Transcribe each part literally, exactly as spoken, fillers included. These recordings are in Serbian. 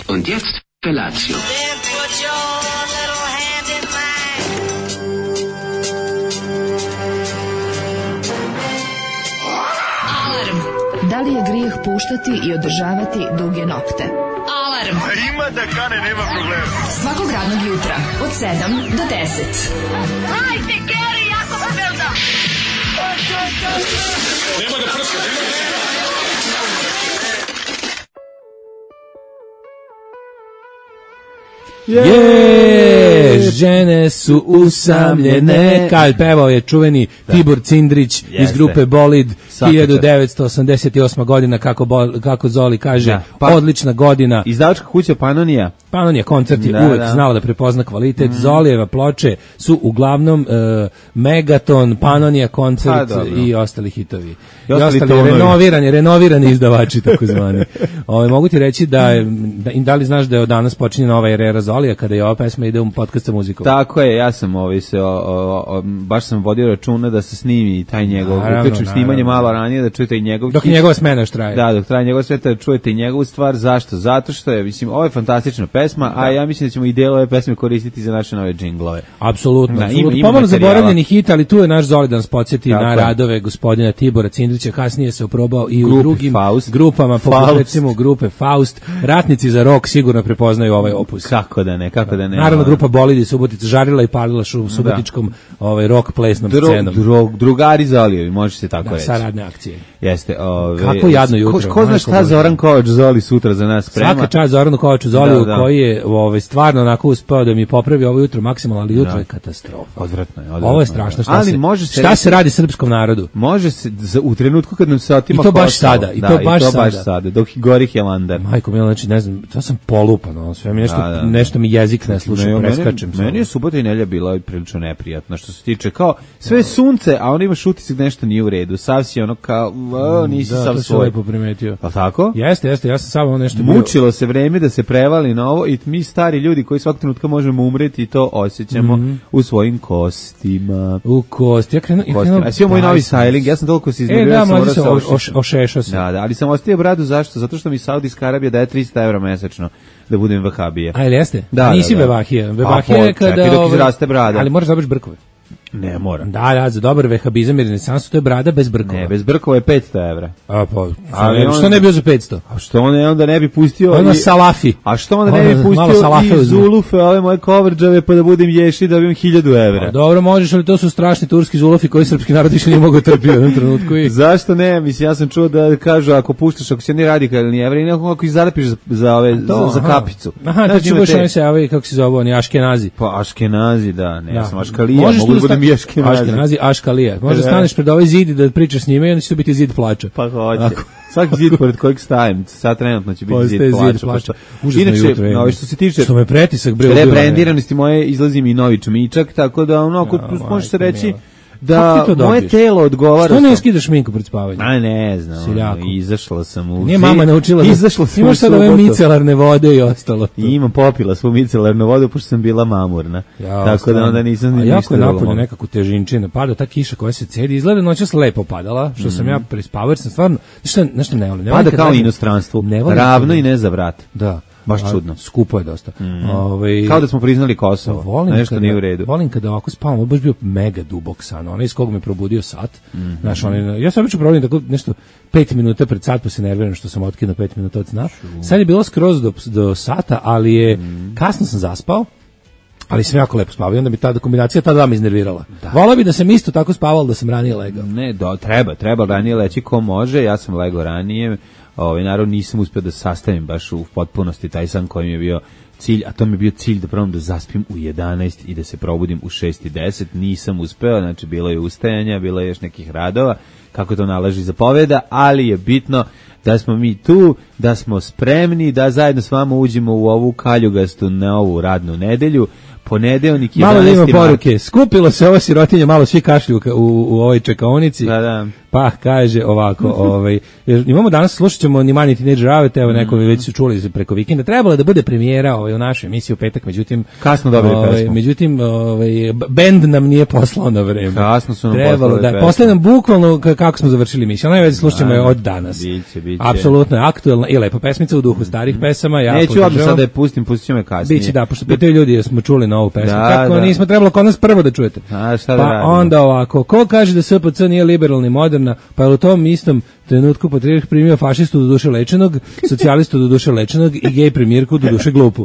Und jetzt Felatio. Alarm. Da li je grijeh puštati i održavati duge nokte? Alarm. Ima da kane, nema problema. Svakog radnog jutra od sedam do deset. Hajde, Geri, jako se velda. Nema da prska, nema da prska. Je, žene su usamljene. Kad pevao je čuveni da. Tibor Cindrić Jeste. iz grupe Bolid. hiljadu devetsto osamdeset osma godina, kako, bol, kako Zoli kaže, da. pa, odlična godina. Izdavačka kuća Panonija. Panonija koncert je da, uvek da. znala da prepozna kvalitet. Mm. Zolijeva ploče su uglavnom uh, Megaton, Panonija koncert pa, i ostali hitovi. I, I ostali, ostali renovirani, renovirani izdavači, tako zvani. Ove, mogu ti reći da, je, da, da li znaš da je od danas počinje nova era Zolija, kada je ova pesma ide u podcast sa muzikom? Tako je, ja sam ovaj se, o, o, o, baš sam vodio računa da se snimi taj njegov, uključim snimanje malo ranije da čujete i njegov dok hit. njegova smena još traje. Da, dok traje njegova smena da čujete i njegovu stvar. Zašto? Zato što je, mislim, ovo je fantastična pesma, da. a ja mislim da ćemo i deo ove pesme koristiti za naše nove džinglove. Apsolutno. Pomalo zaboravljeni hit, ali tu je naš Zoli da nas podsjeti na radove gospodina Tibora Cindrića. Kasnije se oprobao i u Grup drugim Faust. grupama, poput recimo grupe Faust. Ratnici za rok sigurno prepoznaju ovaj opus. Kako da ne, kako da ne. Naravno, grupa Bolid i Subotica žarila i palila šu subotičkom ovaj rock plesnom Dru, scenom. Dru, drugari Zolijevi, može se tako da, reći. Saradne akcije. Jeste, ove, kako jadno jutro. Ko, ko zna šta Zoran Kovač Zoli sutra za nas sprema? Svaka čast Zoranu Kovaču Zoliju, da, da. koji je ovaj, stvarno onako uspeo da mi popravi ovo jutro maksimalno, ali jutro da. je katastrofa. Odvratno je. Odvratno, ovo je strašno. Šta, ali se, može se šta se radi srpskom narodu? Može se u trenutku kad nam se otima I to baš Kosovo, sada. I da, to baš, i to sada. baš sada. Dok gori Hilandar. Majko mila, znači ne znam, to sam polupan. Ono, sve mi nešto, da, da. nešto mi jezik ne sluša, ne, preskačem. Meni, meni je subota i nedelja bila prilično neprijatna što se tiče kao sve sunce, a on imaš utisak nešto nije u redu. Sav si ono kao, o, nisi da, sav to svoj. Lepo primetio. Pa tako? Jeste, jeste, ja sam samo nešto mučilo bio. se vreme da se prevali na ovo i mi stari ljudi koji svakog trenutka možemo umreti i to osjećamo mm-hmm. u svojim kostima. U kosti. Ja krenuo, ja krenuo. A svi moj novi styling, ja sam toliko se iznervirao. E, da, mlađe sam ošešao se. Da, da, ali sam ostavio bradu, zašto? Zato što mi Saudijska Arabija daje trista evra mesečno da budem vahabija. A ili jeste? Da, nisi da, da. vebahija. Vebahija je kada... Čekaj dok izraste brada. Ali moraš zabiš brkove. Ne mora. Da, da, za dobar vehabizam i renesansu to je brada bez brkova. Ne, bez brkova je petsto evra. A pa, ali on, što ne bi bio za petsto? A što on onda ne bi pustio... Ono i, salafi. A što onda ne bi pustio i zulufe, ove moje coverđave, pa da budem ješi da bi im hiljadu evra. Pa, dobro, možeš, ali to su strašni turski zulufi koji srpski narod više nije mogao trpiti u jednom trenutku. I... Zašto ne? Mislim, ja sam čuo da kažu, ako puštaš, ako si oni radikalni evra, i nekako ako ih zalepiš za, za, ove, to, za, za kapicu. Aha, znači, ti ćeš oni se, ove, kako se zove, oni Aškenazi. Pa Aškenazi, da, ne, ja sam Aškalija, mogu da budem i Aškenazi. Nazi Aškalija. Može staneš pred ovaj zid i da pričaš s njime i onda će to biti zid plača. Pa hoće. Svaki zid pored kojeg stajem, sad trenutno će biti zid plača. Zid plača. Užasno jutro. Inače, što se tiče... Što me pretisak bre. Rebrandiranosti moje izlazi mi novi čmičak, tako da ono, može se reći da moje telo odgovara. Što ne skidaš šminku pred spavanjem? A ne znam, izašla sam u... Nije mama naučila da... Izašla sam imaš sad ove micelarne vode i ostalo. I imam popila svu micelarnu vodu, pošto sam bila mamurna. Ja, tako da onda nisam ni ništa... A jako je napolje nekako težinčina, pada ta kiša koja se cedi, izgleda noćas lepo padala, što mm. sam ja prespavao, jer sam stvarno... Nešto, nešto ne volim. Pada kao inostranstvu, ravno i ne za vrat. Da. Baš čudno. Skupo je dosta. Mm. Ove, kao da smo priznali Kosovo. Volim nešto kada, nije u redu. Volim kada ovako spavam, baš bio mega dubok san. Onaj iz kog me probudio sat. Mm. Znaš, onaj, ja sam obično provodim tako nešto pet minuta pred sat, pa se nerviram što sam otkinuo pet minuta od sna. Sad je bilo skroz do, do sata, ali je mm. kasno sam zaspao. Ali sam jako lepo spavao i onda bi ta kombinacija ta dva me iznervirala. Volao bi da sam isto tako spavao, da sam ranije legao. Ne, do, treba, treba ranije leći ko može. Ja sam legao ranije. Ovaj naravno nisam uspeo da sastavim baš u potpunosti taj san koji mi je bio cilj, a to mi je bio cilj da probam da zaspim u jedanaest i da se probudim u šest i deset. Nisam uspeo, znači bilo je ustajanja, bilo je još nekih radova, kako to nalaži zapoveda, ali je bitno da smo mi tu, da smo spremni, da zajedno s vama uđemo u ovu kaljugastu na ovu radnu nedelju. Ponedeljnik malo da ima poruke. Skupilo se ova sirotinja, malo svi kašlju u, u ovoj čekaonici. Da, da. Pa kaže ovako, ovaj imamo danas slušaćemo ni manje Teenage Rave, evo neko već su čuli preko vikenda. Trebalo da bude premijera ovaj u našoj emisiji u petak, međutim kasno dobili ovaj, pesmu. Međutim, ovaj bend nam nije poslao na vreme. Kasno su nam trebalo poslali da posle nam bukvalno kako smo završili emisiju. Najveće slušaćemo je od danas. Biće, biće. Apsolutno je aktuelna i lepa pesmica u duhu starih pesama. Ja neću odmah sad da je pustim, pustit ću me kasnije. Biće da, pošto pitaju ljudi da smo čuli novu pesmu. Da, kako da. nismo trebalo kod nas prvo da čujete. A, šta da pa radimo? onda ovako, ko kaže da S P C nije liberalna i moderna, pa je u tom istom trenutku Patrijarh primio fašistu do duše lečenog, socijalistu do duše lečenog i gej premijerku do duše glupu.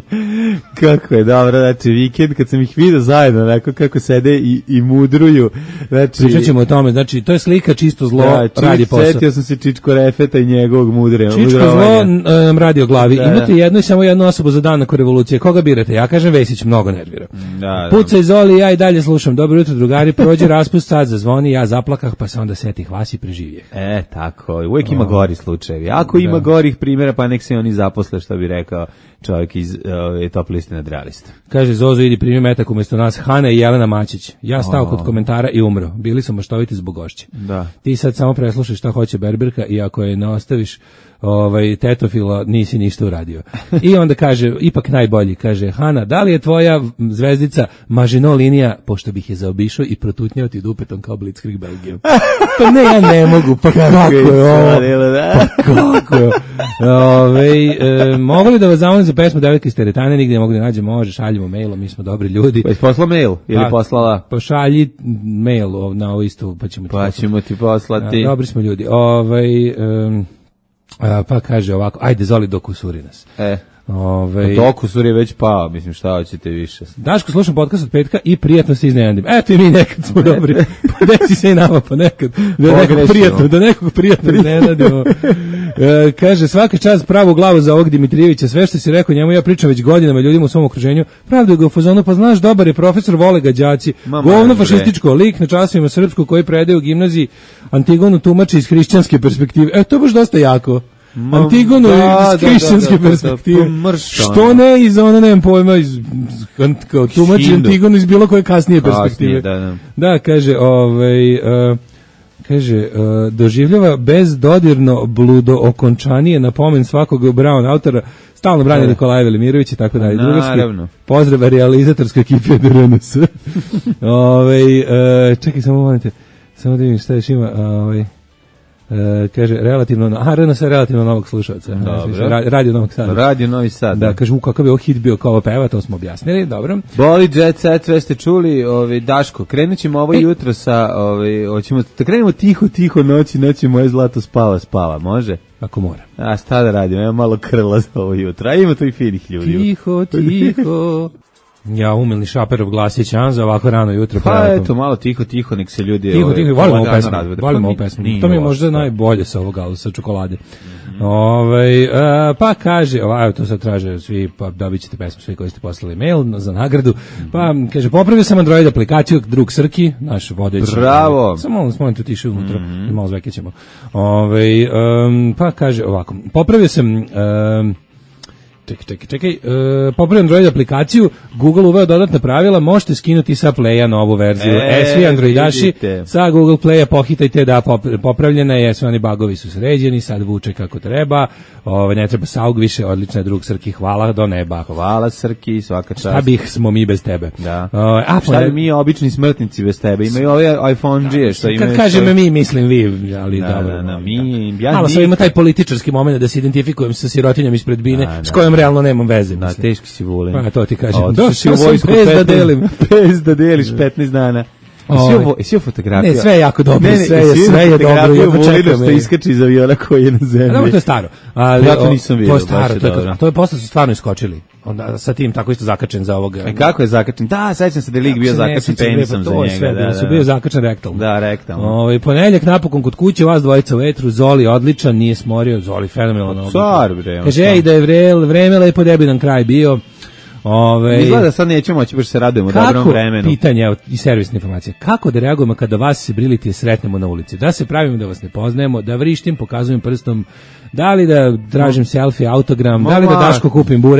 Kako je dobro, znači vikend kad sam ih vidio zajedno, onako kako sede i, i mudruju. Znači, pričat ćemo o tome, znači to je slika čisto zlo, da, čisto, radi posao. Setio sam se Čičko Refeta i njegovog mudre. Čičko zlo nam radi o glavi. Da, imate da. jednu i samo jednu osobu za dan nakon revolucije. Koga birate? Ja kažem Vesić, mnogo nervira. Da, da. Pucaj Zoli, ja i dalje slušam. Dobro jutro drugari, prođe raspust, sad zazvoni, ja zaplakah, pa se onda setih vas i preživjeh. E, tako, uvijek ima gori slučajevi. Ako ima da. gorih primjera, pa nek se oni zaposle, što bi rekao čovjek iz uh, top liste nadrealista. Kaže Zozo, idi primi metak umjesto nas, Hana i Jelena Mačić. Ja stao oh. kod komentara i umro. Bili su maštoviti zbog gošće. Da. Ti sad samo preslušaj šta hoće Berberka i ako je ne ostaviš ovaj tetofila, nisi ništa uradio. I onda kaže, ipak najbolji, kaže Hana, da li je tvoja zvezdica Mažino linija, pošto bih je zaobišao i protutnjao ti dupetom kao Blitzkrieg Belgijom. Pa ne, ja ne mogu, pa kako je ovo? Pa kako je? Ove, e, mogu li da vas zamolim za pesmu Devetke iz teretane, nigdje ne mogu da nađem, može, šaljimo mailom, mi smo dobri ljudi. Pa je poslao mail ili pa, poslala? Pošalji mail na ovo isto, pa ćemo ti, pa ćemo ti poslati. A, dobri smo ljudi. Ove, e, A, pa kaže ovako, ajde Zoli dok usuri nas. E, Ove, dok usuri je već pao, mislim šta hoćete više. Daško, slušam podcast od petka i prijatno se iznenadim. Eto i mi nekad smo dobri, pa desi se i nama pa nekad, da nekog prijatno, da nekog prijatno iznenadimo. E, kaže, svaka čast pravu glavu za ovog Dimitrijevića, sve što si rekao njemu, ja pričam već godinama ljudima u svom okruženju, pravda ga u fazonu, pa znaš, dobar je profesor, vole ga đaci, govno fašističko, lik na časovima srpsku koji predaje u gimnaziji Antigonu tumači iz hrišćanske perspektive. E, to je baš dosta jako. Antigonu da, iz hrišćanske perspektive. Što ne iz ona, nemam pojma, iz, kao tumači Antigonu iz bilo koje kasnije perspektive. Da, da. Da, kaže, ovaj... Uh, kaže, uh, doživljava bezdodirno bludo okončanije na pomen svakog Brown autora, stalno brani Nikolaj Velimirović i tako dalje. Naravno. Pozdrav realizatorskoj ekipi od R N S. Ovaj uh, čekaj, samo volite, samo da vidim šta još ima. Ovaj Uh, kaže relativno, a R N S je relativno novog slušalca. Ra, radio Novog Sada. Radio Novi Sad. Da, kaže u kakav je ovo hit bio kao peva, to smo objasnili, dobro. Boli Jet Set, sve ste čuli, ovaj Daško, krenućemo ovo e. jutro sa, ovaj hoćemo da krenemo tiho, tiho noći, noći moje zlato spava, spava, može? Ako mora. A šta da radimo, ja malo krla za ovo jutro, a ima tu i finih ljudi. Tiho, tiho. Ja, umilni Šaperov glasić, a za ovako rano jutro. Pa pravi. Eto, malo tiho, tiho, nek se ljudi... Tiho, tiho, volimo ovu pesmu, volimo ovu pesmu. To mi je možda najbolje sa ovog alu, sa čokolade. Mm. Ove, a, pa kaže, ovo, to sad traže svi, pa dobit ćete pesmu svi koji ste poslali mail za nagradu. Mm. Pa kaže, popravio sam Android aplikaciju, drug Srki, naš vodeći. Bravo! Samo molim tu tišu unutra, mm. malo zvekećemo. Ove, um, pa kaže ovako, popravio sam... Um, Čekaj, čekaj, čekaj, e, popravio Android aplikaciju, Google uveo dodatna pravila, možete skinuti sa Playa novu verziju. E, e svi Androidaši vidite. Sa Google Playa pohitajte da popravljena je, svi oni bagovi su sređeni, sad vuče kako treba, ove, ne treba saug više, odlična je drug Srki, hvala do neba. Hvala Srki, svaka čast. Šta bih smo mi bez tebe? Da. O, a, šta bi mi obični smrtnici bez tebe? Imaju ove iPhone-đije što imaju... Kad kažem svoje... mi, mislim vi, ali da, dobro. Da, da, mi, ja malo sam ima taj političarski moment da se identifikujem sa sirotinjom ispred bine, da, s kojom realno nemam veze. Da, teški si volim. Pa to ti kažem. Došao sam bez da delim. Bez da deliš petnaest dana. I sve fotografije. Ne, sve je jako dobro. Ne, ne, sve je, sve je dobro. Ja počekam što iskače iz aviona koji je na zemlji. Dobro, to je staro. Ali, ja to nisam vidio. To je staro. To je, to je posle su stvarno iskočili. Onda sa tim tako isto zakačen za ovoga. E kako je zakačen? Da, sećam se da je lik bio zakačen penisom za njega. Sve, da, da, su bio zakačen rektalno. Da, rektalno. Ovaj ponedeljak napokon kod kuće, vas dvojica u etru, Zoli odličan, nije smorio, Zoli fenomenalan. Car, bre. Kaže ej da je vreme, vreme lepo debilan kraj bio. Ove, izgleda sad nećemo moći, baš se radujemo dobrom vremenu. Pitanje i servisne informacije. Kako da reagujemo kada vas se brilite sretnemo na ulici? Da se pravimo da vas ne poznajemo, da vrištim, pokazujem prstom, da li da tražim selfie, autogram, Mama. Da li da Daško kupim burek?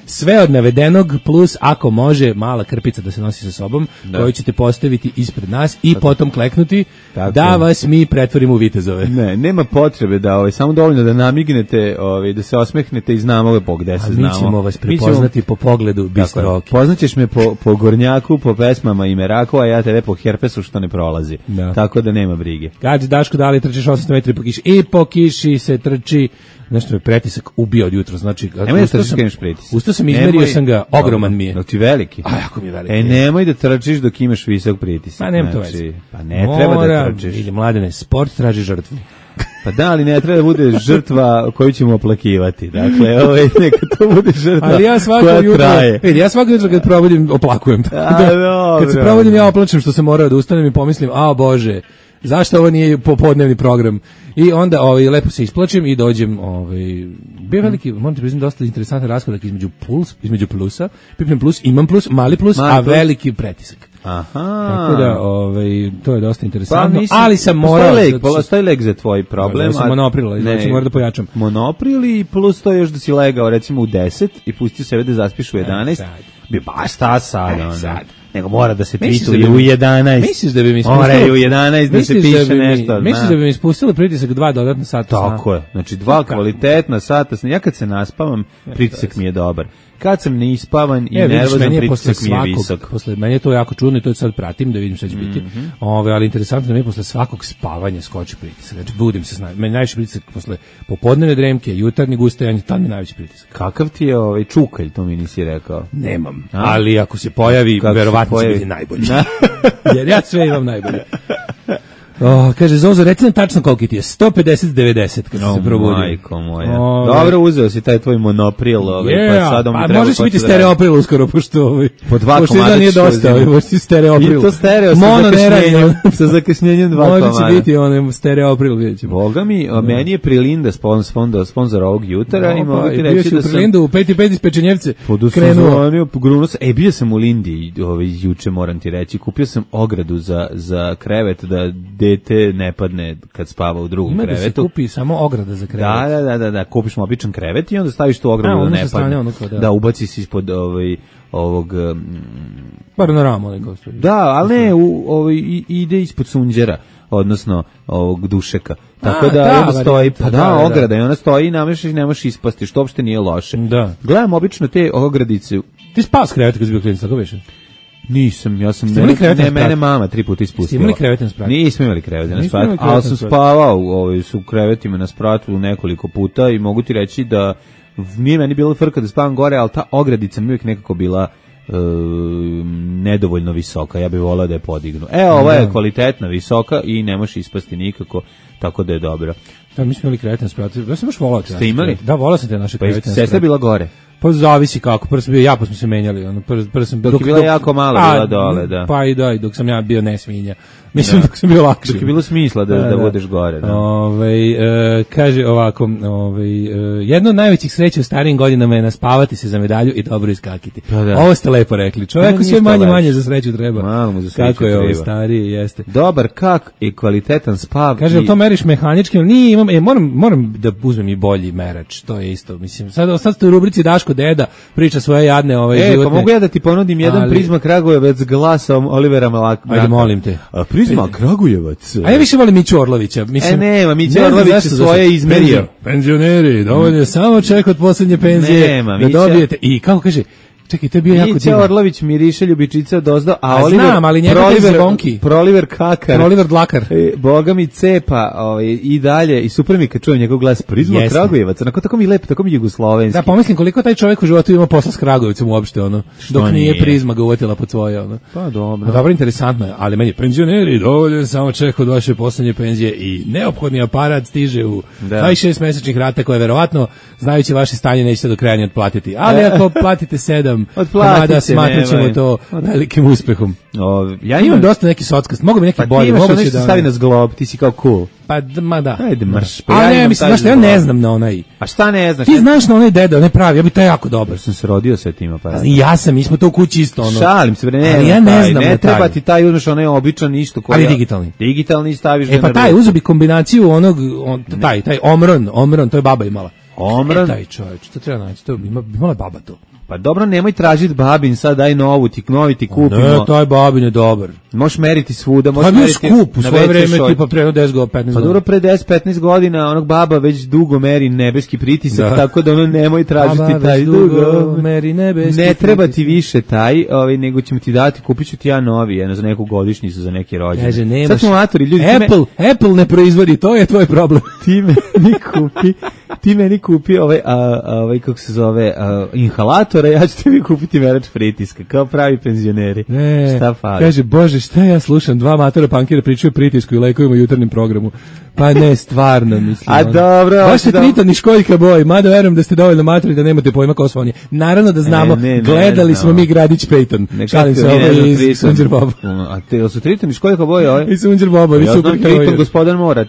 sve od navedenog plus ako može mala krpica da se nosi sa sobom, da. Koju ćete postaviti ispred nas i tako. Potom kleknuti tako. Da vas mi pretvorimo u vitezove. Ne, nema potrebe da ovaj samo dovoljno da namignete, ovaj da se osmehnete i znamo po gde se znamo. Mi ćemo vas prepoznati ćemo, po pogledu bistroki. Poznaćeš me po po gornjaku, po pesmama i meraku, a ja tebe po herpesu što ne prolazi. Da. Tako da nema brige. Gađi Daško, da li trčiš osamsto metara po kiši? I po kiši se trči. Nešto me pretisak ubio od jutra, znači nemoj da trčiš kad imaš pritisak. Ustao sam, izmerio sam ga, ogroman mi je. Jel ti veliki? A jako mi je veliki. E nemoj da trčiš dok imaš visok pritisak. Pa nema to veze. Pa ne treba da trčiš. Ili Mladene, sport traži žrtvu. Pa da, ali ne treba da bude žrtva koju ćemo oplakivati. Dakle, ovaj neka to bude žrtva. Ali ja svako jutro, vidi, ja svako jutro kad probudim oplakujem. A, dobro. Kad se probudim ja oplačem što sam morao da ustanem i pomislim, a Bože, zašto ovo nije popodnevni program? I onda ovaj lepo se isplačim i dođem, ovaj bio veliki, moram ti priznati, dosta interesantan raskorak između puls, između plusa, pipnem plus, imam plus, mali plus, mali a plus. Veliki pretisak. Aha. Tako da, ovaj to je dosta interesantno, pa, mislim, ali sam morao leg, postoji leg za tvoj problem, a monopril, znači moram da pojačam. Monopril i plus to još da si legao recimo u deset i pustio sebe da zaspiš u jedanaest. Bi baš ta sad, onda. Nego mora da se tweetuje u jedanaest. Misliš da bi mi spustilo? Mora u jedanaest da se piše da nešto. Misliš da bi mi spustilo pritisak dva dodatna sata sna? Tako je. Znači dva kvalitetna sata sna. Ja kad se naspavam, pritisak mi je dobar. Kad sam neispavan i nervozan, pritisak mi je visok. Posle meni je to jako čudno i to sad pratim da vidim šta će mm -hmm. biti. Ove, ali interesantno da mi posle svakog spavanja skoči pritisak. Znači budim se snaj. Meni najviše pritisak posle popodnevne dremke, jutarnjeg ustajanja, tad mi najveći pritisak. Kakav ti je ovaj čukalj, to mi nisi rekao? Nemam. A? Ali ako se pojavi, verovatno će biti najbolji. Jer ja sve imam najbolje. Oh, kaže Zozo, reci nam tačno koliko ti je, sto pedeset devedeset kad oh, se probudio. Majko moja. Oh, dobro, uzeo si taj tvoj monopril, ovaj, yeah, pa sad on pa možeš biti stereopril uskoro, pošto ovaj. Po dva komada da nije dosta, ovaj, možeš biti stereopril. I to stereo sa zakašnjenjem, sa zakašnjenjem dva komada. Može biti onaj stereopril, vidjet ćemo. Boga mi, a meni je Prilinda sponsor, sponsor ovog jutra no, i mogu ti reći da sam... Prilinda u peti peti spečenjevce krenuo. Pogrunuo sam, e, bio sam u Lindi ovaj, juče, moram ti reći, kupio sam ogradu za, za krevet da dete ne padne kad spava u drugom ima krevetu. Ima da se kupi samo ograda za krevet. Da, da, da, da, da. Kupiš mu običan krevet i onda staviš tu ogradu da ne padne. Onako, da. Da, ubaciš ispod ovaj, ovog... Um, bar na ramu. Neko da, ali ne, u, ovaj, ide ispod sunđera, odnosno ovog dušeka. Tako A, da, da onda stoji, pa da, da, da, ograda i ona stoji i namešaš i nemaš ispasti, što uopšte nije loše. Da. Gledam obično te ogradice. Ti spao s kreveta kad si bio klinac, tako više? Nisam, ja sam mene, ne, mene mama tri puta ispustila. Ste imali krevet na spratu? Nismo imali krevet na spratu, ali sam spavao ovaj, su krevetima na spratu nekoliko puta i mogu ti reći da nije meni bilo frka da spavam gore, ali ta ogradica mi uvijek nekako bila e, nedovoljno visoka, ja bih volao da je podignu. E, ova je kvalitetna, visoka i ne može ispasti nikako, tako da je dobro. Da, mi smo imali krevet na spratu, ja sam baš volao te. Ste imali? Da, volao sam te naše krevete na spratu. Sestra bila gore? Pa zavisi kako, prvo sam bio ja, pa smo se menjali, ono, prvo, prvo sam... Dok, dok je bila dok, jako mala, a, bila dole, da. Pa i da, i dok sam ja bio nesvinja. Mislim, da. Dok sam bio lakše. Dok je bilo smisla da, da, da, da budeš gore, da. Ove, e, kaže ovako, ove, e, jedno od najvećih sreća u starijim godinama je naspavati se za medalju i dobro iskakiti. Pa da. Ovo ste lepo rekli. Čovjeku sve manje lepo. Manje za sreću treba. Malo mu za sreću kako je ovo stariji, jeste. Dobar kak i kvalitetan spav. Kaže, i... to meriš mehanički, nije, imam, e, moram, moram da uzmem i bolji merač, to je isto, mislim. Sad, sad ste u rubrici Daško deda, priča svoje jadne ove e, životne. E, pa mogu ja da ti ponudim jedan ali... Prizma Kragujevac s glasom Olivera Malaka. Ajde, molim te. A Prizma Kragujevac. A ja više volim Miću Orlovića. Mislim, e, nema, Mića Orlović svoje izmerio. Penzioneri, dovoljno je samo ček od posljednje penzije nema, da dobijete. I kako kaže, čekaj, to je bio jako Mića Orlović miriše ljubičica dozdo, a, a Oliver, znam, ali njega proliver, zvonki. Proliver kakar. Proliver dlakar. E, Boga mi cepa ovaj, i dalje, i super mi kad čujem njegov glas, Prizma Jesne. Kragujevac, onako tako mi lepo, tako mi jugoslovenski. Da, pomislim koliko taj čovjek u životu ima posla s Kragujevcem uopšte, ono, što dok nije, nije Prizma ga uvotila pod svoje, ono. Pa dobro. Dobro, interesantno je, ali meni penzioneri, dovoljno samo ček od vaše poslednje penzije i neophodni aparat stiže u dvadeset šest mesečnih rata koje verovatno, znajući vaše stanje, nećete do kraja ni otplatiti. Ali ako platite sedam komada, smatrat ćemo to velikim uspehom. O, ja imam dosta neki sockast, mogu mi neki pa bolji, mogu će da stavi na zglob, ti si kao cool. Pa ma da. Ajde marš. Pa ja ne, mislim, znaš šta, ja ne znam na onaj. A šta ne znaš? Ti znaš na onaj deda, onaj pravi, ja bi to jako dobro. Ja sam se rodio sa tim, pa. Ja sam, mi smo to u kući isto ono. Šalim se bre, ne. Ali ja ne znam, ne treba ti taj uzmeš onaj običan isto koji. Ali digitalni. Digitalni staviš. E pa taj uzubi kombinaciju onog on, taj taj Omron, Omron, to je baba imala. Omron. E, taj čovjek, što treba naći, to ima imala baba to. Pa dobro, nemoj tražiti babin, sad daj novu, ti novi ti kupimo. Ne, taj babin je dobar. Možeš meriti svuda, možeš pa meriti. Pa skup, u svoje vreme, tipa pre deset godina, petnaest godina. Pa dobro, pre deset petnaest godina, onog baba već dugo meri nebeski pritisak, da. Tako da ono nemoj tražiti baba taj dugo meri nebeski ne treba pritisak. Ti više taj, ovaj, nego ćemo ti dati, kupit ću ti ja novi, jedno za neku godišnjicu, za neki rođendan. Kaže, nemaš. Sad smo matori, ljudi. Apple, me... Apple ne proizvodi, to je tvoj problem. Ti meni kupi, ti meni kupi ovaj, a, a, ovaj kako se zove, a, inhalatora, ja ću tebi kupiti merač pritiska, kao pravi penzioneri. Ne, šta fali? Kaže, bože, šta ja slušam, dva matora pankira pričaju o pritisku i lekovima u jutarnjem programu. Pa ne, stvarno, mislim. A dobro. Baš se Triton i Školjka boj, mada verujem da ste dovoljno matori da nemate pojma ko su oni. Naravno da znamo, ne, ne, gledali ne, smo mi Gradić Peyton. Šalim se ovo iz Sunđer Boba. A te su Triton i Školjka boj, ovaj? I Sunđer Boba, vi super heroji. Triton, gospodar mora.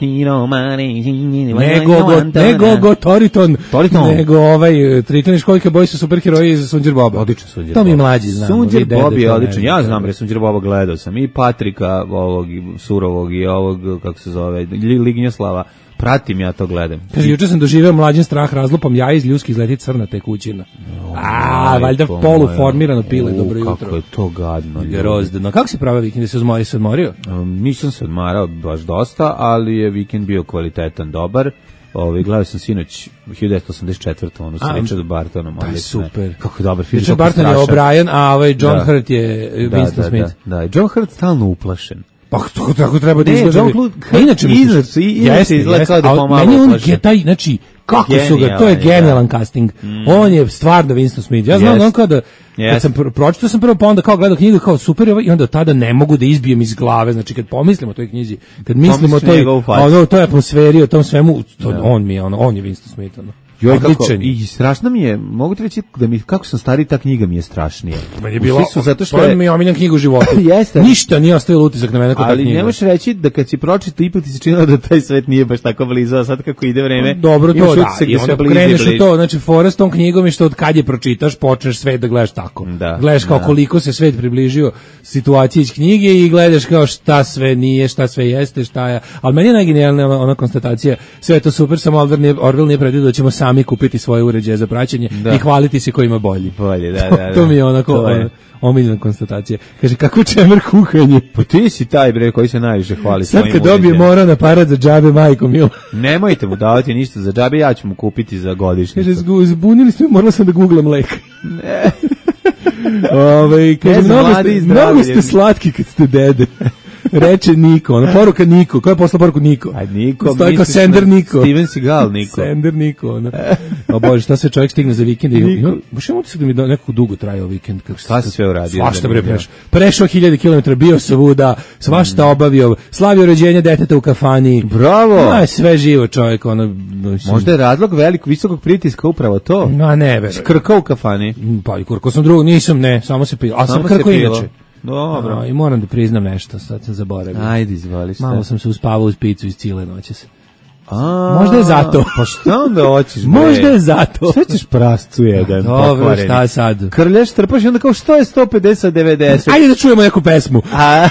Nego, nego go Toriton. Toriton. Nego ovaj Triton i Školjka boj su super heroji iz Sunđer Boba. Odličan Sunđer Boba. To mi mlađi znamo. Sunđer Bob je odličan. Ja znam bre Sunđer Boba, gledao sam i Patrika ovog surovog i ovog kako se zove Lignjoslava. Pratim, ja to gledam. Kaže, juče sam doživeo mlađen strah razlupom, ja iz ljudski izleti crna tekućina. No, A, valjda poluformirano pile, dobro jutro. Kako je to gadno. Grozdno. Kako si pravio vikend, da se odmori, se odmorio? Um, nisam se odmarao baš dosta, ali je vikend bio kvalitetan, dobar. Ovaj gledao sam sinoć hiljadu devetsto osamdeset četvrtu onu sa Richardom Bartonom, pa super. Kako je dobar film. Richard Barton je O'Brien, a ovaj John da. Hurt je Winston da, da, Smith. Da, da, John Hurt stalno uplašen. Pa tako, tako treba da izgleda. Ne, John Hurt, inače jeste, izgleda kao da pomalo meni on je taj, znači, kako su ga, to je genijalan casting. Mm. On je stvarno Winston Smith. Ja znam yes. on kao da, yes. kad sam pr pročitao sam prvo, pa onda kao gledao knjigu, kao super je ovo, i onda od tada ne mogu da izbijem iz glave, znači kad pomislimo o toj knjizi, kad mislimo o toj, ono, toj atmosferi, o tom svemu, to, yeah. on mi je, ono, on je Winston Smith, ono. Joj, kako, i strašno mi je, mogu ti reći da mi, kako sam stari, ta knjiga mi je strašnija. Meni je bilo, su, zato što to je mi omiljen knjigu u životu. Jeste. Ništa nije ostavilo utisak na mene kod ta knjiga. Ali ne možeš reći da kad si pročitao, ipak ti se činilo da taj svet nije baš tako blizu, a sad kako ide vreme. Dobro to, da, i onda kreneš u to, znači fora s tom knjigom je što od kad je pročitaš, počneš svet da gledaš tako. Da, gledaš kao da. koliko se svet približio situaciji iz knjige i gledaš kao šta sve nije, šta sve jeste, šta je. Ali meni je najgenijalnija ona, ona konstatacija, sve je to super, samo Orwell nije predvidio da ćemo sami kupiti svoje uređaje za praćenje da. I hvaliti se ko ima bolji. Bolje, da, da, da. To mi je onako on, omiljena konstatacija. Kaže, kako čemer kuhanje? Pa ti si taj, bre, koji se najviše hvali svojim uređajem. Sad kad dobije moran aparat za džabe, majko milo. Nemojte mu davati ništa za džabe, ja ću mu kupiti za godišnjicu. Kaže, zbunili ste, morala sam da googlam lek. Ne. Ove, kaže, mnogo ste, mnogo ste slatki kad ste dede. Reče Niko, ona poruka Niko, koja je posla poruku Niko? A Niko, stoji kao Sender Niko. Steven Seagal Niko. Sender Niko, ona. O Bože, šta sve čovjek stigne za vikend? Baš imam utisak da mi nekako dugo trajao vikend. Kako šta si sve uradio? Svašta bre prešao. Prešao hiljade kilometara, bio svuda, svašta obavio, slavio rođenje deteta u kafani. Bravo! Ma, sve živo čovjek, ono. Mislim, možda je razlog velikog, visokog pritiska upravo to? Ma ne, verujem. Skrkao u kafani? Pa i kurko sam drugo, nisam, ne, samo se pio. A sam krkao inače. Dobro. A, i moram da priznam nešto, sad sam zaboravio. Ajde, izvoli šta. Malo sam se uspavao uz picu iz cile noćas. A, možda je zato. Pa šta onda hoćeš, bre? Možda je zato. Šta ćeš prascu jedan? Dobro, šta sad? Krlješ, trpaš i onda kao što je sto pedeset devedeset? Ajde da čujemo neku pesmu. A...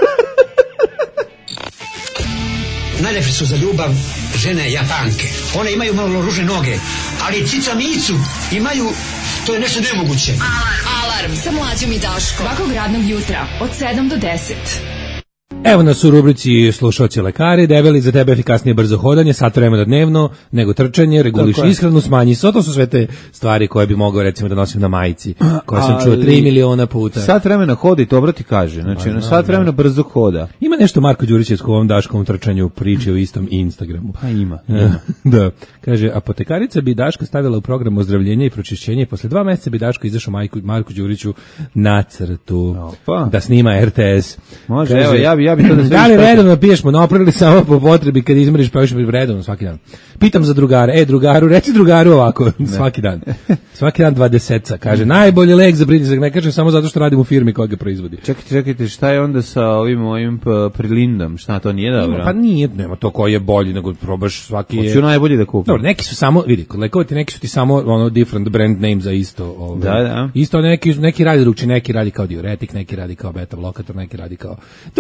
Najlepše su za ljubav žene Japanke. One imaju malo ružne noge, ali cica micu imaju, to je nešto nemoguće. Alarm, alarm, sa mlađom i Daškom. Svakog radnog jutra, od sedam do deset. Evo nas u rubrici slušaoci lekari, debeli za tebe efikasnije brzo hodanje, sat vremena dnevno, nego trčanje, reguliš ishranu, smanji se, to su sve te stvari koje bi mogao recimo da nosim na majici, koje sam čuo tri miliona puta. Sat vremena hodi, dobro ti kaže, znači na sat vremena brzo hoda. Ima nešto Marko Đurićev s ovom Daškom trčanju priče u istom Instagramu. Pa ima, ima. Da, kaže, apotekarica bi Daška stavila u program ozdravljenja i pročišćenja i posle dva meseca bi Daško izašao Majku, Marku Đuriću na crtu, Opa. Da snima R T S. Može, kaže, evo, ja bi, ja bi to da, da li redovno piješ Monopol ili samo po potrebi kad izmeriš pa još redovno svaki dan? Pitam za drugare, e drugaru, reci drugaru ovako, svaki dan. Svaki dan dvadesetka, kaže, najbolji lek za pritisak, ne kaže samo zato što radim u firmi koja ga proizvodi. Čekajte, čekajte, šta je onda sa ovim mojim prilindom? Šta, to nije dobro? Pa nije, nema to koji je bolji, nego probaš svaki je... Hoću najbolji da kupim. Dobro, neki su samo, vidi, kod lekova ti neki su ti samo ono different brand name za isto. Ove, da, da. Isto neki, neki radi drugčije, neki radi kao diuretik, neki radi kao beta blokator, neki radi kao... To je čarobni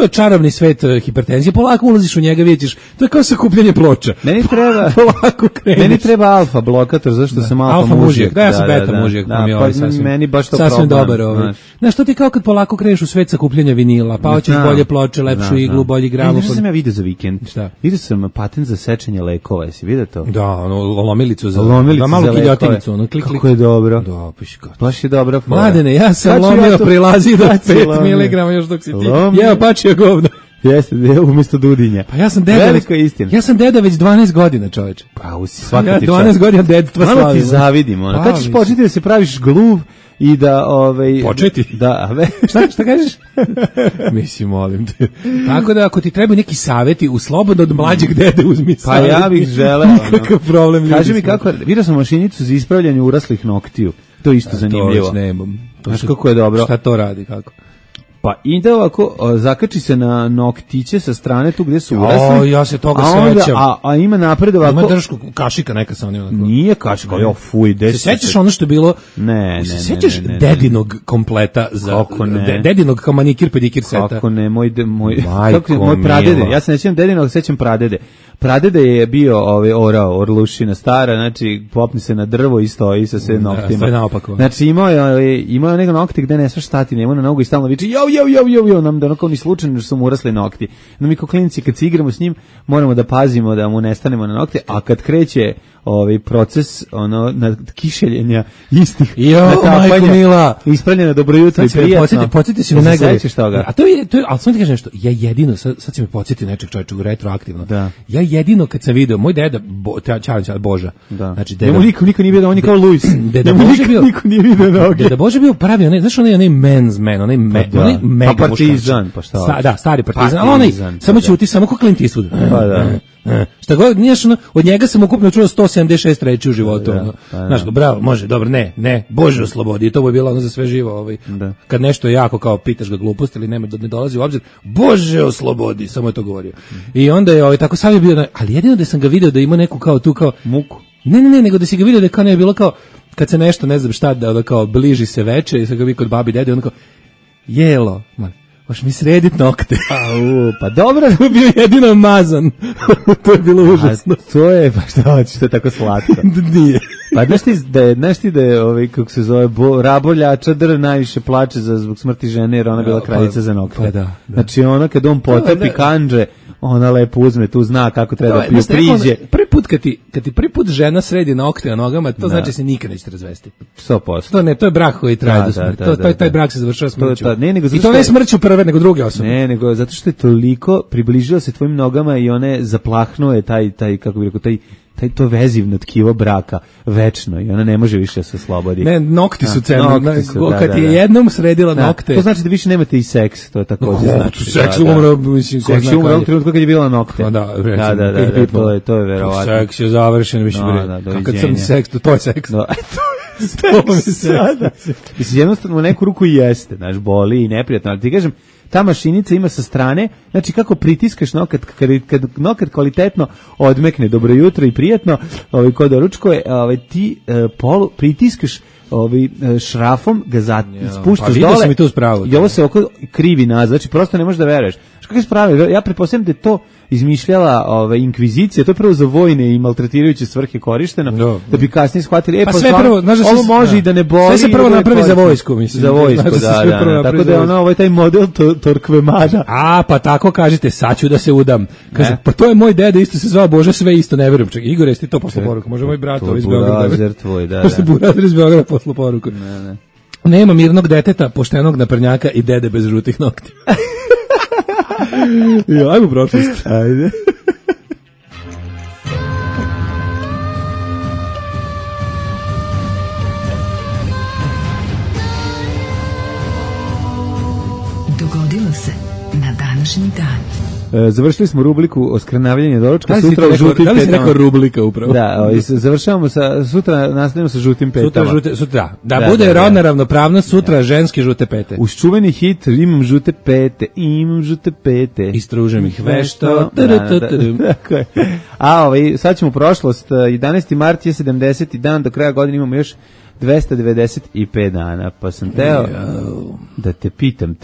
pojavni svet uh, hipertenzije, polako ulaziš u njega, vidiš, to je kao sakupljanje ploča. Meni treba, polako kreneš. Meni treba alfa blokator, zašto da. sam alfa, alfa mužijak. Da, ja sam da, beta da, mužijak, da, mi pa, ovaj sasvim, meni baš to sasvim problem. dobar ovaj. Znaš, to ti kao kad polako kreneš u svet sakupljanja vinila, pa hoćeš da, bolje ploče, lepšu da, iglu, da. bolji gramofon. Nešto sam ja vidio za vikend. Šta? Vidio sam patent za sečenje lekova, jesi vidio to? Da, ono, lomilicu za, lomilicu da, malu kiljotinicu, ono, klik, klik. Kako je dobro. Da, piši kao. Baš je dobra fora. Mladene, ja sam lomio, ja to... prilazi do pet miligrama još dok si ti. Jeo pačio govno. Jeste, umjesto Dudinja. Pa ja sam deda, već, ja sam deda već dvanaest godina, čoveče. Pa usi svaka ja ti dvanaest godina dedstva slavim. Malo ti zavidim, ona. Kad ćeš početi da se praviš gluv i da ovaj početi da ave šta šta kažeš? Mislim, molim te. Tako da ako ti treba neki saveti u slobodno od mlađeg dede uzmi pa savjeti. Ja bih želeo kakav problem. Kaži mi kako, vidio sam mašinicu za ispravljanje uraslih noktiju. To je isto a, zanimljivo. To nemam. Znaš kako je dobro. Šta to radi, kako? Pa ide ovako, zakači se na noktiće sa strane tu gde su urasli. O, ja se toga sećam. A, a ima napred ovako. Ima držku kašika neka sa onim. Nije kašika, jo fuj, se sećaš ono što je bilo? Ne, ne, se ne. Sećaš ne, ne, dedinog kompleta za de, dedinog kao manikir pedikir seta. Kako ne, moj de, moj kako moj pradede. Ja se nećem dedinog, sećam pradede. Pradede je bio ovaj orao, orlušina stara, znači popni se na drvo i stoji sa sve noktima. Da, znači imao je imao je neke nokte gde ne smeš stati, nema na nogu i stalno viče jo jo jo jo jo nam da onako ni slučajno su mu urasli nokti. No mi kao klinci kad se igramo s njim moramo da pazimo da mu ne stanemo na nokte, a kad kreće ovaj proces ono na kišeljenja istih jo majko mila ispravljena dobro jutro i prijatno. Podsjeti, podsjeti se mi najgore. A to je to je al samo ti kažem nešto, ja jedino sad sad se mi podsjeti nečeg čovječa retroaktivno. Da. Ja jedino kad sam video moj deda bo, Čača Boža. Da. Znači deda. Nemo niko niko nije video, on je kao Luis. Deda Boža bio niko nije video noge. Deda Boža bio pravi, onaj, znaš onaj onaj men's man, onaj me, pa onaj mega pa partizan, pa šta? Sta, da, stari partizan, ali onaj samo ćuti samo ko Clint Eastwood. Pa da. Šta god, niješ, ono, od njega sam ukupno čuo sto sedamdeset šest reči u životu. Da, ono. Da, znaš, bravo, može, dobro, ne, ne, Bože oslobodi. I to bi bilo ono za sve živo. Ovaj. Da. Kad nešto jako kao pitaš ga glupost ili nema, ne dolazi u obzir, Bože oslobodi, samo je to govorio. Mm. I onda je ovaj, tako sam je bio, ali jedino da sam ga video da ima neku kao tu kao muku. Ne, ne, ne, nego da si ga video da kao ne je bilo kao, kad se nešto, ne znam šta, da, da kao bliži se veče i sad ga vi kod babi dede, ono kao, jelo, man. Možeš mi sredit nokte. Au, pa dobro. To je bio jedino mazan. To je bilo užasno. A to je, pa šta hoćeš, to je tako slatko. Nije. Pa znaš ti da je, znaš ti da je ovaj, kako se zove, bo, Rabolja Čadr najviše plače za, zbog smrti žene, jer ona bila kraljica za nokte. Pa da, da. Znači ona kad on potopi kanđe, ona lepo uzme, tu zna kako treba da piju priđe. Prvi put kad ti, kad ti prvi put žena sredi nokte na nogama, to da. Znači se nikad neće razvesti. sto posto. To ne, to je brak koji traje da, do smrti. Da, da, to, taj, taj brak se završava smrću. To, ne, nego I to ne smrću prve, nego druge osobe. Ne, nego zato što je toliko približila se tvojim nogama i one zaplahnuo je taj, taj, kako bih rekao, taj, taj to vezivno tkivo braka večno i ona ne može više da se slobodi. Ne, nokti su cena. Kad da, da, je jednom sredila da, nokte. To znači da više nemate i seks, to je takođe no, znači. Seks da, umro, mislim, ko seks umro u trenutku kad je bila nokte. Pa da, recimo, da, da, da, da, to je, to je verovatno. Seks je završen, više no, bre. Da, kad crni seks, to, to je seks. No, to je seks. Mislim, jednostavno u neku ruku jeste, znaš, boli i neprijatno, ali ti kažem, ta mašinica ima sa strane, znači kako pritiskaš nokat, kad, kad nokat kvalitetno odmekne dobro jutro i prijatno, ovaj, kod doručkove, ovaj, ti e, polu pritiskaš ovaj, šrafom, ga zat, ja, spuštaš pa dole i, tu spravu, i ovo se oko krivi nazad, znači prosto ne možeš da veruješ. Kako je spravo? Ja pretpostavljam da je to izmišljala ova inkvizicija, to je prvo za vojne i maltretirajuće svrhe korišteno, no, da bi kasnije shvatili, e pa, pa sve prvo, znaš da ovo može da. I da ne boli. Sve se prvo napravi za vojsku, mislim. Za vojsku, da, da, da, da. Tako da je ono, ovaj taj model to, Torkvemada. A, pa tako kažete, sad ću da se udam. Kaže, pa to je moj deda, isto se zvao Bože, sve isto, ne verujem. Čekaj, Igor, jesi ti to posle poruku? Može moj brat ovaj iz Beograda. Burazer tvoj, da, da. Posle Burazer iz Beograda posle poruku. Ne, ne. Nema mirnog deteta, poštenog naprednjaka i dede bez žutih nokti. Jo, ajmo prošlost. Ajde. Dogodilo se na današnji dan. E, završili smo rubriku oskrnavljanje doručka, sutra u žutim petama. Da li si rekao rubrika upravo? Da, ovaj, završavamo sa, sutra nastavljamo sa žutim petama. Sutra, žute, sutra. Da, da bude da, rodna da. ravnopravnost, sutra da. Ženske žute pete. Uz čuveni hit imam žute pete, imam žute pete. Istružem ih vešto. Tako je. A ovaj, sad ćemo prošlost, jedanaesti mart je sedamdeseti dan, do kraja godine imamo još dvesta devedeset pet dana, pa sam teo da te pitam,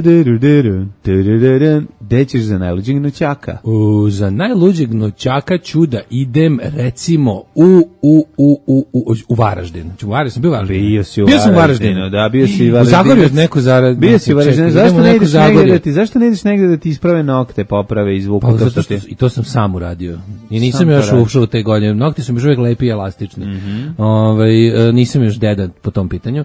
gde ćeš za najluđeg noćaka? U, za najluđeg noćaka ću da idem, recimo, u, u, u, u, u, u Varaždin. U Varaždin, sam bio u Varaždinu. Bio si u bio Varaždinu, da, bio si u Varaždinu. U Zagorju neko zarad... Bio si u Varaždinu, zašto ne ideš negdje da ti, zašto ne ideš negdje da ti isprave nokte, poprave, izvuku? Pa, zato što, i to sam sam uradio. I nisam još ušao u te godine. Nokti su mi još uvijek lepi i elastični. Mm-hmm. Ovaj, nisam još deda po tom pitanju.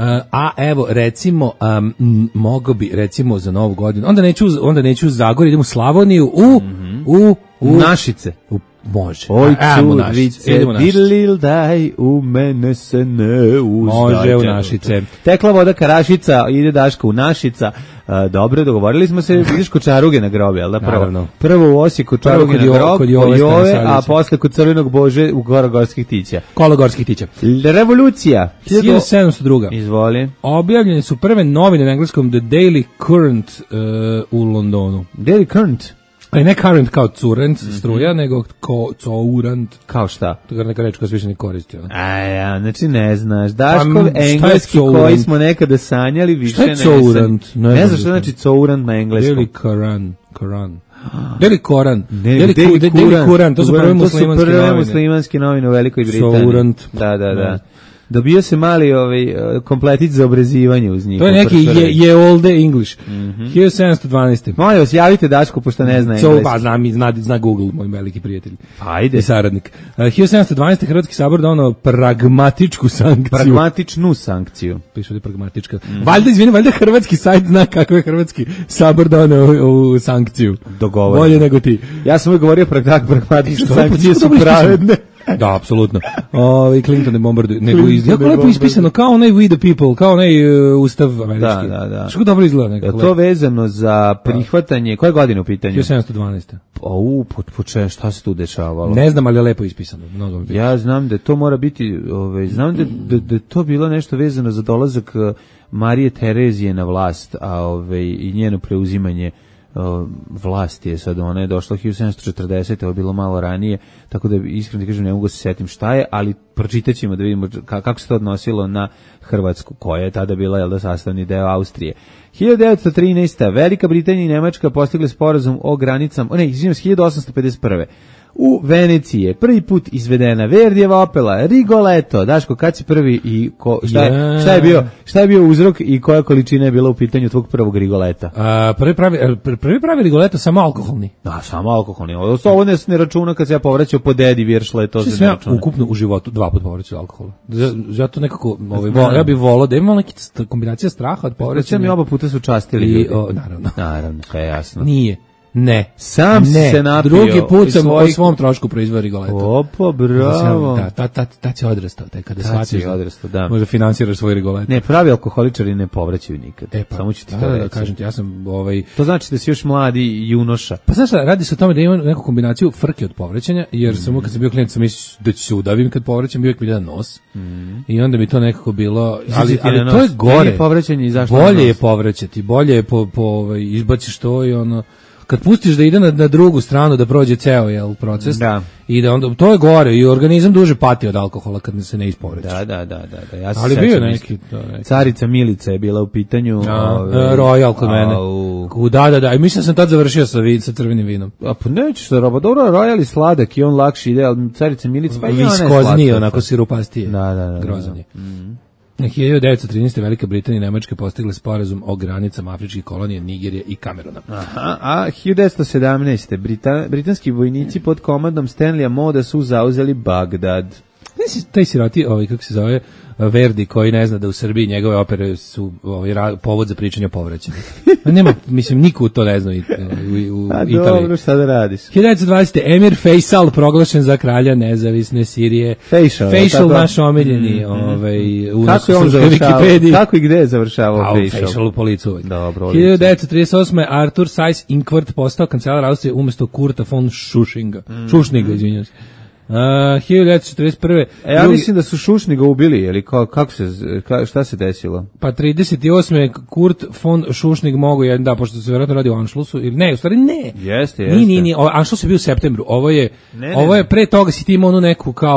A evo, recimo, um, mogo bi, recimo, za novu godinu, onda neću, onda neću u Zagorju, idem u Slavoniju, u, mm-hmm. u, u, Našice. U, može. Oj, cudvice, dilil daj, u mene se ne uzdaj. Može u Našice. Tekla voda Karašica, ide Daško u Našica. Uh, dobro, dogovorili smo se, ideš kod Čaruge na grob, jel da? Prvo, Naravno. Prvo u Osijeku Čaruge na grob, kod Jove, Jove a posle kod Crvenog Bože u Gorogorskih tića. Kologorskih tića. Revolucija. hiljadu sedamsto druga. Izvoli. Objavljene su prve novine na engleskom The Daily Current uh, u Londonu. Daily Current? Ali ne current kao current, mm-hmm. struja, nego ko, courant. Kao šta? To je neka reč koja se više ne koristi. Ona. A ja, znači ne znaš. Daškov pa, engleski koji smo nekada sanjali, više ne znam. Šta je courant? Ne, ne znaš šta znači courant na engleskom. Daily Koran. Koran. Daily Koran. Daily, Daily, Daily, Daily Koran. To su prve muslimanske novine. To su prve muslimanske novine u Velikoj Britaniji. Courant. Da, da, da. Dobio se mali ovaj kompletić za obrezivanje uz njih. To je neki je, je olde English. Mm-hmm. hiljadu sedamsto dvanaeste. Molim vas, javite Daško, pošto ne zna engleski. Pa zna, zna, zna Google, moj veliki prijatelj. Ajde. I saradnik. Uh, hiljadu sedamsto dvanaeste. Hrvatski sabor donao pragmatičku sankciju. Pragmatičnu sankciju. Piše da je pragmatička. Mm-hmm. Valjda, izvini, valjda hrvatski sajt zna kako je hrvatski sabor donao u sankciju. Dogovor. Bolje nego ti. Ja sam uvijek govorio pragmatične sankcije su pravedne. Da, apsolutno. Ovaj Clinton ne bombarduje, nego jako lepo ispisano kao onaj We the People, kao onaj uh, ustav američki. Da, da, da. Što dobro izgleda nekako. Je to vezano za prihvatanje, koje godine u pitanju? hiljadu sedamsto dvanaeste. O, po, po če, šta se tu dešavalo? Ne znam, ali je lepo ispisano. Mnogo ja znam da to mora biti, ovaj, znam da, da, da to bilo nešto vezano za dolazak Marije Terezije na vlast, a ovaj, i njeno preuzimanje Uh, vlasti je sad, ona je došla hiljadu sedamsto četrdesete. Ovo je bilo malo ranije, tako da iskreno ti kažem ne mogu se setim šta je, ali pročitat ćemo da vidimo kako se to odnosilo na Hrvatsku, koja je tada bila, jel da, sastavni deo Austrije. hiljadu devetsto trinaeste. Velika Britanija i Nemačka postigli sporazum o granicama, o ne, izvinjam se, hiljadu osamsto pedeset prve. U Veneciji je prvi put izvedena Verdijeva opera Rigoletto. Daško, kad si prvi i ko, šta, je, yeah. šta, je bio, šta je bio uzrok i koja količina je bila u pitanju tvog prvog Rigoleta? A, prvi, pravi, prvi pravi Rigoletto samo alkoholni. Da, samo alkoholni. Ovo ne, ne računa kad se ja povraćao po dedi Viršle, to se ne računa. Ukupno u životu dva put povraćao alkohola. Zato nekako, ovaj, vol, ja bih volao da imamo neki kombinacija straha od povraćanja. Mi oba puta su častili i, ljudi. O, naravno. Naravno, sve je jasno. Nije. Ne. Sam ne. se napio. Drugi put sam svojih... o svom trošku proizveo Rigoletto. Opa, bravo. Da, ta, ta, ta će odrastao, taj kada shvatiš odrastao, da. Možda finansiraš svoj Rigoletto. Ne, pravi alkoholičari ne povraćaju nikad. E pa, samo ću ti da, to da, reći. Kažem ti, ja sam ovaj... To znači da si još mladi junoša. Pa znaš šta, radi se o tome da imam neku kombinaciju frke od povraćanja, jer sam mm. kad sam bio klijent sam mislio da ću se udavim kad povraćam, bio uvijek mi jedan nos. Mm. I onda mi to nekako bilo, ali, ali to je gore. Povraćanje i zašto bolje je povraćati, bolje je po, po ovaj, izbaciš to i ono... Kad pustiš da ide na, na drugu stranu da prođe ceo jel proces da. I da onda to je gore i organizam duže pati od alkohola kad se ne ispovreći. Da, da, da, da, da. Ja se ali bio neki, to neki Carica Milica je bila u pitanju, a, ove, Royal kod mene. U, da, da, da. I mislim sam tad završio sa vin, sa crvenim vinom. A pa nećeš da roba, dobro, Royal je sladak i on lakši ide, ali Carica Milica pa viskoznije, onako sirupastije. Da, da, da. Grozan je. Mm. Na hiljadu devetsto trinaeste. Velika Britanija i Nemačka postigle sporazum o granicama afričkih kolonija Nigerije i Kameruna. Aha, a hiljadu devetsto sedamnaeste. Britan, britanski vojnici pod komandom Stanleya Moda su zauzeli Bagdad. Nisi taj siroti, ovaj, kako se zove, Verdi, koji ne zna da u Srbiji njegove opere su ovaj, ra, povod za pričanje o povraćanju. Nema, mislim, niko to ne zna u, u, u a, Italiji. Dobro, šta da radiš? hiljadu devetsto dvadesete. Emir Faisal proglašen za kralja nezavisne Sirije. Faisal, Faisal naš omiljeni, mm, ovaj, u kako je on završavao? Kako i gde je završavao Faisal? Faisal u policiju. Dobro, hiljadu devetsto trideset osme. Arthur Seyss-Inquart postao kancelar Austrije umjesto Kurta von Schuschinga. Mm. Schuschniga, izvinjam se. Uh, hiljadu devetsto četrdeset prve. E, ja drugi... mislim da su Šušniga ubili, ili ka, kako se, ka, šta se desilo? Pa trideset osme. Kurt von Schuschnig mogu jedan, da, pošto se vjerojatno radi o Anšlusu, ili ne, u stvari ne. Jeste, jeste. Nije, nije, nije, Anšlus je bio u septembru, ovo je, ne, ne, ovo je pre toga si ti imao onu neku kao...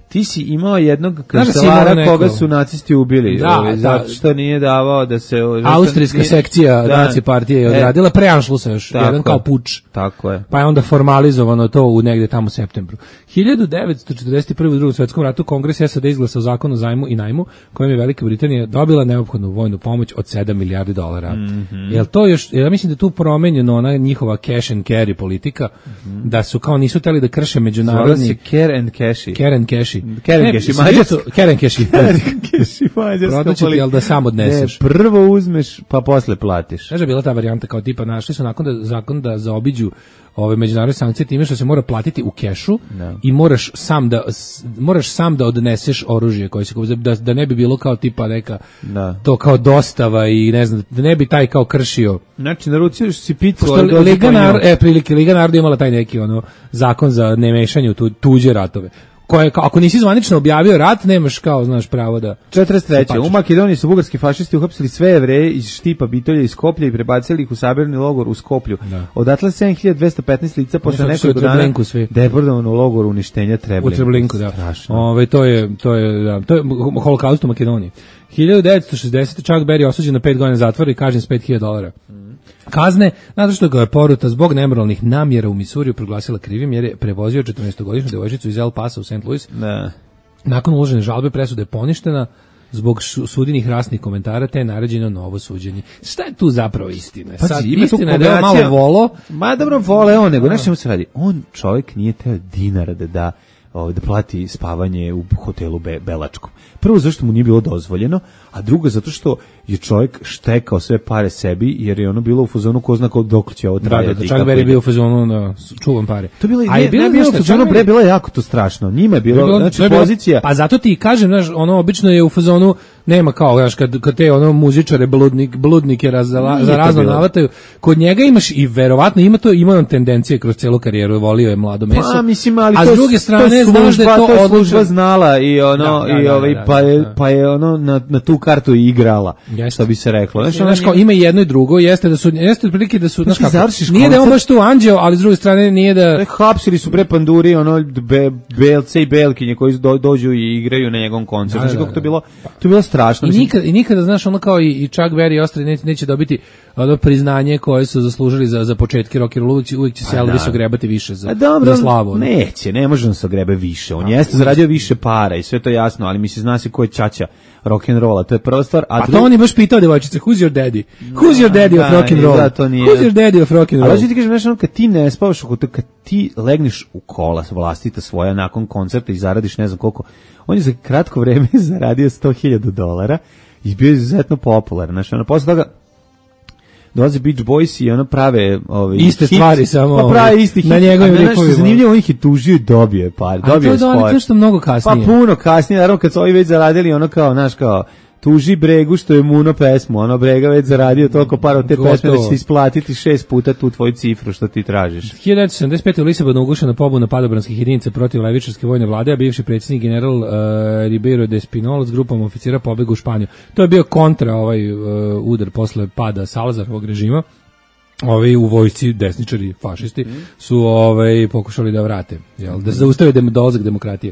ti si imao jednog kancelara koga su nacisti ubili, da, ovaj, zato što nije davao da se... Austrijska nije, sekcija da, naci partije je odradila, e, pre Anšlusa još, tako, jedan kao puč. Tako je. Pa je onda formalizovano to u negde tamo u septembru. hiljadu devetsto četrdeset prve. u Drugom svetskom ratu Kongres S A D izglasao zakon o zajmu i najmu, kojim je Velika Britanija dobila neophodnu vojnu pomoć od sedam milijardi dolara. Mm -hmm. Jel to još, ja mislim da tu promenjeno ona njihova cash and carry politika, mm -hmm. da su kao nisu hteli da krše međunarodni... Zvala se care and cashy. Care and cashy. Care and cashy, mađarsko. Care and cashy. Care and cashy, mađarsko. Prodaći ti, jel da sam odneseš. Ne, prvo uzmeš, pa posle platiš. Znaš da je bila ta varijanta kao tipa, našli su nakon da, zakon da zaobiđu ove međunarodne sankcije time što se mora platiti u kešu no. i moraš sam da moraš sam da odneseš oružje koje se da, da ne bi bilo kao tipa neka no. to kao dostava i ne znam da ne bi taj kao kršio. Znači naručuješ si picu, ali Liga naroda, e prilike Liga naroda imala taj neki ono zakon za nemešanje u tu, tuđe ratove. Koje, ako nisi zvanično objavio rat, nemaš kao, znaš, pravo da... četrdeset treće. U Makedoniji su bugarski fašisti uhapsili sve Jevreje iz Štipa, Bitolja i Skoplja i prebacili ih u sabirni logor u Skoplju. Da. Odatle sedam hiljada dvesta petnaest lica posle nekoliko dana deportovano u logor uništenja Treblinku. U Treblinku, da. Ove, to je, to je, da, to je holokaust u Makedoniji. hiljadu devetsto šezdesete. Chuck Berry osuđen na pet godina zatvora i kažnjen s pet hiljada dolara. Kazne, zato što ga je poruta zbog nemoralnih namjera u Misuriju proglasila krivim jer je prevozio četrnaestogodišnju devojčicu iz El Pasa u Saint Louis. Ne. Nakon uložene žalbe presuda je poništena zbog sudinih rasnih komentara te je naređeno novo suđenje. Šta je tu zapravo istina? Pa, sad, ima istina je da je malo volo. Ma dobro, vole on, nego nešto mu se radi. On, čovjek, nije teo dinara da da da plati spavanje u hotelu Be, Belačkom. Prvo, zašto mu nije bilo dozvoljeno, a drugo, zato što je čovjek štekao sve pare sebi, jer je ono bilo u fazonu ko zna dok će ovo trajati. Da, da, čak Beri bio u fazonu da čuvam pare. To bilo, a je bilo, bilo u fazonu, bre, bilo je jako to strašno. Njima je bilo, bilo znači, bilo, pozicija... Pa zato ti kažem, znaš, ono, obično je u fazonu, nema kao, znaš, kad, kad te ono muzičare, bludnik, bludnike raz, za razno navataju, kod njega imaš i verovatno ima to, ima on tendencije kroz celu karijeru, volio je mlado meso. Pa, mislim, ali a to, s druge strane, to znaš da je to, to je služba znala i ono, da, da, i ovaj, da, da, pa, je, da. pa je ono na, na tu kartu i igrala, jeste. Što bi se reklo. Znaš, znaš kao, ima jedno i drugo, jeste da su, jeste otprilike da su, znaš kako, nije da je on baš tu anđeo, ali s druge strane nije da... E, hapsili su bre panduri, ono, be, belce i belkinje koji do, dođu i igraju na njegovom koncertu. Znaš kako to bilo, to bilo strašno. I nikad, i nikada, znaš, ono kao i, i Chuck Berry i ostali neće, neće dobiti ono priznanje koje su zaslužili za, za početke rock and roll, uvijek, uvijek će se Elvis ogrebati više za, dobro, za slavu. Neće, ne može on se ogrebe više. On jeste zaradio više para i sve to jasno, ali mi se zna se ko je ćaća rock and rolla, to je prva stvar. A, a to on je baš pitao devojčice, who's your daddy? Who's your daddy of rock and roll? Who's your daddy of rock and roll? Ali hoću ti kažem, znaš, kad ti ne spavaš, kad ti legneš u kola vlastita svoja nakon koncerta i zaradiš ne znam koliko, on je za kratko vreme zaradio sto hiljada dolara i bio je izuzetno popularan. Znači, ono, posle toga dolaze Beach Boys i ono prave ove, iste hit, stvari samo pa prave isti hit, na njegovim ripovima. Zanimljivo, on ih je tužio i dobio je par. Dobio je sport. A to je nešto mnogo kasnije. Pa puno kasnije, naravno kad su ovi već zaradili ono kao, znaš kao, tuži Bregu što je muno pesmu, ono Brega već zaradio toliko para od te Gotovo. pesme da će ti isplatiti šest puta tu tvoju cifru što ti tražiš. hiljadu devetsto sedamdeset pete. u Lisabonu ugušena pobuna padobranskih jedinica protiv levičarske vojne vlade, a bivši predsjednik general uh, Ribeiro de Espinol s grupom oficira pobegu u Španiju. To je bio kontra ovaj uh, udar posle pada Salzarovog režima. Ovi u vojsci desničari fašisti su ovaj pokušali da vrate, jel, da se zaustave dem, dolazak demokratije.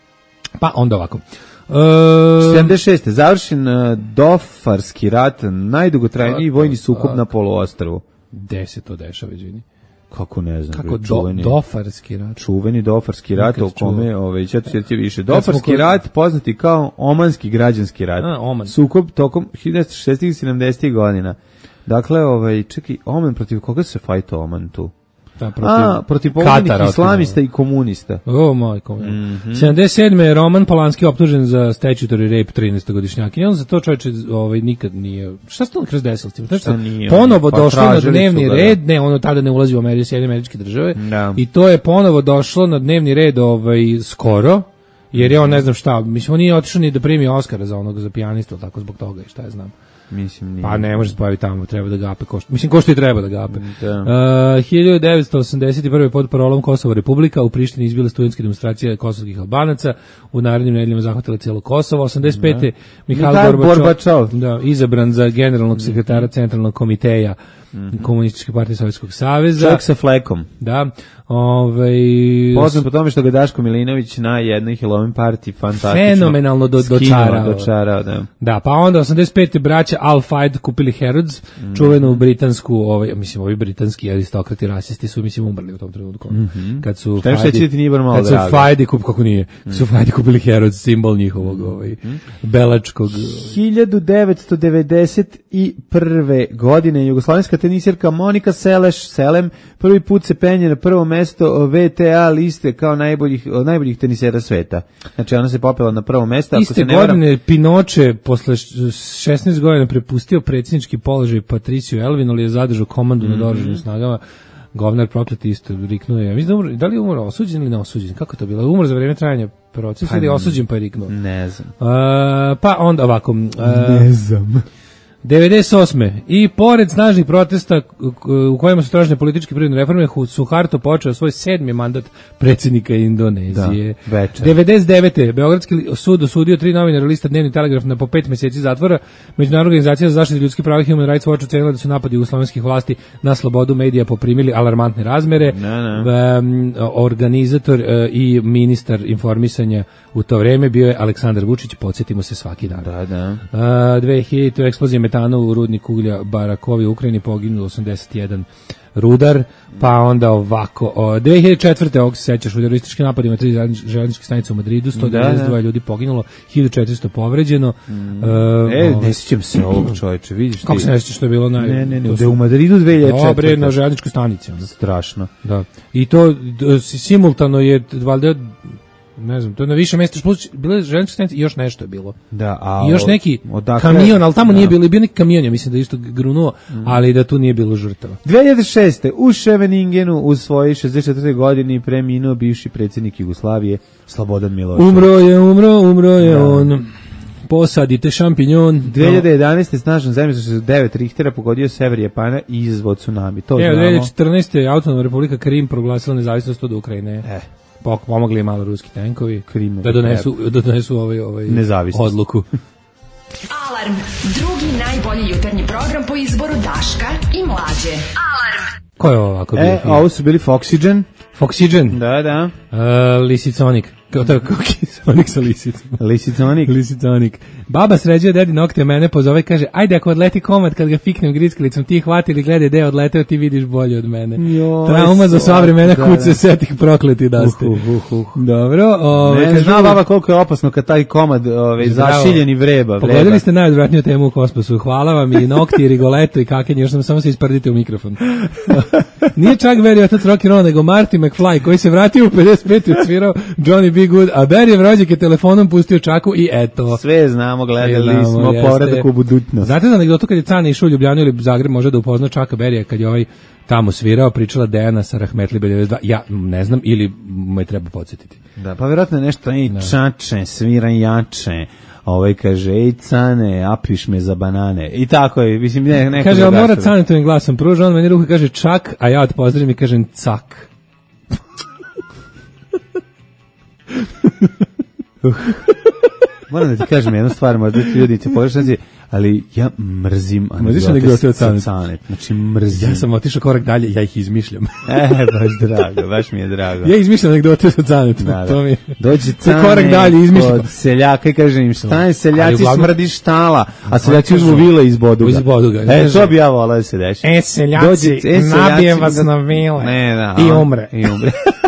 Pa onda ovako. Uh, sedamdeset šeste. završen uh, Dofarski rat, najdugotrajniji vojni sukob na poluostrvu. Gde se to dešava, izvini? Kako ne znam. Kako do, čuveni, Dofarski rat? Čuveni Dofarski rat, o kome ove, će se više. Dofarski rat, poznati kao Omanski građanski rat. A, Oman. Sukob tokom hiljadu devetsto šezdesetih i sedamdesetih godina. Dakle, ovaj, čekaj, Oman, protiv koga se fajto Oman tu? Da, protiv, A, protiv pogodnih islamista i komunista. O, majko. Mm -hmm. sedamdeset sedme. je Roman Polanski optužen za statutory rape trinaestogodišnjaka. I on za to čovječe ovaj, nikad nije... Šta se to kroz desilo? Ponovo pa došlo na dnevni ga, red, ne, ono tada ne ulazi u Amerike, Sjedinjene Američke Države, da. I to je ponovo došlo na dnevni red ovaj, skoro, jer je on ne znam šta, mislim, on nije otišao ni da primi Oskara za onog, za pijanistu, tako zbog toga i šta ja znam. Mislim, nije. Pa ne može se pojaviti tamo, treba da gape. Ko što, mislim, ko što i treba da gape. Da. Uh, hiljadu devetsto osamdeset prve. pod parolom Kosovo Republika u Prištini izbile studentske demonstracije kosovskih Albanaca, u narednim nedeljama zahvatile cijelo Kosovo. osamdeset pete. Da. Mihajl Gorbačov, da, izabran za generalnog sekretara Centralnog komiteja mm-hmm. komunističke partije Sovjetskog saveza. Čovjek sa flekom. Da. Ovaj poznat po tome što ga Daško Milinović na jednoj Halloween party fantastično fenomenalno do, dočarao. dočarao da. da, pa onda osamdeset pete braća Al-Faid kupili Harrods, mm-hmm. čuvenu britansku, ovaj, mislim, ovi britanski aristokrati, rasisti su, mislim, umrli u tom trenutku. Mm-hmm. Kad su Fajdi, kad su Fajdi, kup, kako nije, mm-hmm. su Fajdi kupili Harrods, simbol njihovog ovaj, mm-hmm. belačkog. hiljadu devetsto devedeset prve. godine jugoslovenska tenisirka Monika Seleš Selem prvi put se penje na prvo mesto V T A liste kao najboljih, najboljih tenisera sveta. Znači ona se popela na prvo mesto. Iste ako se ne godine varam... Pinoče posle šesnaest godina prepustio predsjednički položaj Patriciju Elvin, ali je zadržao komandu mm-hmm. nad oružanim snagama. Govnar prokleti isto riknuo je. Mislim da, umro, da li je umro osuđen ili ne osuđen? Kako je to bilo? Umro za vrijeme trajanja procesa pa, ili je osuđen pa je riknuo? Ne znam. Uh, pa onda ovako. Uh, ne znam. devedeset osme I pored snažnih protesta u kojima su tražene političke privredne reforme, Suharto počeo svoj sedmi mandat predsjednika Indonezije. Da, devedeset devete Beogradski sud osudio tri novinara lista Dnevni telegraf na po pet mjeseci zatvora. Međunarodna organizacija za zaštitu ljudskih prava Human Rights Watch ocenila da su napadi jugoslovenskih vlasti na slobodu medija poprimili alarmantne razmere. Ne, ne. Um, organizator uh, i ministar informisanja u to vrijeme bio je Aleksandar Vučić, podsjetimo se svaki dan. Da, da. Uh, dve hiljade eksplozije metana u rudniku uglja Barakovi u Ukrajini, poginulo osamdeset jedan rudar, pa onda ovako o, dve hiljade četvrte ovog se sećaš u terorističkim napadima tri željezničke stanice u Madridu, sto devedeset dva ljudi poginulo, hiljadu četiristo povređeno. Mm. Uh, e, ne sjećam se ovog čovječa, vidiš ti. Kako se ne sjećaš što je bilo naj... Ne, ne, ne, da u Madridu dve hiljade četvrte. Dobre, na željezničkoj stanici. Onda. Strašno. Da. I to d- simultano je valjda ne znam, to je na više mjesta plus bile željezničke stanice i još nešto je bilo. Da, a I još neki odakle, kamion, ali tamo da. nije bilo, bio neki kamion, ja mislim da isto grunuo, mm. ali da tu nije bilo žrtava. dve hiljade šeste u Ševeningenu u svojoj šezdeset četvrtoj godini preminuo bivši predsjednik Jugoslavije Slobodan Milošević. Umro je, umro, umro je da. on. Posadite šampinjon. dve hiljade jedanaeste snažan zemljotres od devet Richtera pogodio sever Japana i izazvao tsunami. To je, znamo. dve hiljade četrnaeste Autonomna republika Krim proglasila nezavisnost od Ukrajine. Eh. Pomogli malo ruski tenkovi Krim, da donesu, da donesu ovaj, ovaj odluku. Alarm, drugi najbolji jutarnji program po izboru Daška i Mlađe. Alarm. Ko je ovako bio? E, ovo su bili Foxygen. Foxygen? Da, da. Uh, Lisiconik. Kao to je Sonik sa lisicom. Lisiconik. Lisiconik. Baba sređuje dedi nokte, mene pozove i kaže, ajde ako odleti komad kad ga fiknem grickalicom, ti hvatili, gledaj gde je odleteo, ti vidiš bolje od mene. Joj, trauma za sva vremena, da, kuće setih prokleti da ste. Uh, uh, uh. Dobro. Ove, ne, zna baba koliko je opasno kad taj komad ove, zašiljen i vreba. Pogledali vreba. Ste najodvratniju temu u kosmosu. Hvala vam i nokti, i rigoleto i kakenje, još nam samo se isprdite u mikrofon. Nije čak Barry otac rock'n'roll, nego Marty McFly, koji se vratio u pedeset pet i odsvirao Johnny B. Good, a Barry rođak je telefonom pustio čaku i eto. Sve znamo, gledali znamo, smo jeste. Povratak u budućnost. Znate da anegdotu kad je Cane išao u Ljubljanu ili Zagreb može da upozna Čaka Berija kad je ovaj tamo svirao, pričala Dejana sa Rahmetli devedeset dva. Ja ne znam ili mu je treba podsjetiti. Da, pa vjerojatno je nešto i čače, sviran jače. Ovaj kaže, ej Cane, apiš me za banane. I tako je, mislim, ne, neko kaže, ali mora Cane tovim glasom. Pruža on meni ruku i kaže čak, a ja odpozdravim i kažem cak. Moram da ti kažem jednu stvar, možda ti ljudi će pogrešati, ali ja mrzim anegdote od Canet. Znači mrzim. Ja sam otišao korak dalje, ja ih izmišljam. E, baš drago, baš mi je drago. Ja izmišljam anegdote od Canet. Da, to mi dođe Cane korak dalje izmišljam. Od seljaka i kaže im šta je seljaci uglavnom... smrdi štala, a seljaci uzmu vile iz Boduga. Iz Boduga. E, to bi ja volao da se deši. E, seljaci, dođe, e, nabije vas na vile. Ne, da, I umre. I umre.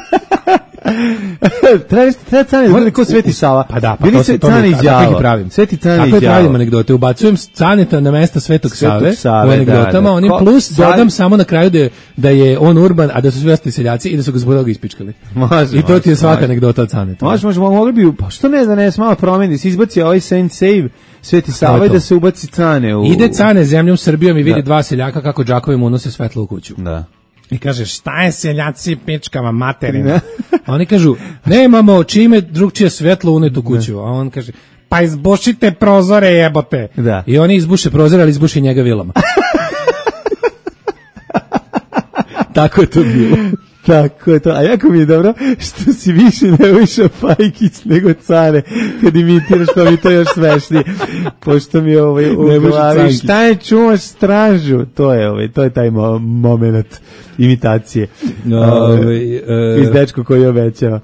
Treba treba Cane da bude ko Sveti Sava. Pa da, pa bili to se to Cane iz Đavo. Pravim. Sveti Cane iz Đavo. Tako je pravim anegdote. Ubacujem Caneta na mesta Svetog Save, Save u anegdotama, da, da. Oni plus Ko, dodam sad... samo na kraju da je, da je on urban, a da su svi ostali seljaci i da su ga zbog toga ispičkali. Može, I to ti je svaka može. Anegdota od Caneta. Može, može, mogli bi, pa što ne da ne malo promeni, se izbaci ovaj Saint Save Sveti Sava i da se ubaci Cane u... Ide Cane zemljom Srbijom i vidi da. Dva seljaka kako đakovi mu unose svetlo u kuću. Da. I kaže, šta je seljaci pičkama materina? A oni kažu, nemamo čime drugčije svetlo unetu kuću. A on kaže, pa izbušite prozore jebote. Da. I oni izbuše prozore, ali izbuše njega vilama. Tako je to bilo. Tako je to. A jako mi je dobro što si više Nebojša Pajkić nego Care kad imitiraš, pa mi to još smešnije. Pošto mi je ovaj u glavi, šta je čuvaš stražu? To je ovaj, to je taj mo- moment imitacije. No, ovaj, uh, iz dečko koji obećava.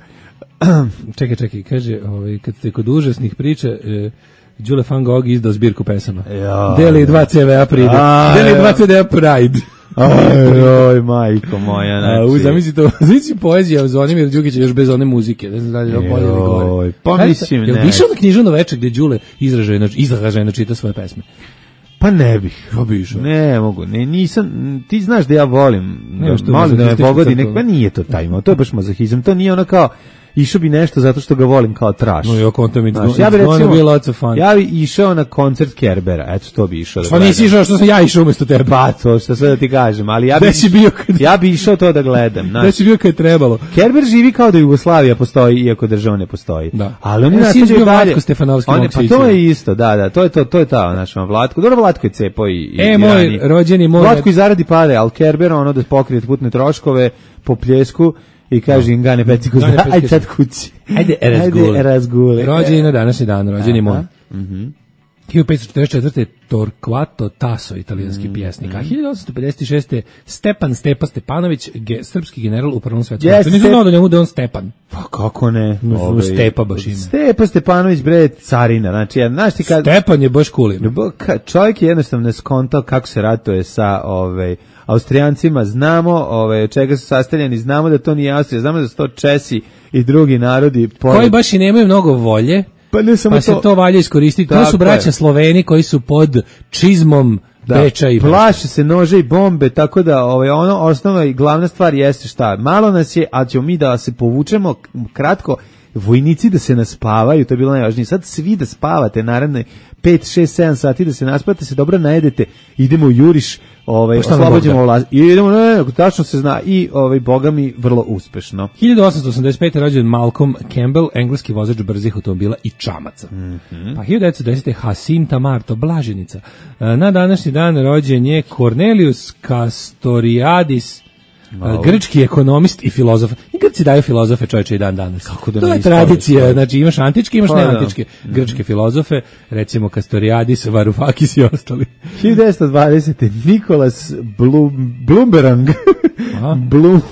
Čekaj, čekaj, kaže, ovaj, kad ste kod užasnih priča, e, Đule Van Gogh izdao zbirku pesama. Ja, Deli dva ce ve a Pride. Deli dva ce de a Pride. Aj, oj, majko moja, znači. A, zamisli to, zamisli poezija Zvonimir Đukića još bez one muzike. Ne znam da li je ovo bolje ili gore. Pa mislim, ne. Jel bi išao na književno veče gde Đule izražajno, izražajno čita svoje pesme? Pa ne bih. Pa bi išao. Ne mogu, ne, nisam, ti znaš da ja volim, Ne, da, molim da me pogodi, nek, pa nije to taj, to je baš mazohizam, to nije ono kao, išao bi nešto zato što ga volim kao trash. No, jo, kontam mi, znaš, ja bi recimo, bilo lots of fun. Ja bi išao na koncert Kerbera, eto to bi išao da gledam. Pa nisi išao, što sam ja išao umjesto tebe. Pa to, što sve da ti kažem, ali ja bi, si bio kad... ja bi išao to da gledam. Znaš. Gde si bio kad je trebalo. Kerber živi kao da Jugoslavija postoji, iako država ne postoji. Da. Ali oni ja, nastavljaju dalje. Vlatko Stefanovski. On, pa to je isto, da, da, to je to, to je ta naša Vlatko. Dobro, Vlatko je cepo i, i E, moj rani. Rođeni moj. Vlatko i zaradi pare, al Kerber ono da pokrije putne troškove po pljesku. I kaže im Gane Peciku, ajde sad kući. Ajde, razgule. Ajde, razgule. Rođen je na današnji dan, rođen je moj. Mhm. hiljadu petsto četrdeset četvrte. Torquato Tasso, italijanski mm, pjesnik. A hiljadu osamsto pedeset šeste. Stepan Stepa Stepanović, ge, srpski general u Prvom svetskom ratu. Nisam znao da njemu da je on Stepan. Pa kako ne? Ove, Stepa baš ime. Stepa Stepanović, bre, carina. Znači, ja, znaš ti kad... Stepan je baš cool ime. Čovjek je jednostavno ne skontao kako se ratuje sa... Ove, Austrijancima, znamo ove, čega su sastavljeni, znamo da to nije Austrija, znamo da su to Česi i drugi narodi. Pored... Koji baš i nemaju mnogo volje, pa, ne samo pa to... se to valja iskoristiti. To su braća je. Sloveni koji su pod čizmom da, Beča i plaše se nože i bombe, tako da ovaj, ono, osnova i glavna stvar jeste šta, malo nas je, a ćemo mi da se povučemo kratko, vojnici da se naspavaju, to je bilo najvažnije. Sad svi da spavate, naravno pet, šest, sedam sati da se naspavate, se dobro najedete, idemo u juriš, ovaj, oslobađamo vlast. I idemo, ne, ne, tačno se zna, i ovaj, boga mi, vrlo uspešno. hiljadu osamsto osamdeset pete. rođen Malcolm Campbell, engleski vozač brzih automobila i čamaca. Mm-hmm. Pa hiljadu devetsto desete. Jacinta Marto, Blaženica. Na današnji dan rođen je Cornelius Castoriadis, Malo. grčki ekonomist i filozof. I Grci daju filozofe, čovječe, i dan danas. Kako da to je tradicija, znači imaš antičke, imaš neantičke grčke filozofe, recimo Castoriadis, Varoufakis i ostali. hiljadu devetsto dvadesete. Nikolas Blum, Blumberang. Blum,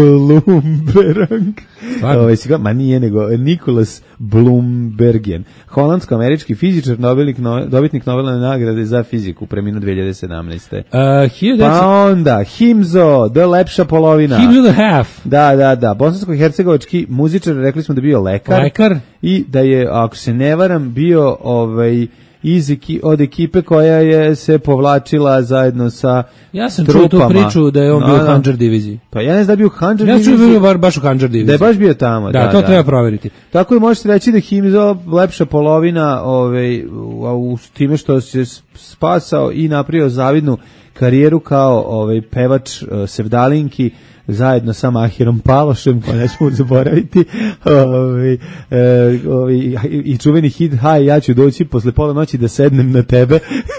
Blumberang. Ove, ma nije nego Nikolas Blumbergen. Holandsko-američki fizičar, dobitnik, no, dobitnik Nobelove nagrade za fiziku, preminuo dve hiljade sedamnaeste. Uh, pa onda, Himzo, The lepša polovina. Himzo the half. Da, da, da. Bosansko-hercegovački muzičar, rekli smo da bio lekar. Lekar. I da je, ako se ne varam, bio ovaj... iz eki, od ekipe koja je se povlačila zajedno sa ja sam trupama. čuo tu priču da je on no, bio u no. Handžar diviziji. Pa ja ne znam da je bio u Handžar ja diviziji. Ja sam bio baš u Handžar diviziji. Da je baš bio tamo. Da, da to da. treba provjeriti. Tako je možete reći da Himzo lepša polovina ovaj, u, u time što se spasao i napravio zavidnu karijeru kao ovaj, pevač uh, sevdalinki zajedno sa Mahirom Palošem, koja nećemo zaboraviti, ovaj, e, ovaj, i čuveni hit Haj, ja ću doći posle pola noći da sednem na tebe,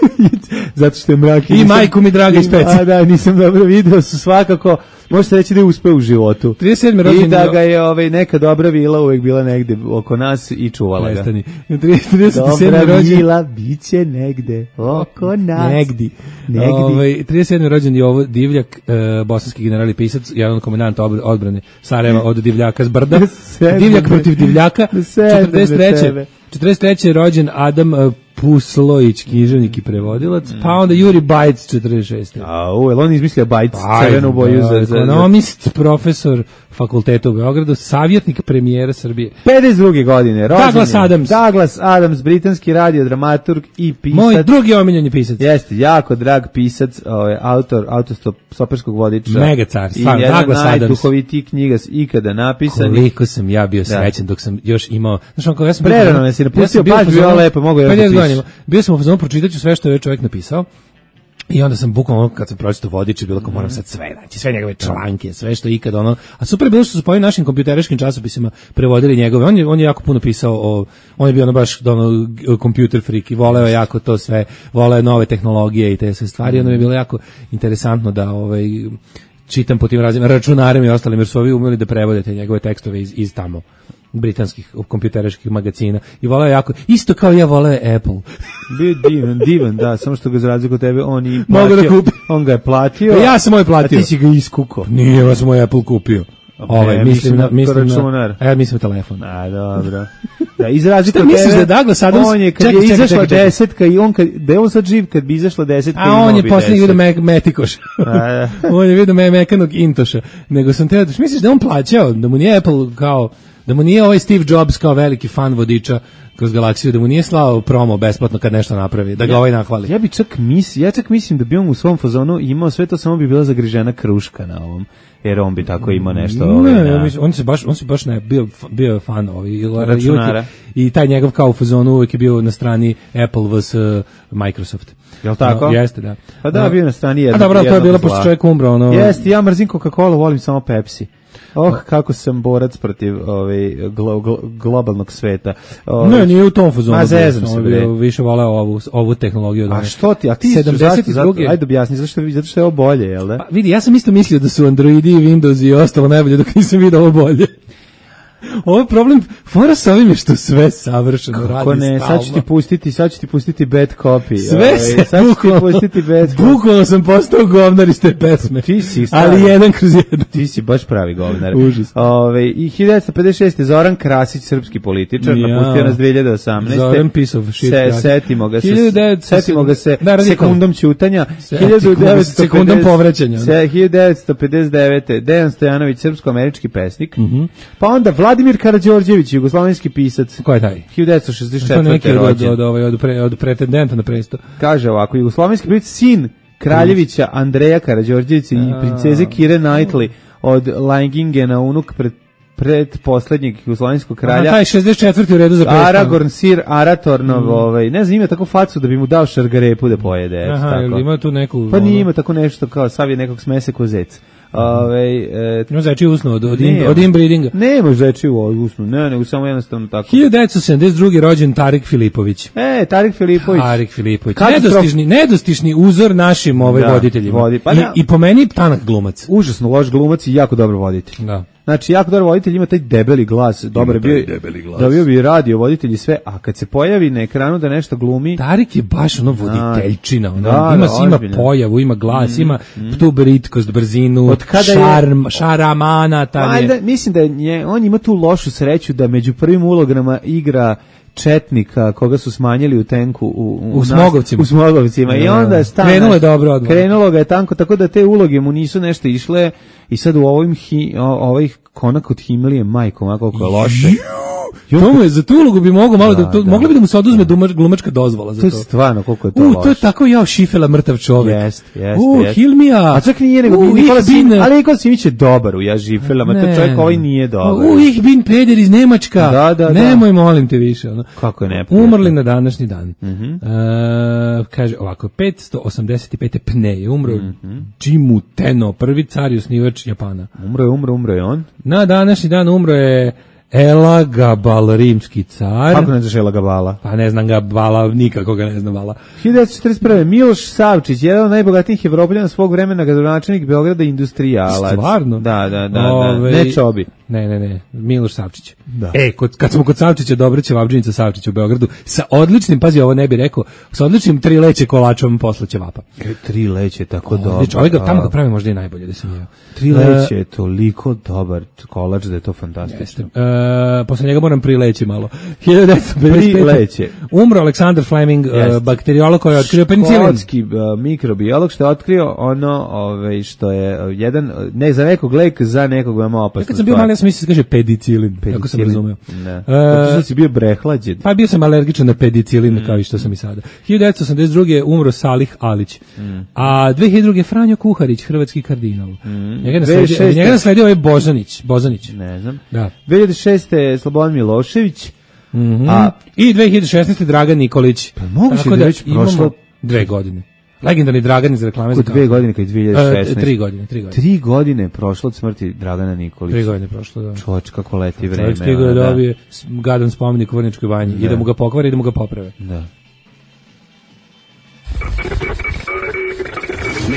zato što je mrak. I, i majku mi draga iz Peci. A da, nisam dobro video, su svakako, možete reći da je uspeo u životu. trideset sedme rođendan. I da ga je ovaj, neka dobra vila uvek bila negde oko nas i čuvala ga. trideset sedme Dobra rođen... vila biće negde oko nas. Negdi. Negdi. Ovaj, trideset sedme rođen je ovo Divljak, e, bosanski general i pisac, jedan od komendanta odbrane Sarajeva od Divljaka s brda. Divljak protiv Divljaka. četrdeset treće. četrdeset treće rođen Adam uh, Puslojić, književnik i prevodilac, mm. pa onda Juri Bajc, četrdeset šeste. A, u, je on izmislio Bajc, crvenu boju da, za, za... Ekonomist, profesor fakulteta u Beogradu, savjetnik premijera Srbije. pedeset druge godine, rođen Douglas Adams. Douglas Adams, britanski radio, dramaturg i pisac. Moj drugi omiljeni pisac. Jeste, jako drag pisac, ovaj, autor autostoperskog vodiča. Mega car, stvarno, Douglas Adams. I jedan najduhovitiji knjiga ikada napisani. Koliko sam ja bio srećan dok sam još imao... Znaš, on kao, ja sam Prerano me si napustio, paš bio lepo, mogu ja da pišem. Bio sam u fazonu, pročitaću sve što je čovjek napisao. I onda sam bukvalno kad sam pročitao Vodič, bilo kao moram sad sve naći, sve njegove članke, sve što ikad ono. A super je bilo što su po ovim našim kompjuteriškim časopisima prevodili njegove. On je on je jako puno pisao o, on je bio ono baš ono computer freak i voleo jako to sve, voleo nove tehnologije i te sve stvari. Ono je bilo jako interesantno da ovaj čitam po tim raznim računarima i ostalim, jer su ovi umeli da prevode te njegove tekstove iz, iz tamo britanskih kompjuteraških magazina i voleo jako, isto kao ja voleo Apple. Bio divan, divan, da, samo što ga za razliku od tebe, on i platio, da kupi. On ga je platio. Ja sam moj platio. A ti si ga iskukao. Nije, ja sam moj Apple kupio. Ovaj, ne, mislim na, mislim na, a ja mislim telefon. A, dobro. Da, iz razliku od tebe, da Douglas Adams, on je, kad čekaj, je čekaj, izašla čekaj, desetka i on, kad, da je on sad živ, kad bi izašla desetka a on je posljednji vidio me, Metikoša. On je vidio me, mekanog Intoša. Nego sam te, misliš da on plaćao, da mu nije Apple kao, da mu nije ovaj Steve Jobs kao veliki fan vodiča kroz galaksiju, da mu nije slao promo besplatno kad nešto napravi, da ga ja, ovaj nahvali. Ja bi čak mislim, ja čak mislim da bi on u svom fazonu imao sve to, samo bi bila zagrižena kruška na ovom, jer on bi tako imao nešto. Ne, ovaj, ja mislim, on se baš, on se baš ne bio bio fan ovi računara i taj njegov kao u fazonu uvijek je bio na strani Apple vs Microsoft. Jel tako? No, jeste, da. Pa da, bio na strani jednog. A dobro, to je bilo pošto čovjek umro, ono. Jeste, ja mrzim Coca-Cola, volim samo Pepsi. Oh, kako sam borac protiv ovaj glo, glo, globalnog sveta. Ove, ne, nije u tom fazonu. Ma zezam se, bre. Više voleo ovu, ovu tehnologiju. A što ti? A ti sedamdeset druge Ajde objasni, zašto, zato što je ovo bolje, jel da? Pa vidi, ja sam isto mislio da su Androidi i Windows i ostalo najbolje, dok nisam vidio ovo bolje. Ovo je problem, fora sa ovim je što sve savršeno Kako radi ne, stalno. sad ću ti pustiti, sad ću ti pustiti bad copy. Sve ovaj, se sad ću ti pustiti bad copy. Bukvalno sam postao govnar iz te pesme. Ti si ali jedan kroz jedan. Ti si baš pravi govnar. Užas. Ove, i hiljadu devetsto pedeset šeste. Zoran Krasić, srpski političar, ja. napustio nas dve hiljade osamnaeste. Zoran piece of shit. Se, setimo ga se, devetsto setimo ga se da, sekundom ćutanja. Sekundom povraćanja. hiljadu devetsto pedeset devete. Dejan Stojanović, srpsko-američki pesnik. Mm -hmm. Pa onda Vladimir Karađorđević, jugoslovenski pisac. Ko je taj? hiljadu devetsto šezdeset četvrte. To neki od, od, od, od, pre, od pretendenta na presto. Kaže ovako, jugoslovenski pisac, sin kraljevića Andreja Karađorđevića i princeze Kire Knightley od Langingena, unuk pred pred poslednjeg jugoslovenskog kralja. Aha, taj šezdeset četvrti u redu za presto. Aragorn Sir Aratornov, mm. ovaj, ne znam, ima tako facu da bi mu dao šargarepu da pojede. Aha, tako. Ima tu neku... Pa nije ima tako nešto kao sav nekog smese ko zec. Ove, e, ima zečiji usnu od, od, ne, od inbreedinga. Nema zečiji usnu, ne, nego samo jednostavno tako. hiljadu devetsto sedamdeset druge. rođen Tarik Filipović. E, Tarik Filipović. Tarik Filipović. Nedostižni, nedostižni uzor našim ovaj da, voditeljima. Vodi, pa I, ja, I po meni tanak glumac. Užasno loš glumac i jako dobro voditelj. Da. Znači, jako dobar voditelj, ima taj debeli glas, dobar bio, dobio bi radio voditelj i sve, a kad se pojavi na ekranu da nešto glumi... Tarik je baš ono voditeljčina, ono, da, ima, da, ima pojavu, ima glas, mm, ima mm. tu britkost, brzinu, šarm, je, šaramana, taj je... Mislim da je, on ima tu lošu sreću da među prvim ulogama igra četnika koga su smanjili u tenku u, u, u Smogovcima, u Smogovcima. I onda je stana, krenulo je dobro odmah. Krenulo ga je tanko, tako da te uloge mu nisu nešto išle i sad u ovim hi, o, ovih konak od Himlije majkom, a koliko je loše. To mu je, za tu ulogu bi mogo malo da, da, to, da mogli bi da mu se oduzme da. glumačka dozvola za to. To je stvarno, koliko je to U, loše. to je tako jao Šifela mrtav čovjek. Jest, jest, U, jest. Hilmija. A čak nije nego, uh, Nikola Simić, ali Nikola Simić je dobar u Ja Šifelama, to čovjek ovaj nije dobar. U, ih bin peder iz Nemačka. Da, da, Nemoj, da. molim te više. Ono. Kako je ne? Umrli na današnji dan. Mm -hmm. uh, kaže ovako, petsto osamdeset pete. Pne je umro mm -hmm. Jimu Teno, prvi car i osnivač Japana. Umro je, umro, umro je on. Na današnji dan umro je Elagabal, rimski car. Kako ne znaš Elagabala? Pa ne znam ga Bala, nikako ga ne znam Bala. hiljadu devetsto četrdeset prve. Miloš Savčić, jedan od najbogatijih Evropljana svog vremena, gradonačelnik Beograda, industrijalac. Stvarno? Da, da, da. Ove... da. Ne Čobi. Ne, ne, ne, Miloš Savčić. Da. E, kod, kad smo kod Savčića, Dobrića, Vabdžinica Savčića u Beogradu, sa odličnim, pazi, ovo ne bi rekao, sa odličnim tri leće kolačom posle ćevapa. E, tri leće, tako dobro. Odlično, ovaj ga tamo ga pravi možda i najbolje da sam jeo. Tri leće je toliko dobar kolač da je to fantastično. E, posle njega moram prileći malo. hiljadu devetsto pedeset pete. Prileće. Umro Alexander Fleming, uh, bakteriolog koji je otkrio penicilin. Škotski uh, mikrobiolog što je otkrio ono ovaj, što je uh, jedan, ne za nekog lek, za nekog veoma opasno. Kad sam bio mali, ja sam mislio da se kaže pedicilin, tako sam razumeo. Ne. Uh, to si bio brehlađen. Pa bio sam alergičan na pedicilin, mm. kao i što sam i sada. hiljadu devetsto osamdeset druge. umro Salih Alić. Mm. A dve hiljade druge. Franjo Kuharić, hrvatski kardinal. Mm. Njega nasledio, njega nasledio ovaj Bozanić. Bozanić. Ne znam. Da. dve hiljade šeste. Slobodan Milošević. Mm -hmm. A i dve hiljade šesnaeste. Dragan Nikolić. Pa moguće da već prošlo dve godine. Legendarni Dragan iz reklame za dve godine kad dve hiljade šesnaeste. E, tri godine, tri godine. Tri godine prošlo od smrti Dragana Nikolića. Tri godine prošlo, da. Čoč, kako leti vreme. Čovjek stigao je dobije gadan spomenik u Vrničkoj banji. Da. I da mu ga pokvari i da mu ga poprave. Da.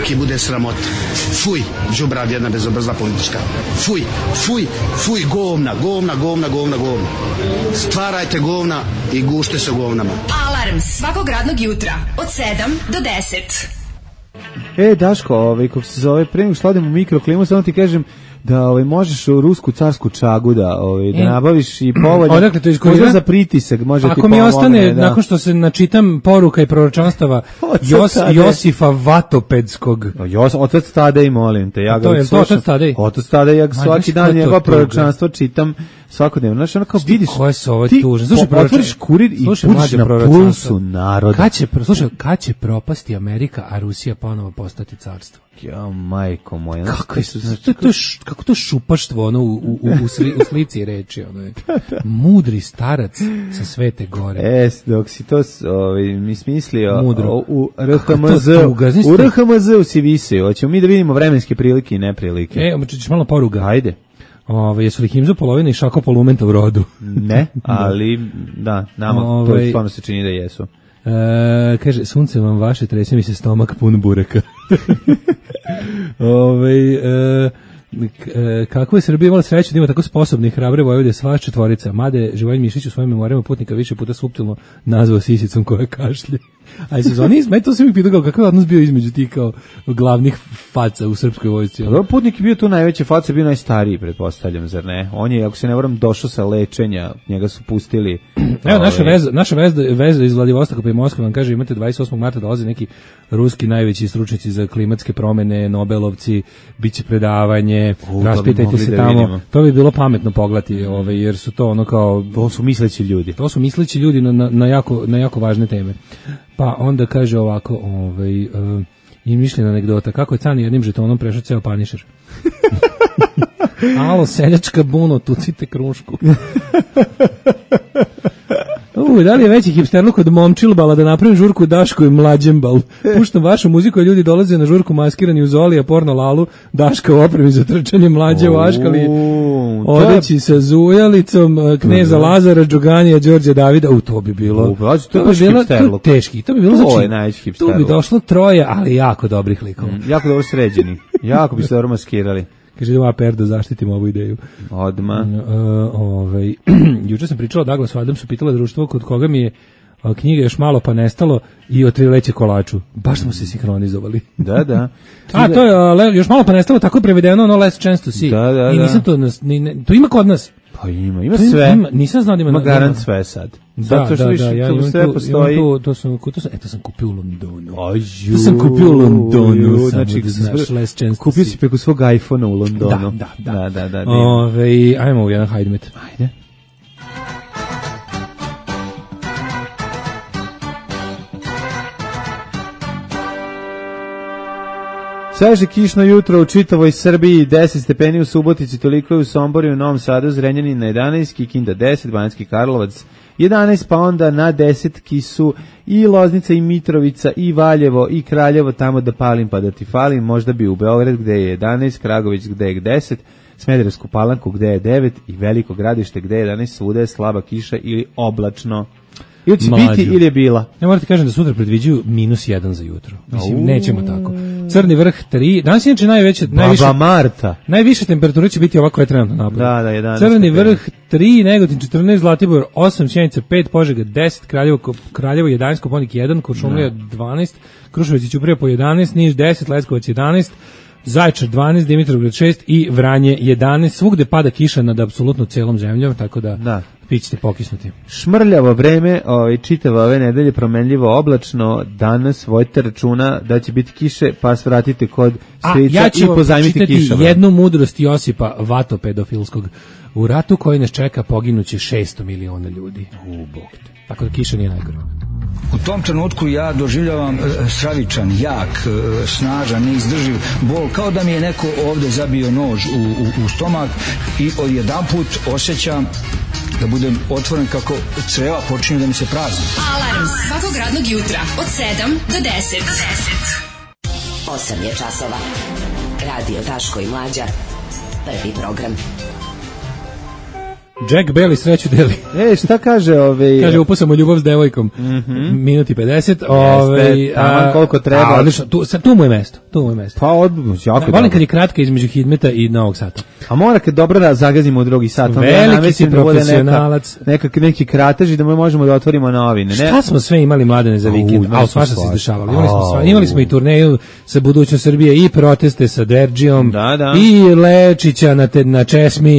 nek je bude sramota. Fuj, đubrad jedna bezobrazna politička. Fuj, fuj, fuj, govna, govna, govna, govna, govna. Stvarajte govna i gušte se govnama. Alarm svakog radnog jutra od sedam do deset. E, Daško, ovaj, kako se zove, pre nego što odem u mikroklimu, samo ti kažem da ovaj, možeš u rusku carsku čagu da, ovaj, da nabaviš i povolj. Odakle to iskoristiti? Za pritisak može ti ako pomogne. Mi ostane, da. Nakon što se načitam poruka i proročanstava Jos, Josifa Vatopedskog. Jos, otac Tadej, molim te. Ja to je to otac Tadej? Otac Tadej, ja svaki dan njegov proročanstvo čitam svakodnevno. Znaš, ono kao vidiš, koje su ovo ti tužne. Slušaj, otvoriš kurir i pudiš na pulsu naroda. Kad će, slušaj, kad će propasti Amerika, a Rusija ponovo postati carstvo? Ja, majko moja. Kako, su, to, to, kako to šupaštvo ono, u, u, u, sli, u slici reči. Ono je. Mudri starac sa Svete Gore. Es, dok si to ovaj, mi smislio Mudro. u R H M Z. U R H M Z si visio. Hoćemo mi da vidimo vremenske prilike i neprilike. E, ćeš malo poruga. Ajde. Ove, jesu li Himzo polovina i Šako polumenta u rodu? Ne, ali da, nama Ove, to stvarno se čini da jesu. E, kaže, sunce vam vaše, trese mi se stomak pun bureka. Ove, e, kako je Srbija imala sreću da ima tako sposobnih hrabre vojvode, sva četvorica, made Živojin Mišić u svojim memorijama putnika više puta suptilno nazvao sisicom koja kašlje. A se zvoni izme, to sam mi pitao kakav je odnos bio između tih kao glavnih faca u srpskoj vojsci. Dobro, putnik je bio tu najveće face, bio najstariji, pretpostavljam, zar ne? On je, ako se ne varam, došao sa lečenja, njega su pustili. Evo, naša veza, naša veza, veza iz Vladivostoka pa i Moskve vam kaže, imate dvadeset osmog marta dolaze neki ruski najveći stručnjaci za klimatske promene, Nobelovci, biće predavanje, U, raspitajte se tamo. Vidimo. To bi bilo pametno pogledati, ovaj, jer su to ono kao... To su misleći ljudi. To su misleći ljudi na, na, na, jako, na jako važne teme. Pa onda kaže ovako, ovaj, uh, i mišljena anegdota, kako je Cani jednim žetonom prešao ceo Panišer. Alo, seljačka buno, tucite krušku. U, da li je veći hipsterluk od momčilbala da napravim žurku Daško i mlađembal? Puštam vašu muziku, a ljudi dolaze na žurku maskirani u Zoli, a porno lalu, Daška u opremi za trčanje, mlađe u Aškali, odeći sa zujalicom, kneza Lazara, Džuganija, Đorđe Davida. U, to bi bilo. U, to bi bilo to teški. To bi bilo, znači, tu bi došlo troje, ali jako dobrih likova. Mm, jako dobro sređeni. Jako bi se dobro maskirali. Kaže da A P R da zaštitimo ovu ideju. Odma. Uh, ovaj, juče sam pričala Douglasu Adamsu, pitala društvo kod koga mi je knjiga još malo pa nestalo i o tri leće kolaču. Baš smo se sinhronizovali. Da, da. A, to je le, još malo pa nestalo, tako je prevedeno, no less chance to see. Da, da, I nisam to, ni, ne, to ima kod nas. Pa ima, ima sve. Ima, nisam znao da ima. Ima garant sve sad. Zato što da, više, da, ja imam sve tu, postoji. Imam tu, to sam, to sam, eto sam kupio u Londonu. Aju, to sam kupio u Londonu. Znači, da znaš, less chance kupio si preko svog iPhone-a u Londonu. Da, da, da. da, da, da, da. Ove, ajmo u jedan hajdmet. Ajde. Sveže kišno jutro u čitavoj Srbiji, deset stepeni u Subotici, toliko je u Somboru, u Novom Sadu, Zrenjanin na jedanaest, Kikinda deset, Banjski Karlovac jedanaest, pa onda na desetki su i Loznica i Mitrovica i Valjevo i Kraljevo, tamo da palim pa da ti falim, možda bi u Beograd gde je jedanaest, Kragović gde je deset, Smederevsku Palanku gde je devet i Veliko Gradište gde je jedanaest, svuda je slaba kiša ili oblačno. Ili će Mlađu. biti ili je bila. Ja moram ti kažem da sutra predviđuju minus jedan za jutro. Mislim, nećemo tako. Crni vrh tri. Danas je inače najveća, najviše, Baba Marta. Najviša temperatura će biti ovako koja je trenutno napolju. Da, da, jedanaest. Crni vrh tri, Negotin četrnaest, Zlatibor osam, Sjenica pet, Požega deset, Kraljevo, Kraljevo jedanaest, Koponik jedan, Kuršumlija dvanaest, Kruševac i Ćuprija po jedanaest, Niš deset, Leskovac jedanaest, Zaječar dvanaest, Dimitrovgrad šest i Vranje jedanaest. Svugde pada kiša nad apsolutno celom zemljom, tako da, da. Vi ćete pokisnuti. Šmrljavo vreme, ovaj, čitava ove nedelje promenljivo oblačno, danas vojte računa da će biti kiše, pa svratite kod strica ja i pozajmite kiša. Ja ću jednu mudrost Josipa Vatopedofilskog. U ratu koji nas čeka poginuće šesto miliona ljudi. U, bog te. Tako da kiša nije najgore. U tom trenutku ja doživljavam stravičan, jak, snažan, neizdrživ bol, kao da mi je neko ovde zabio nož u, u, u stomak i odjedanput osjećam da budem otvoren kako creva počinju da mi se prazni. Alarm svakog radnog jutra od sedam do deset. osam je časova. Radio Daško i Mlađa. Prvi program. Jack Belly sreću deli. E, šta kaže ovaj? Kaže upusamo ljubav s devojkom. Mhm. Minuti pedeset. Ovaj, a koliko treba. A, odlično, tu sad tu mu je mesto. Tu mu je mesto. Pa odbudno, jako. Volim kad je kratka između Hidmeta i Novog Sata. A mora kad dobro da zagazimo u drugi sat, onda veliki si profesionalac. Neka, neka, neki kratež i da možemo da otvorimo novine. Ne? Šta smo sve imali Mladene za vikend? A svašta se izdešavalo. Imali smo sva, imali smo i turneju sa Budućnost Srbije i proteste sa Derdžijom da, da. i Lečića na te, na česmi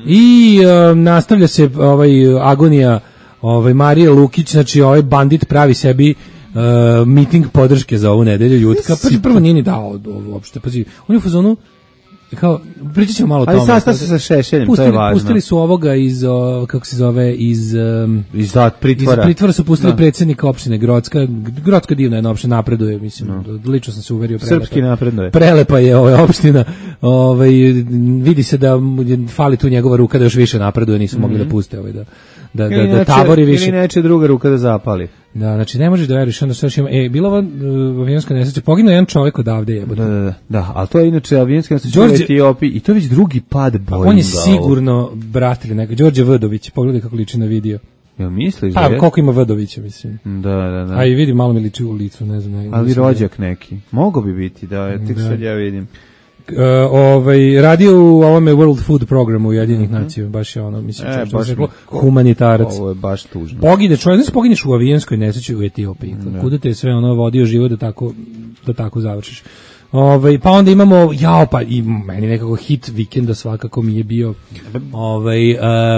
i um, nastavlja se ovaj agonija ovaj Marije Lukić, znači ovaj bandit pravi sebi uh, miting podrške za ovu nedelju Jutka. Pa prvo nije ni dao uopšte, pazi. On je u fazonu kao pričat ćemo malo o tome. Ali sastao se sa Šešeljem, pustili, to je važno. Pustili su ovoga iz, o, kako se zove, iz... Um, iz da, pritvora. Iz pritvora su pustili da. Predsjednika opštine Grocka. Grocka divna jedna opština, napreduje, mislim. No. Lično sam se uverio. Prelepa, srpski napreduje. Prelepa je ova opština. Ovaj, vidi se da fali tu njegova ruka da još više napreduje, nisu mm-hmm. mogli da puste ovaj, da, da, da, da, da tabori više. Ili neće druga ruka da zapali. Da, znači ne možeš da veruješ onda što još ima. E, bila ova uh, avionska nesreća, poginuo jedan čovjek odavde je. Da, da, da, ali to je inače avionska nesreća u Etiopiji i to je već drugi pad Boeinga. On je sigurno brat ili neka Đorđe Vdović, pogledaj kako liči na video. Jel misliš? Pa, koliko ima Vdovića, mislim. Da, da, da. A i vidi, malo mi liči u licu, ne znam. Ne, ali mislim, rođak neki. Mogo bi biti, da, ja tek sad ja vidim. Uh, ovaj, radio u ovome World Food programu Ujedinjenih mm-hmm. nacija, baš je ono, mislim, e, baš je humanitarac. Ovo je baš tužno. Pogine, čovjek, znači pogineš u avijanskoj nesreći u Etiopiji. Mm, kuda te sve ono vodio život da tako, da tako završiš. Ovaj, pa onda imamo, jao, pa i meni nekako hit vikenda svakako mi je bio ovaj, uh,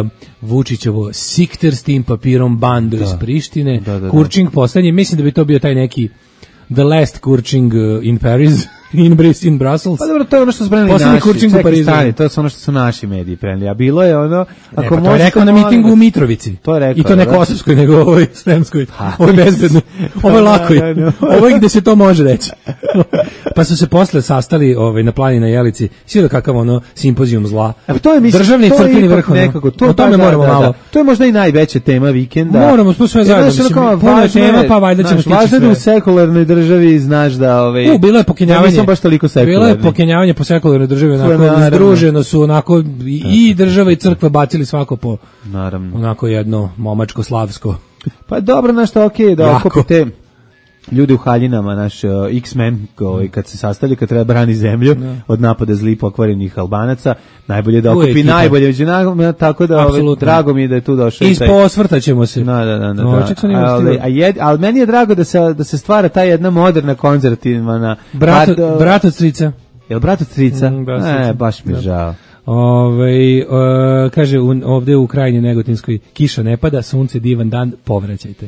Vučićevo Sikter s tim papirom bandu da. Iz Prištine, da, da, da. Kurčing poslednji, mislim da bi to bio taj neki The Last Kurčing in Paris. In, in Brussels. Pa dobro, to je ono što su preneli naši. Čekaj, stani, to je ono što su naši mediji preneli. A bilo je ono... Ako ne, pa to je rekao na mitingu u Mitrovici. To je rekao. I to ne Kosovskoj, nego ovoj Sremskoj. Ovo je bezbedno. Ovo je lako. Ovo je gde se to može reći. Pa su se posle sastali ovaj, na plani na Jelici. Svi da kakav ono simpozijum zla. A to je, mislim, državni to crkveni vrh. Nekako, to, o tome da, moramo da, malo. Da. To je možda i najveća tema vikenda. Moramo smo sve zajedno. Mislim, puno je tema, pa valjda ćemo stići sve. Važno da u sekularnoj državi znaš da... Ove, u, bilo je pokenjavanje. Nisam baš toliko sekularni. Bilo je pokenjavanje po sekularnoj državi, onako združeno su onako i, i država i crkva bacili svako po naravno onako jedno momačko slavsko. Pa dobro, znaš što, okej, okay, da okupite ljudi u haljinama, naš uh, X-Men, koji kad se sastavlja, kad treba brani zemlju no. od napada zli pokvarenih Albanaca, najbolje da okupi Uvijek, najbolje među nama, tako da ove, drago mi je da je tu došao. I posvrtat ćemo se. Da, da, da. da, no, da. Ali, a jed, ali meni je drago da se, da se stvara ta jedna moderna konzervativna... Brat, uh, brat od strica. Jel brat od strica? Mm, e, baš mi je žao. Ove, uh, kaže un, ovde u krajnje Negotinskoj kiša ne pada, sunce divan dan, povraćajte.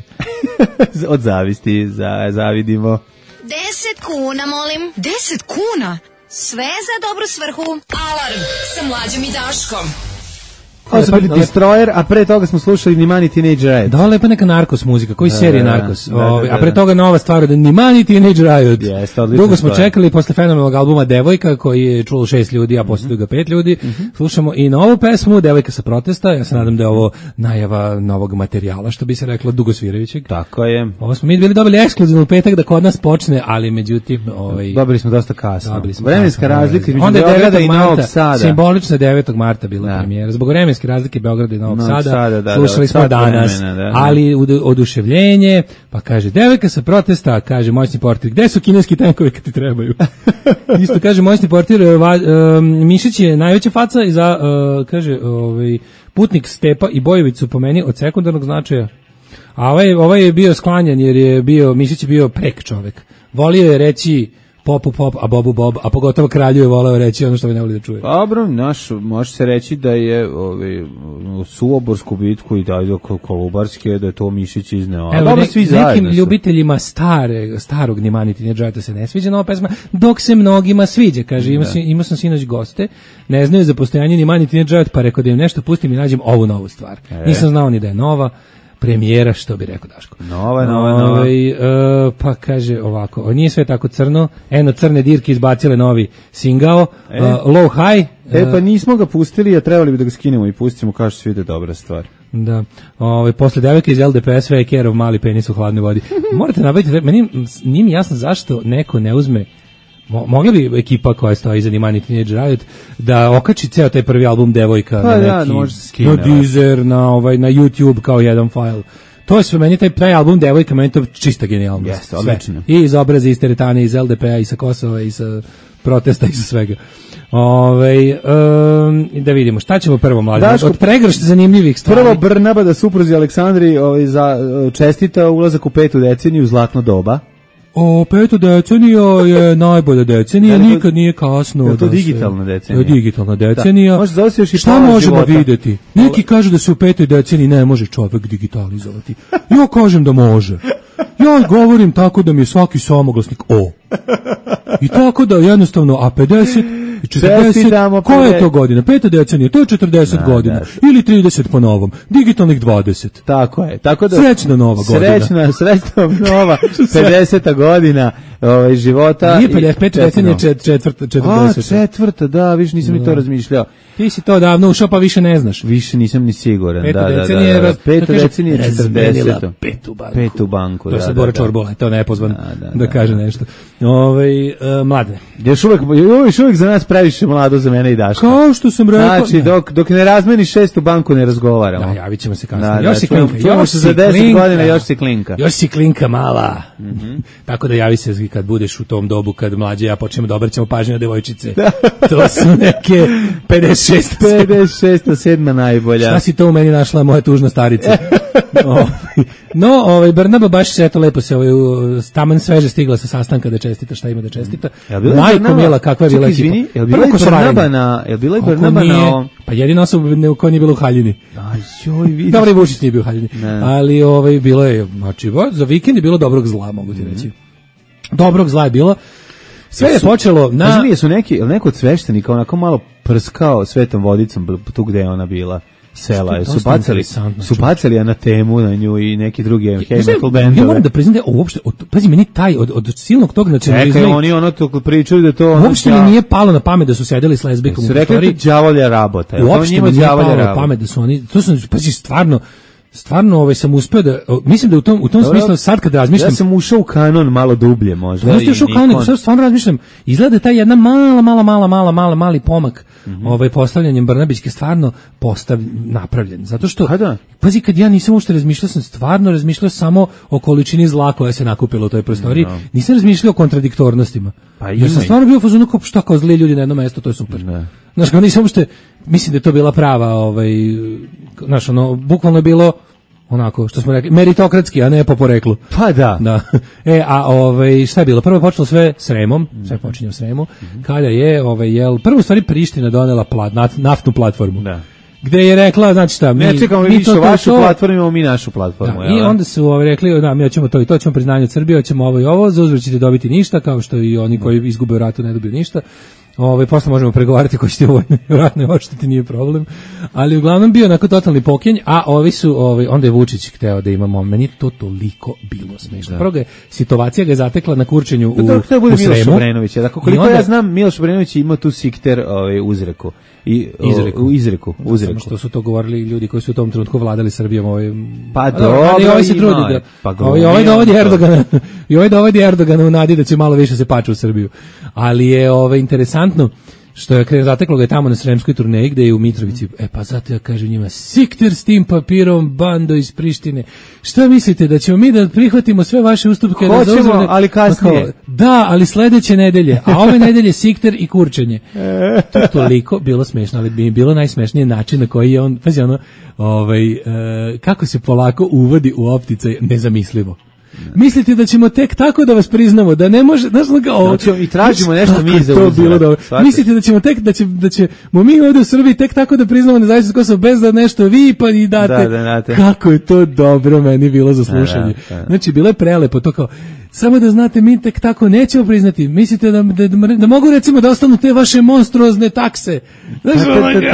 Od zavisti, za, zavidimo. Deset kuna, molim. Deset kuna? Sve za dobru svrhu. Alarm sa Mlađom i Daškom. Ovo su bili Destroyer, a pre toga smo slušali Nimani Teenage Riot. Da, lepa neka Narcos muzika, koji da, serije Narcos. Da, da, da, da. A pre toga nova stvar od Nimani Teenage Riot. Yes, dugo smo čekali posle fenomenalnog albuma Devojka, koji je čulo šest ljudi, a posle toga pet ljudi. Mm-hmm. Slušamo i novu pesmu, Devojka sa protesta. Ja se nadam da je ovo najava novog materijala, što bi se reklo Dugosvirevićeg. Tako je. Ovo smo mi bili dobili ekskluzivno u petak da kod nas počne, ali međutim... Ovaj, dobili smo dosta kasno. Smo vremenska kasno, razlika između Beograda i Novog Sada. Simbolično devetog marta bila da. Premijera. Zbog vremenske razlike Beograda i Novog Sada, Sada da, slušali da, smo danas, vremena, da, da. ali oduševljenje, pa kaže, devojka sa protesta, kaže moćni portir, gde su kineski tenkovi kad ti trebaju? Isto kaže moćni portir, va, um, Mišić je najveća faca i za, uh, kaže, ovaj, putnik Stepa i Bojović su po meni od sekundarnog značaja. A ovaj, ovaj je bio sklanjan jer je bio, Mišić je bio prek čovek. Volio je reći popu pop, a bobu bob, a pogotovo kralju je voleo reći ono što bi ne voli da čuje. Dobro, naš, može se reći da je ovaj, Suoborsku bitku i da je Kolubarske, da je to Mišić izneo. Evo, dobro, ne, svi nekim su. Ljubiteljima stare, starog Nimani Teenage Riota se ne sviđa nova pesma, dok se mnogima sviđa. Kaže, imao sam, ima sam sinoć goste, ne znaju za postojanje Nimani Teenage Riot, pa rekao da im nešto pustim i nađem ovu novu stvar. E. Nisam znao ni da je nova. Premijera, što bi rekao Daško. Nova, nova, nova. Ove, uh, pa kaže ovako, nije sve tako crno, eno crne dirke izbacile novi singao, e. uh, Low High. E, pa nismo ga pustili, a trebali bi da ga skinemo i pustimo, kao što svi da je dobra stvar. Da, ove, posle devojke iz L D P S V, Kerov mali penis u hladnoj vodi. Morate nabaviti, meni nije mi jasno zašto neko ne uzme Mo, mogla bi ekipa koja stoji iza Nimani Teenage Riot da okači ceo taj prvi album Devojka pa, na neki, da, može se skine, na Deezer, na, ovaj, na YouTube kao jedan file. To je sve meni, taj, taj album Devojka, meni to čista genijalnost. Jeste, odlično. I iz obraza, iz teretane, iz L D P-a, i sa Kosova, i sa protesta, i sa svega. Ove, um, da vidimo, šta ćemo prvo, mlađe? Daško, od pregršta zanimljivih stvari. Prvo Brnaba da supruzi Aleksandri ovaj, za, čestita ulazak u petu deceniju, zlatno doba. O, peta decenija je najbolja decenija, nikad nije kasno. Je to digitalna decenija? Je digitalna decenija. Da. Može zove se još i šta možemo života videti? Neki kažu da se u petoj deceniji ne može čovjek digitalizovati. Ja kažem da može. Ja govorim tako da mi je svaki samoglasnik O. I tako da jednostavno, a pedeset i četrdeset, koja je to godina? Peta decenija, to je četrdeset da, godina. Da. Ili trideset po novom. Digitalnih dvadeset. Tako je. Tako da, srećna nova godina. Srećna, srećna nova pedeseta godina ovaj, života. Nije pedeset, peta decenija, četvrta, četrdeseta. A, četvrta, da, više nisam ni to razmišljao. Ti si to davno ušao, pa više ne znaš. Više nisam ni siguran. Peta da, decenija da, da, da. Peta decenija je četrdeset. Petu banku. Petu banku, to da. To se Bora Čorbola, to ne je pozvan da, da, da, da kaže da, nešto. Ovaj uh, mlade. Još uvek, još uvek za nas previše mlado za mene i Daška. Kao što sam rekao. Znači, dok, dok ne razmeniš šestu banku ne razgovaramo. Da, javit ćemo se kasnije. Da, još da, si klinka. Još si za deset godina, još si klinka. Još si klinka mala. Mm-hmm. Tako da javi se kad budeš u tom dobu, kad mlađe ja počnemo da obraćamo pažnju na devojčice. To su neke pedeset šest. pedeset šest sedma najbolja. Šta si to u meni našla, moja tužna starica? No, ovaj Brnaba baš eto lepo se ovaj taman sveže stigla sa sastanka da čestita šta ima da čestita. Majko mila, kakva je bila ekipa. Izvini, je bila Brnaba na, je bila Brnaba na, pa jedina osoba ko nije bila u haljini. Aj joj, vidiš. Dobro, Vučić nije bio u haljini. Ali ovaj bilo je, znači za vikend je bilo dobrog zla, mogu ti reći. Dobrog zla je bilo. Sve je počelo na... Kaži mi, su neki, neko od sveštenika onako malo prskao svetom vodicom tu gde je ona bila, sela, su bacali, su bacali na temu na nju i neki drugi heavy metal bendove. Ja moram da priznam da uopšte, od, pazi, meni taj, od, od silnog tog nacionalizma... Čekaj, oni ono to pričaju da to... Uopšte mi nije palo na pamet da su sedeli s lezbikom u stvari. Su rekli da đavolja rabota. Uopšte mi nije palo na pamet da su oni... To su, pazi, stvarno... Stvarno ovaj sam uspeo da mislim da u tom u tom Dobro, smislu sad kad razmišljam ja sam ušao u kanon malo dublje možda. Ja sam ušao u kanon, sad stvarno razmišljam, izgleda taj jedna mala mala mala mala mala mali pomak mm-hmm. ovaj postavljanjem Brnabićke stvarno postav napravljen. Zato što Kada? pazi kad ja nisam uopšte razmišljao, sam stvarno razmišljao samo o količini zla koja se nakupila u toj prostoriji. No. Nisam razmišljao o kontradiktornostima. Pa ja sam stvarno bio u fazonu kao šta kao zli ljudi na jednom mestu, to je super. Ne. Znaš, kao nisam uopšte, mislim da je to bila prava, ovaj, znaš, ono, bukvalno je bilo onako, što smo rekli, meritokratski, a ne po poreklu. Pa da. Da. E, a ovaj, šta je bilo? Prvo je počelo sve s Remom, sve počinje s Remom, mm-hmm. kada je, ovaj, jel, prvo u stvari Priština donela plat, naftnu platformu. Da. Gde je rekla, znači šta, mi... Ne čekamo mi to, vašu to, platformu, imamo mi našu platformu. Da, i onda su ovaj, rekli, da, mi ćemo to i to, ćemo priznanje od Srbije, ćemo ovo i ovo, za uzvrat ćete dobiti ništa, kao što i oni koji izgube u ratu ne dobiju ništa. Ovaj posle možemo pregovarati ko će vojne ratne odštete, nije problem. Ali uglavnom bio onako totalni pokenj, a ovi su ovaj onda je Vučić hteo da imamo, meni to toliko bilo smešno. Prvo je situacija ga je zatekla na kurčenju u, da, to bude u Miloš Obrenović. Dakle, koliko onda, ja znam, Miloš Obrenović ima tu sikter ovaj uzreku. I izreku, u izreku, uzreku. Što su to govorili ljudi koji su u tom trenutku vladali Srbijom, ovaj. Pa dobro, ali ovaj se trudi da. Pa ovaj, ovaj dovodi Erdogana. I ovaj dovodi Erdogana u nadi da će malo više se pače u Srbiju. Ali je ovaj interesantno što je krenuo, zateklo ga je tamo na sremskoj turneji gde je u Mitrovici. E pa zato ja kažem njima, sikter s tim papirom, bando iz Prištine. Šta mislite, da ćemo mi da prihvatimo sve vaše ustupke? Hoćemo, da ali kasnije. Kao, da, ali sledeće nedelje. A ove nedelje sikter i kurčenje. To je toliko bilo smešno, ali bi mi bilo najsmešnije način na koji je on, pazi ono, ovaj, uh, kako se polako uvodi u opticaj, nezamislivo. Mislite da ćemo tek tako da vas priznamo, da ne može, znaš li kao znači, i tražimo nešto mi za to bilo dobro. Mislite da ćemo tek da će da ćemo mi ovdje u Srbiji tek tako da priznamo nezavisnost Kosova bez da nešto vi pa i date. Da, da, date. Kako je to dobro meni bilo za slušanje. Da, da, da. Znači bilo je prelepo to kao samo da znate, mi tek tako nećemo priznati. Mislite da, da, da, da mogu recimo da ostanu te vaše monstruozne takse. Znači,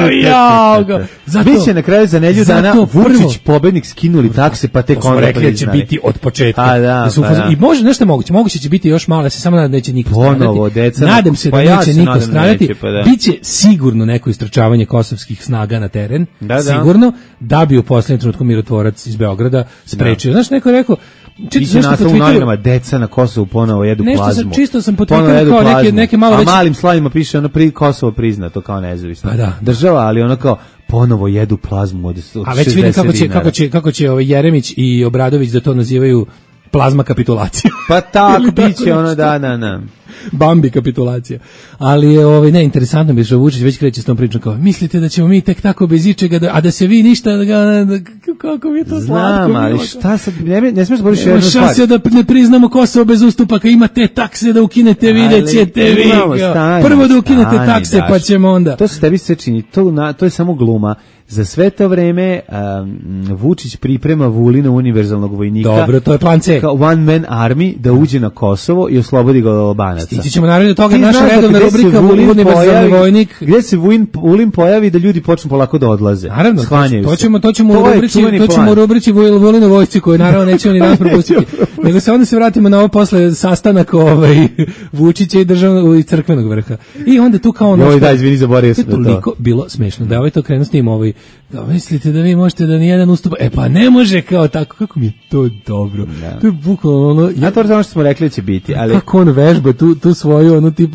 biće na kraju za nedjelju dana Vučić pobednik skinuli takse, pa tek onda rekli će biti od početka. A, da, da su, pa, da. I može nešto moguće, moguće će biti još malo, ja se samo nadam da neće niko Ponovo, stradati. Deca, nadam se da pa neće ja niko stradati. Neće, pa da. Biće sigurno neko istračavanje kosovskih snaga na teren, da, da. sigurno, da bi u poslednjem trenutku mirotvorac iz Beograda sprečio. Da. Znaš, neko je rekao, Čisto nešto u novinama, deca na Kosovu ponovo jedu nešto plazmu. Sam, čisto sam po Twitteru kao neke, neke malo već... A malim slovima piše ono pri Kosovo priznato kao nezavisno. Pa da. Država, ali ono kao ponovo jedu plazmu od, od a već vidim kako će, kako će, kako će ovaj Jeremić i Obradović da to nazivaju plazma kapitulacija. Pa tako biće ono da, da, da. Bambi kapitulacija. Ali je ovaj ne interesantno mi što Vučić već kreće s tom pričom kao mislite da ćemo mi tek tako bez ičega da, a da se vi ništa da, da, kako mi je to slatko. Znam, ali šta sad ne, ne smiješ govoriš jednu stvar. Šanse da ne priznamo Kosovo bez ustupaka, imate takse da ukinete, videćete vi. Prvo da ukinete stani, takse daš. Pa ćemo onda. To se tebi se čini, to, na, to je samo gluma. Za sve to vreme um, Vučić priprema Vulina univerzalnog vojnika. Dobro, to je plan C. Kao one man army da uđe na Kosovo i oslobodi ga od Albanaca. Stići ćemo naravno do toga naša redovna rubrika Vulin univerzalni vojnik. Gdje se Vulin, Vulin pojavi da ljudi počnu polako da odlaze. Naravno, to ćemo, to ćemo u rubrici, to ćemo u rubrici Vulina vojsci koju naravno nećemo ni nas propustiti. Nego se onda se vratimo na ovo posle sastanak ovaj, Vučića i državnog i crkvenog vrha. I onda tu kao ono... Joj, da, izvini, zaboravio sam to. Je toliko bilo smešno da ovaj to krenu s tim ovaj... Kao, mislite da vi možete da nijedan ustupa... E pa ne može kao tako, kako mi je to dobro. Da. To je bukvalno ono... Ja to ono što smo rekli da će biti, ali... Kako on vežba tu, tu svoju ono tipa...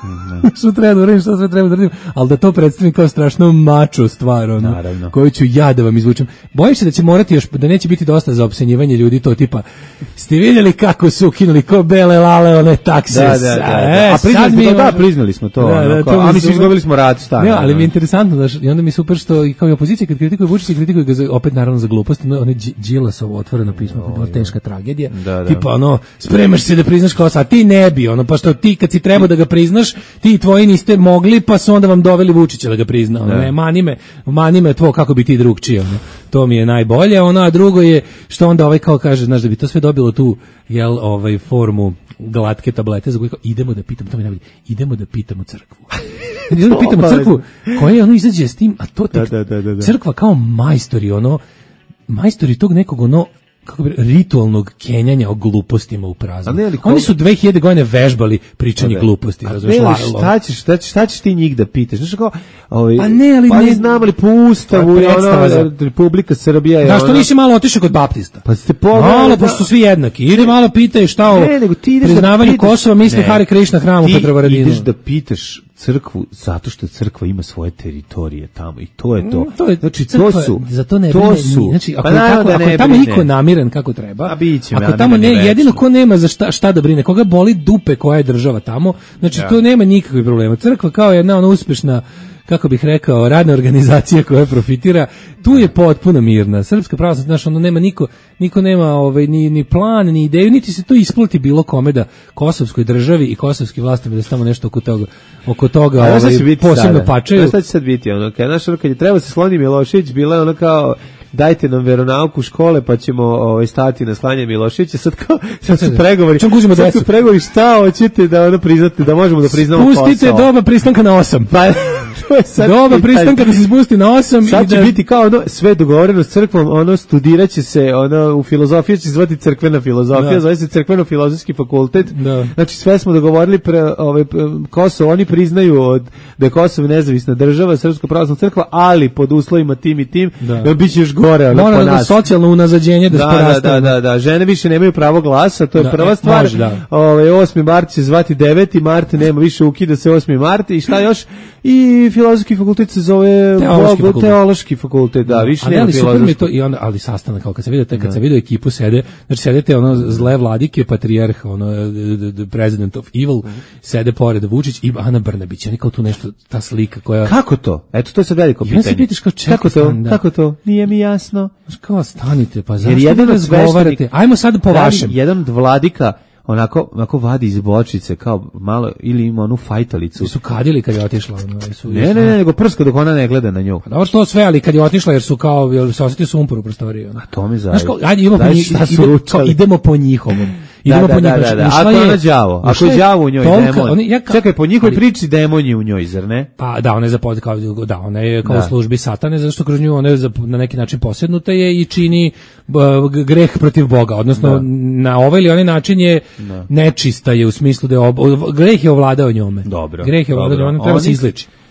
što treba da uradim, što sve treba da uradim, ali da to predstavim kao strašno mačo stvar, ono, koju ću ja da vam izvučem. Bojim se da će morati još, da neće biti dosta za opsenjivanje ljudi, to tipa, ste vidjeli kako su ukinuli ko bele lale one takse? Da, da, da, da. E, a priznali smo to, da, priznali smo to, da, da, to a mi su izgubili smo rad, šta? Ne, ali mi je interesantno, znaš, i onda mi super što i kao i opozicija kad kritikuje Vučića, kritikuje ga za, opet naravno za glupost, no, one Đilasovo otvoreno pismo, oh, je teška tragedija, da, da. Tipa ono, spremaš se da priznaš Kosovo, a ti ne bi, ono, pa što ti kad si trebao da ga priznaš, ti tvoji niste mogli, pa su onda vam doveli Vučića da ga prizna. Ono, ne, mani me, mani me tvo kako bi ti drugčije. Ono. To mi je najbolje. Ono, a drugo je što onda ovaj kao kaže, znaš, da bi to sve dobilo tu jel, ovaj, formu glatke tablete za koje kao, idemo da pitamo, to mi najbolje, idemo da pitamo crkvu. Idemo da pitamo crkvu koja ono izađe s tim, a to tek, da, da, da, da. Crkva kao majstori, ono, majstori tog nekog ono, kako bi ritualnog kenjanja o glupostima u praznu. Ko... Oni su dve hiljade godine vežbali pričanje okay. gluposti. Razumiješ, šta ćeš, šta, šta ćeš ti njih da pitaš? Znaš kao, ovaj, pa ne, ali pa ne znamo li po ustavu, ono, za... Republika Srbija je da, što ona... nisi malo otišao kod baptista? Pa ste pogledali... Malo, pošto su svi jednaki. Idi malo pitaj šta o priznavanju Kosova misli Hare Krišna hram u Petrovaradinu. Ti ideš da pitaš crkvu zato što crkva ima svoje teritorije tamo i to je to. Mm, to je, znači crkva, to su zato ne to brine, su. Znači ako, pa tako, ako je tamo niko namiren kako treba. Biće, ako tamo ne jedino ko nema za šta, šta da brine, koga boli dupe koja je država tamo. Znači ja. To nema nikakvih problema. Crkva kao jedna ona uspešna, kako bih rekao, radna organizacija koja profitira, tu je potpuno mirna. Srpska pravoslavna, znaš, ono nema niko, niko nema ovaj ni ni plan, ni ideju, niti se to isplati bilo kome da kosovskoj državi i kosovskim vlastima da se tamo nešto oko toga, oko toga ovaj, posebno pačaju. Šta će sad biti? Ono, kad naš kad je treba se sloni Milošević, bila je ono kao dajte nam veronauku škole pa ćemo ovaj stati na slanje Miloševića. Sad kao sad su pregovori. Sad su pregovori šta hoćete da ono priznate da možemo da priznamo Kosovo. Pustite doba pristanka na osam. Pa to je sad doba pristanka da se spusti na osam sad i će da... biti kao ono sve dogovoreno s crkvom, ono studiraće se ono u filozofiji će se zvati crkvena filozofija, da. Zove se crkveno-filozofski fakultet. Da. Znači sve smo dogovorili pre ovaj Kosovo oni priznaju od da je Kosovo nezavisna država, Srpska pravoslavna crkva, ali pod uslovima tim i tim, da biće još gore, ono po nas. Socijalno unazađenje da, da, da, da, da, žene više nemaju pravo glasa, to je da, prva stvar. Može, da. Ovaj osmi mart će zvati deveti mart, nema više, ukida se osmi mart i šta još? I filozofski fakultet se zove teološki fakultet, teološki fakultet da, više a nema ne, filozofski. To i onda ali sastanak kao kad se vidi te kad se vidi ekipu sede, znači sedete ono zle vladike, patrijarh, ono the president of evil, uh-huh. Sede pored Vučić i Ana Brnabić, oni kao tu nešto ta slika koja kako to? Eto to je sad veliko pitanje. Ja se pitaš kao čekaj, kako to? Da. Kako to? Nije mi jasno. Kao stanite, pa zašto jedan razgovarate? Ajmo sad po vašem. Jedan od vladika onako, onako vadi iz bočice kao malo ili ima onu fajtalicu. Su kadili kad je otišla, ono, su. Ne, ne, ne, nego prska dok ona ne gleda na nju. Pa dobro to sve, ali kad je otišla jer su kao jer se osjetio sumpor u prostoriji. Ono. A to mi zaista. Znaš kao, ajde idemo po njih, ide, kao, idemo po njihovom. Idemo da, po da, njih. Da, da, da. Ako je ona đavo, ako je đavo u njoj tonka, demon. Oni, ja ka, čekaj, po njihovoj priči demon je u njoj, zar ne? Pa da, ona je zapod kao da, ona je kao da. U službi satane, zato što kroz nju ona je na neki način posjednuta je i čini uh, greh protiv Boga, odnosno da. Na ovaj ili onaj način je da. Nečista je u smislu da je ob, greh je ovladao njome. Dobro. Greh je ovladao njome, treba se izleči.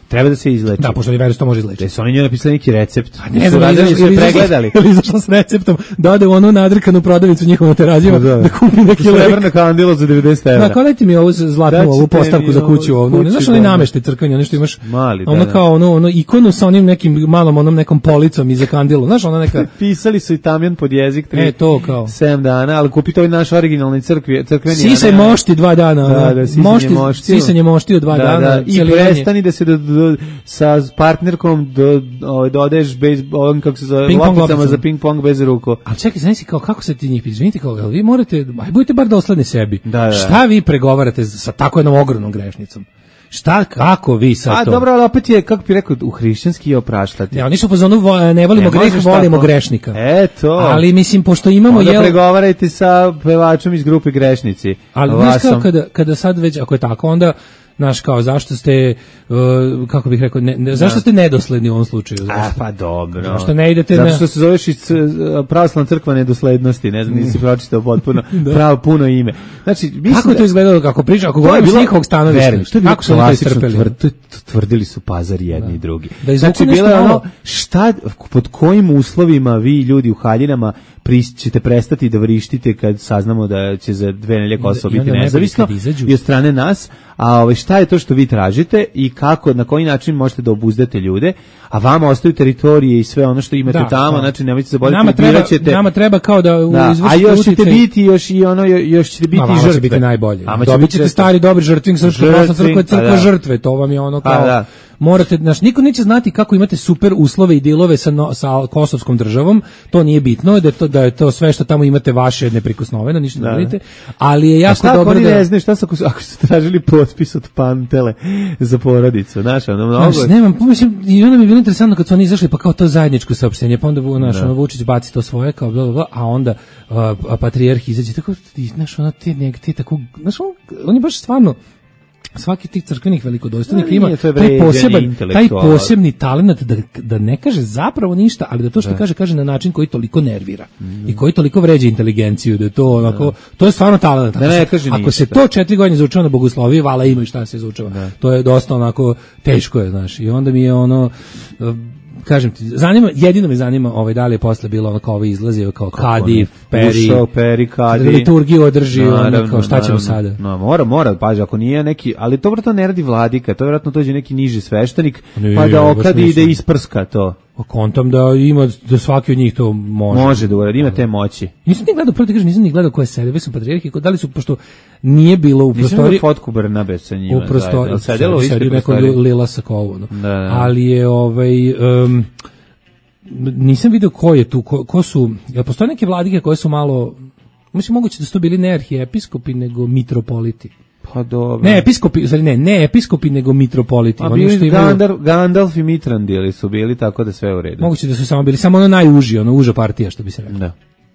Treba da se izleči. Da, pošto virus to može izlečiti. Da su oni njoj napisali neki recept. A ne znam, radili, su pregledali. Ili izašla s receptom da ode u onu nadrkanu prodavnicu njihovom terazijama da, da kupi neki lek. Srebrna kandila za devedeset evra. Da, kao dajte mi ovu zlatnu, ovu postavku za kuću. Ovnu. Ne znaš onaj nameštaj crkveni, ono što imaš mali, da, ono da. kao ono, ono ikonu sa onim nekim malom onom nekom policom iza kandilu. Znaš, ona neka... Pisali su i tamjan pod jezik tri, e, to kao. sedam dana, ali kupite ovaj naš originalni crkvi, crkveni. Sisaj mošti dva dana. Da, da, mošti, sisanje moštiju dva da, dana. Da, i prestani da se do, do, sa partnerkom do, ovaj, dodeš bez, ovim, kako se zove, lopticama za ping pong bez ruku. Ali čekaj, znaš kao, kako se ti njih izvinite, kao, vi morate, aj budete bar dosledni sebi. Da, da. Šta vi pregovarate sa tako jednom ogromnom grešnicom? Šta, kako vi sad A, to? A dobro, ali opet je, kako bi rekao, u hrišćanski je opraštati. Ja, oni su po zonu, ne volimo greh, volimo tako. Grešnika. Eto. Ali, mislim, pošto imamo... Onda jel... pregovarajte sa pevačom iz grupe Grešnici. Ali, znaš kao, kada, kada sad već, ako je tako, onda... Znaš, kao, zašto ste, uh, kako bih rekao, ne, ne, zašto ste nedosledni u ovom slučaju? Zašto? A, pa dobro. Zašto ne idete Zato na... što se zoveš iz pravoslavna crkva nedoslednosti, ne znam, nisi pročitao potpuno pravo puno ime. Znači, mislim kako je to izgledalo, kako priča, ako govorimo s njihovog stanovišta, kako su oni to istrpeli? Tvrdili su pazar jedni i drugi. Da znači, bilo je ono, šta, pod kojim uslovima vi ljudi u haljinama ćete prestati da vrištite kad saznamo da će za dve nelje Kosovo biti nezavisno i od strane nas, a ovaj, šta je to što vi tražite i kako, na koji način možete da obuzdate ljude, a vama ostaju teritorije i sve ono što imate da, tamo, da. Znači nemojte zaboraviti, nama treba, ćete, nama treba kao da, da a još ćete utjecaj... biti još i ono još ćete biti ma, žrtve. Će biti najbolje. Dobit ćete stari dobri žrtving, srpska pravoslavna crkva, crkva žrtve, to vam je ono kao da. Morate, znaš, niko neće znati kako imate super uslove i dilove sa, no, sa kosovskom državom, to nije bitno, da je to, da je to sve što tamo imate vaše neprikosnoveno, ništa ne vidite, ali je jako dobro da... A šta ne znaju, šta su, ako su tražili potpis od Pantele za porodicu, znaš, ono mnogo... Znaš, nemam, pomislim, i onda mi je bilo interesantno kad su oni izašli, pa kao to zajedničko saopštenje, pa onda, znaš, ono, Vučić baci to svoje, kao bla, bla, bla, a onda a, a patrijarh izađe, tako, znaš, ono, ti, nek, ti tako, znaš, on, on je baš stvarno, svaki tih crkvenih velikodostojnika ima taj poseban, taj posebni talenat da, da ne kaže zapravo ništa, ali da to što da. kaže, kaže na način koji toliko nervira mm. i koji toliko vređa inteligenciju, da je to onako, da. to je stvarno talenat. Ako, ne, se, ako se to četiri godine izučava na bogosloviji, vala ima i šta se izučava. Da. To je dosta onako teško je, znaš. I onda mi je ono... kažem ti, zanima, jedino me zanima ovaj, da li je posle bilo ono kao ovaj izlazio kao Kadi, Peri, Ušao, Peri, Kadi, liturgiju održi, ono, kao šta ćemo sada? No, mora, mora, paži, ako nije neki, ali to vjerojatno ne radi vladika, to vjerojatno dođe neki niži sveštenik, ne, pa da okadi i da isprska to. Kontam da ima, da svaki od njih to može. Može da uradi, ima te moći. Nisam ni gledao, prvo ti kažem, nisam ni gledao ko je sede, već sam patrijarhi, da li su, pošto nije bilo u prostoriji... Nisam imao fotku Brnabe sa njima. U prostoriji, sedio neko Lila Sakovo, no. Da, da. Ali je, ovaj... Um, nisam vidio ko je tu, ko, ko su... Jel postoje neke vladike koje su malo... Mislim, moguće da su to bili ne arhijepiskopi, nego mitropoliti. Pa dobro. Ne episkopi, ne, ne episkopi, nego mitropoliti. A bili što imaju... Gandalf, Gandalf i Mitrandili su bili, tako da sve u redu. Moguće da su samo bili, samo ono najuži, ono uža partija, što bi se rekao. Da.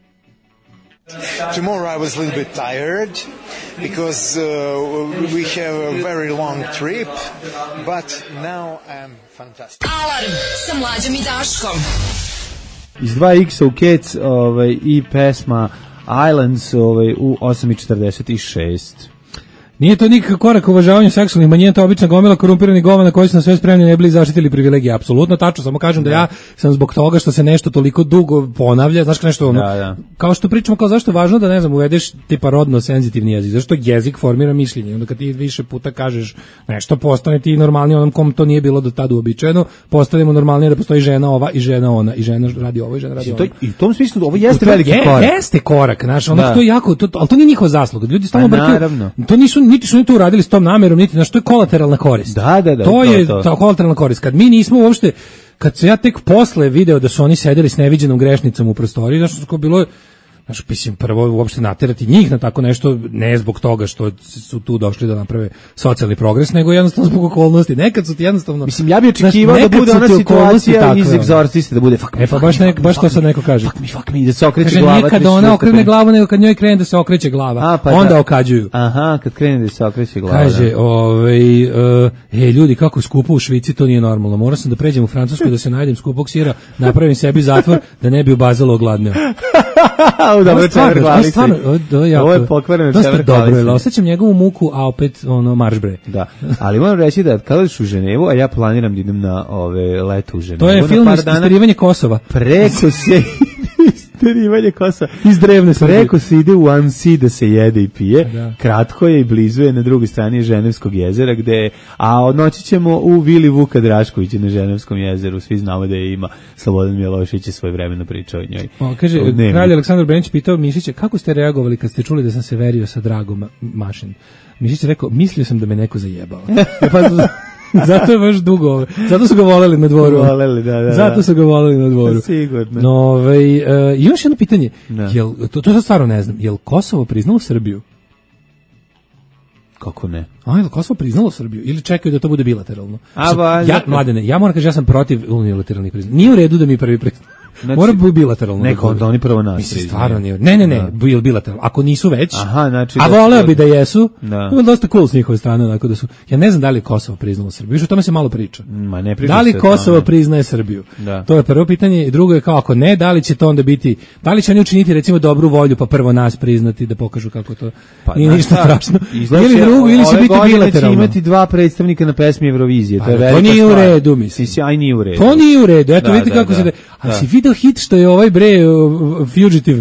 Tomorrow I was a little bit tired because uh, we have a very long trip, but now I'm fantastic. Alarm sa Mlađom i Daškom. Iz dva iksa u Kec, ovaj, i pesma Islands, ovaj, u osam i četrdeset šest. Nije to nikakav korak uvažavanju seksualnih manjina, to obična gomila korumpiranih govana koji su na sve spremni ne bili zaštitili privilegije. Apsolutno tačno, samo kažem da ja sam zbog toga što se nešto toliko dugo ponavlja, znaš nešto ono, da, da. kao što pričamo, kao zašto je važno da ne znam, uvedeš tipa rodno senzitivni jezik, zašto jezik formira mišljenje, onda kad ti više puta kažeš nešto, postane ti normalni onom kom to nije bilo do tada uobičajeno, postanemo normalnije da postoji žena ova i žena ona, i žena radi ovo i žena radi ono. I u tom smislu ovo jeste veliki je, korak. Jeste korak, znaš, ono to je jako, to, ali to nije njihova zasluga. Ljudi stalno brkaju. To nisu niti su oni to uradili s tom namerom, niti na što je kolateralna korist. Da, da, da. To, to je to. Ta kolateralna korist. Kad mi nismo uopšte, kad se ja tek posle video da su oni sedeli s neviđenom grešnicom u prostoriji, znači što bilo, znači mislim prvo uopšte naterati njih na tako nešto, ne zbog toga što su tu došli da naprave socijalni progres, nego jednostavno zbog okolnosti. Nekad su ti jednostavno, mislim ja bih očekivao da bude ona situacija iz Egzorcista, da bude fuck me, e pa baš nek, baš to sad neko kaže. Fuck me, fuck me, da se okreće glava. Nije kad ona okrene glavu, nego kad njoj krene da se okreće glava. A, pa onda da. Okađuju. Aha, kad krene da se okreće glava. Kaže, da. ovaj, uh, e, ljudi, kako skupo u Švici, to nije normalno. Moram sam da pređem u Francusku da se najdem skupog sira, napravim sebi zatvor da ne bi ubazalo ogladneo. Au, dobro, čever glalice. Stvarno, ovo je pokvareno čever glalice. Dosta dobro, je, osjećam njegovu muku, a opet ono, marš bre. Da, ali moram reći da kada ideš u Ženevu, a ja planiram da idem na ove leto u Ženevu. To je film Isterivanje Kosova. Preko se... Isterivanje Kosova. Iz drevne Srbije. Preko se ide u Annecy da se jede i pije. Da. Kratko je i blizu je na drugoj strani Ženevskog jezera, gde, a odnoći ćemo u Vili Vuka Draškovića na Ženevskom jezeru. Svi znamo da je ima Slobodan Milošević je svoje vremeno pričao o njoj. O, kaže, kralj Aleksandar Brenić pitao Mišića, kako ste reagovali kad ste čuli da sam se verio sa Dragom Mašin? Mišić je rekao, mislio sam da me neko zajebao. Pa, zato je baš dugo. Zato su ga voleli na dvoru. Voleli, da, da. Zato su ga voleli na dvoru. Sigurno. No, ovaj uh, još jedno pitanje. Da. Jel to to stvarno ne znam. Jel Kosovo priznalo Srbiju? Kako ne? A, jel Kosovo priznalo Srbiju ili čekaju da to bude bilateralno? A, ba, ja, mladene, ja moram kažem ja sam protiv unilateralnih priznanja. Nije u redu da mi prvi priznamo. Znači, mora biti bilateralno. Neko onda oni prvo nas. Mislim, stvarno nije. Ne, ne, ne, bil bilateralno. Ako nisu već, aha, znači a voleo bi da jesu, da. To je dosta cool s njihove strane. Onako da su, ja ne znam da li je Kosovo priznalo Srbiju. Više o tome se malo priča. Ma, ne priča da li se Kosovo priznaje Srbiju? Da. To je prvo pitanje. Drugo je kao ako ne, da li će to onda biti, da li će oni učiniti recimo dobru volju pa prvo nas priznati da pokažu kako to pa, nije ništa strašno. Ili drugo, ili će biti bilateralno. Će imati dva predstavnika na pesmi Eurovizije. To je to nije u redu, mislim. Aj nije u redu. To nije u redu. Eto vidite kako se. A si video hit što je ovaj bre uh, Fugitive,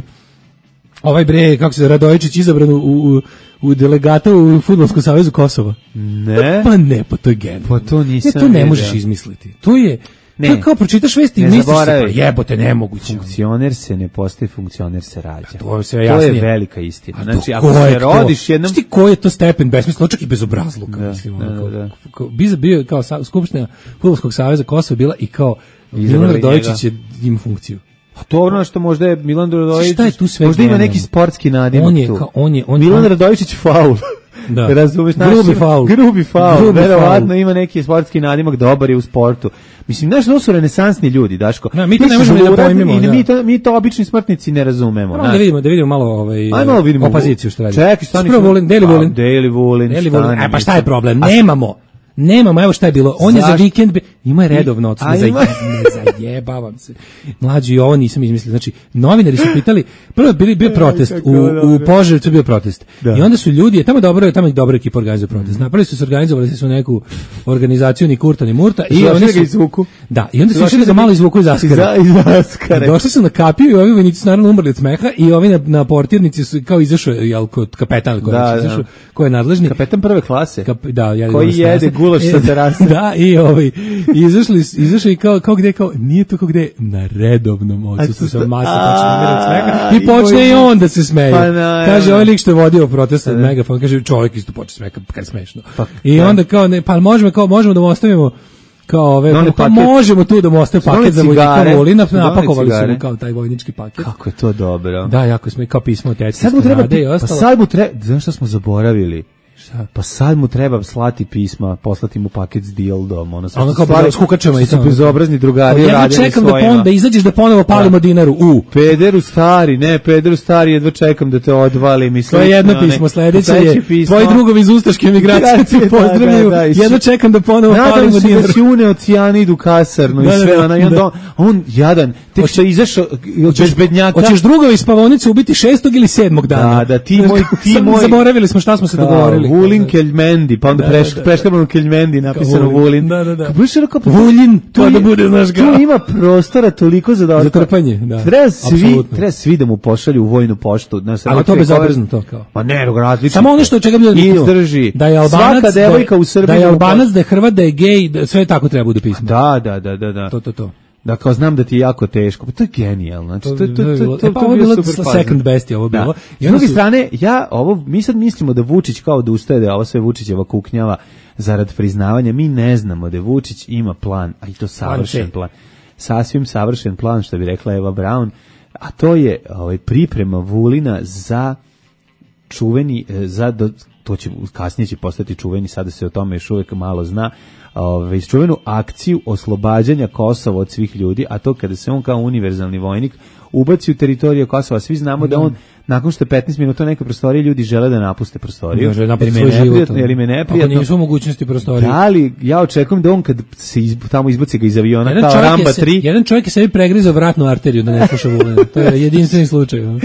ovaj bre, kako se Radojičić izabran u, u, u delegata u Fudbalskom savezu Kosova. Ne. Pa ne, pa to je genijalno. Pa to nisam. Ne, to ne možeš izmisliti. To je, ne. To je kao pročitaš vesti i misliš se, pa jebote, nemoguće. Funkcioner se ne postaje, funkcioner se rađa. A to je sve jasnije. To je velika istina. Znači, ako se rodiš jednom... Šti ko je to stepen besmisleno, čak i bezobrazluka. Da, mislim, da, da, da. Kao, bio kao sa, Skupština Fudbalskog saveza Kosova bila i kao Milan Radojičić je ima funkciju. A to ono što možda je Milan Radojičić, šta je tu sve možda ima neki sportski nadimak on je, tu. Kao, on je, on Milan Radojičić faul. Da. Razumeš, grubi faul. Grubi faul. Verovatno ima neki sportski nadimak, dobar je u sportu. Mislim, znaš, to su renesansni ljudi, Daško. No, mi to ne možemo da pojmimo. I mi to, mi to obični smrtnici ne razumemo. No, da vidimo, da vidimo malo ovaj Ajmo, vidimo opoziciju što radi. Čekaj, stani. Prvo volim, Deli volim. Deli volim. Deli volim. E pa šta je problem? Nemamo. Nemamo, evo šta je bilo. On Zašto? je za vikend, ima je redovno od ne, ima... ne zajebavam se. Mlađi, ovo nisam izmislio. Znači, novinari su pitali, prvo bili bio protest, u, u Požarevcu bio protest. Da. I onda su ljudi, tamo dobro, tamo je dobra ekipa organizuje protest. Napravili su se, organizovali su neku organizaciju ni Kurta ni Murta i oni su izvuku. Da, i onda su išli da ga malo izvuku iz Askare. Iz Askare. Došli su na kapiju i ovi vojnici su naravno umrli od smeha i ovi na, na portirnici su kao izašao jel kod kapetan koji da, je izašao, ko je nadležni. Kapetan prve klase. Kap, da, ja koji jede gulaš sa terase. Da, i ovaj izašli izašli kao kao gde kao nije to kao gde na redovnom odsustvu sa masa počne umirati smeka i počne i on da se smeje. Pa na, kaže ovaj lik što je vodio protest od megafon, kaže čovjek isto počne smeka kad smešno. Pa, I onda kao ne, pa možemo kao možemo da mu ostavimo kao ove no, pa možemo tu da mu ostavimo paket za vojnika Volina, napakovali su mu kao taj vojnički paket. Kako je to dobro. Da, jako smo kao pismo od tete. Sad mu treba pa sad mu treba, znaš šta smo zaboravili? Šta? Pa sad mu treba slati pisma, poslati mu paket s dildom, ono sve. Ono kao bez kukačama i samo bezobrazni drugari radili svojima. Ja čekam da pon da izađeš da ponovo palimo dinaru. U pederu stari, ne, pederu stari, jedva čekam da te odvali, mislim. To je jedno pismo, sledeće je tvoji drugovi iz ustaške emigracije ti pozdravljaju. Jedva čekam da ponovo palimo dinaru. Da se une od Cianidu kasarno i sve, ona i onda on jadan, tek što izašao hoćeš bednjaka. Hoćeš drugovi iz Pavonice ubiti šestog ili sedmog dana. Da, da, ti moj ti moj zaboravili smo šta smo se dogovorili. Vulin Keljmendi, pa onda preš, preškrabano Keljmendi, napisano Vulin. Da, da, da. Kako rekao, Vulin, to da bude, znaš ga. Tu ima prostora toliko za da... Za trpanje, da. Treba svi, treba svi da mu pošalju u vojnu poštu. Znaš, ali to bezobrazno to kao. Ma ne, različno. Samo ono što čega bi da izdrži. Da je Albanac, svaka devojka u Srbiji. Da je Albanac, da je Hrvat, da je gej, da sve tako treba bude pismo. Da, da, da, da, da. To, to, to. Da kao znam da ti je jako teško, pa to je genijalno. Znači to to to to to je bilo second best je ovo bilo. I s druge strane, ja ovo mi sad mislimo da Vučić kao da ustaje da ovo sve Vučićeva kuknjava zarad priznavanja. Mi ne znamo da Vučić ima plan, a i to savršen plan. Sasvim savršen plan, što bi rekla Eva Braun, a to je ovaj priprema Vulina za čuveni za to će kasnije će postati čuveni, sada se o tome još uvijek malo zna. Ove, čuvenu akciju oslobađanja Kosova od svih ljudi, a to kada se on kao univerzalni vojnik ubaci u teritoriju Kosova, svi znamo da on nakon što je petnaest minuta neke prostorije ljudi žele da napuste prostoriju, jer me neprijatno, jer me neprijatno. Ako nisu u mogućnosti prostorije. Da li, ja očekujem da on kad se iz, tamo izbaci ga iz aviona jedan kao Ramba se, tri. Jedan čovjek je sebi pregrizao vratnu arteriju da ne sluša Vulina. To je jedinstveni slučaj.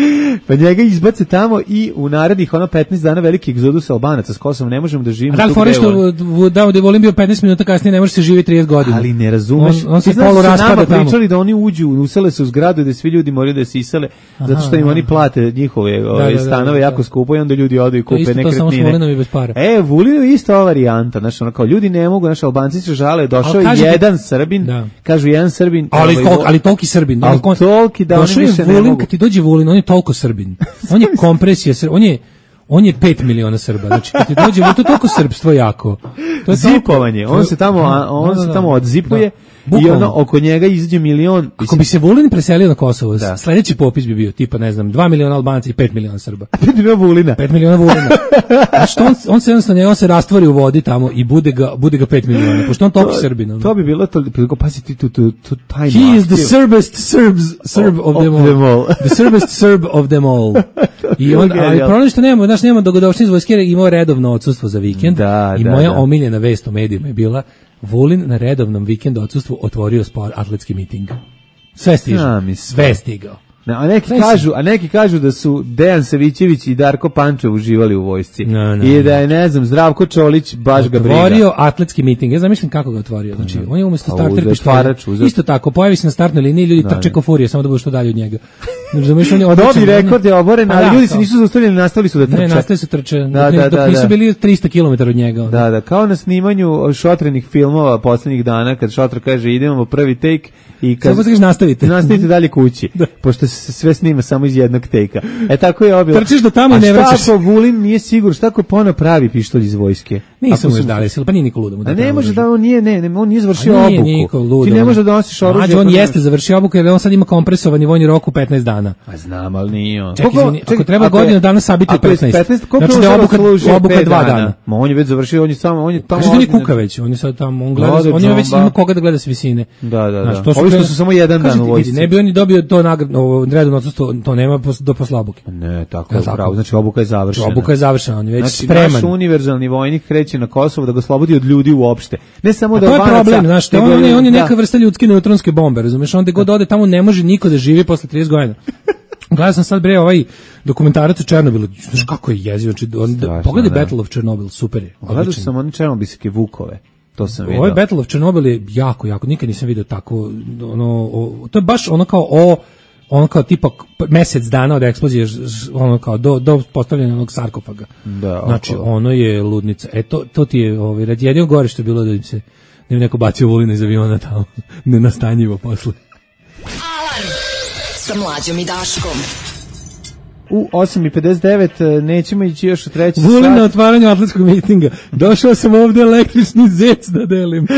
Pa njega izbace tamo i u narednih ono petnaest dana veliki egzodus Albanaca s Kosovom ne možemo da živimo. A da li fore što da da volim bio petnaest minuta kasnije ne može se živjeti trideset godina. Ali ne razumeš. On, on se polu raspada tamo. Pričali da oni uđu, usele se u zgradu da svi ljudi moraju da se isele zato što im oni plate njihove ove da, da, stanove da, da, jako skupo i onda ljudi odu i kupe nekretnine. To isto to samo s Vulinom i bez para. E, Vulinu je isto ova varijanta, znači ono kao ljudi ne mogu, naši Albanci se žale, došao je jedan Srbin, da. Kažu jedan Srbin, ali ovaj, tol, ali toliki Srbin, ali on, toliki da oni više ne mogu. Kad ti dođe Vulin, on je toliko Srbin. On je kompresija, on je on je pet miliona Srba. Znači kad ti dođe, to je toliko srpstvo jako. To je zipovanje. Toliko, on se tamo on da, da, se tamo odzipuje. Da. I ono oko njega izađe milion. Ako bi se Vulin preselio na Kosovo, da. Sledeći popis bi bio tipa ne znam dva miliona Albanci i pet miliona Srba. pet miliona Vulina. pet miliona Vulina. Znači on on se jednostavno on se rastvori u vodi tamo i bude ga bude ga pet miliona. Pošto on topi Srbina. To bi bilo toliko pazi ti tu tu tu tajno. He is the Serbest Serbs Serb of, of them all. Them all. The Serbest Serb of them all. I on ali problem što nema, znači nema dogodošli iz vojske, imao redovno odsustvo za vikend. Da, I da, moja da. omiljena vest u medijima je bila Vulin na redovnom vikendu odsustvu otvorio sport atletski miting. Sve stiže. Sve stigao. Ne, a neki Sve kažu, a neki kažu da su Dejan Savićević i Darko Pančev uživali u vojsci. No, no, I da je ne znam Zdravko Čolić baš ga briga. Otvorio atletski miting. Ja zamišljam kako ga otvorio. Znači, on je umesto starter pištolja. Isto tako, pojavi se na startnoj liniji, ljudi no, trče ko furije, samo da bude što dalje od njega. Znači, on je odličan. Dobi rekord je oboren, ali ljudi se nisu zaustavili, nastavili su da trče. Ne, nastavili su trče. Da, da, dok nisu bili tristo kilometara od njega. Da, da, kao na snimanju šotrenih filmova poslednjih dana kad Šotra kaže idemo prvi take i kad samo nastavite. Nastavite dalje kući. Pošto se sve snima samo iz jednog tejka. E tako je obilo. Trčiš do tamo i ne vraćaš. A šta Vulin nije sigurno, šta ko pona pravi pištolj iz vojske? Nisam mu dali, pa nije niko ludo mu da. A ne može da on nije, ne, ne on nije završio obuku. Niko ludo. Ti ne možeš da nosiš oružje. A on jeste završio obuku jer on sad ima kompresovani vojni rok u petnaest dana. A znam, al nije on. Čekaj, izvini, ako treba godinu dana sabiti u petnaest. Znači da obuka obuka dva dana. Ma on je već završio, on je samo on je tamo. Kaže da ni kuka već, on je sad tamo, on gleda, on je već ima koga da gleda s visine. Da, da, da. Ovi što su samo jedan dan u vojsci. Ne bi oni dobio to nagradu, redovno odsustvo, to nema do posle obuke. Ne, tako je pravo. Znači obuka je završena. Obuka je završena, on je već znači, spreman. Naš univerzalni vojnik kreće na Kosovo da ga slobodi od ljudi uopšte. Ne samo da to je problem, znaš, on, on je on je neka vrsta ljudske neutronske bombe, razumeš? On gde god ode tamo ne može niko da živi posle trideset godina. Gledao sam sad bre ovaj dokumentarac o Černobilu, znaš kako je jezivo, znači pogledaj Battle of Chernobyl, super je. Gledao sam one černobilske vukove. To sam vidio. Ovaj Battle of Chernobyl je jako, jako, nikad nisam vidio tako, ono, o, to je baš ono kao o, ono kao tipa mesec dana od eksplozije, ono kao do, do postavljanja onog sarkofaga. Da, znači, oko. Ono je ludnica. E, to, to ti je, ovaj, jedino gore što je bilo da im se, da im neko bacio Vulina iz aviona tamo, nenastanjivo posle. Alarm sa Mlađom i Daškom. U osam i pedeset devet nećemo ići još u treći sat. Vulin na otvaranju atletskog mitinga. Došao sam ovde električni zec da delim.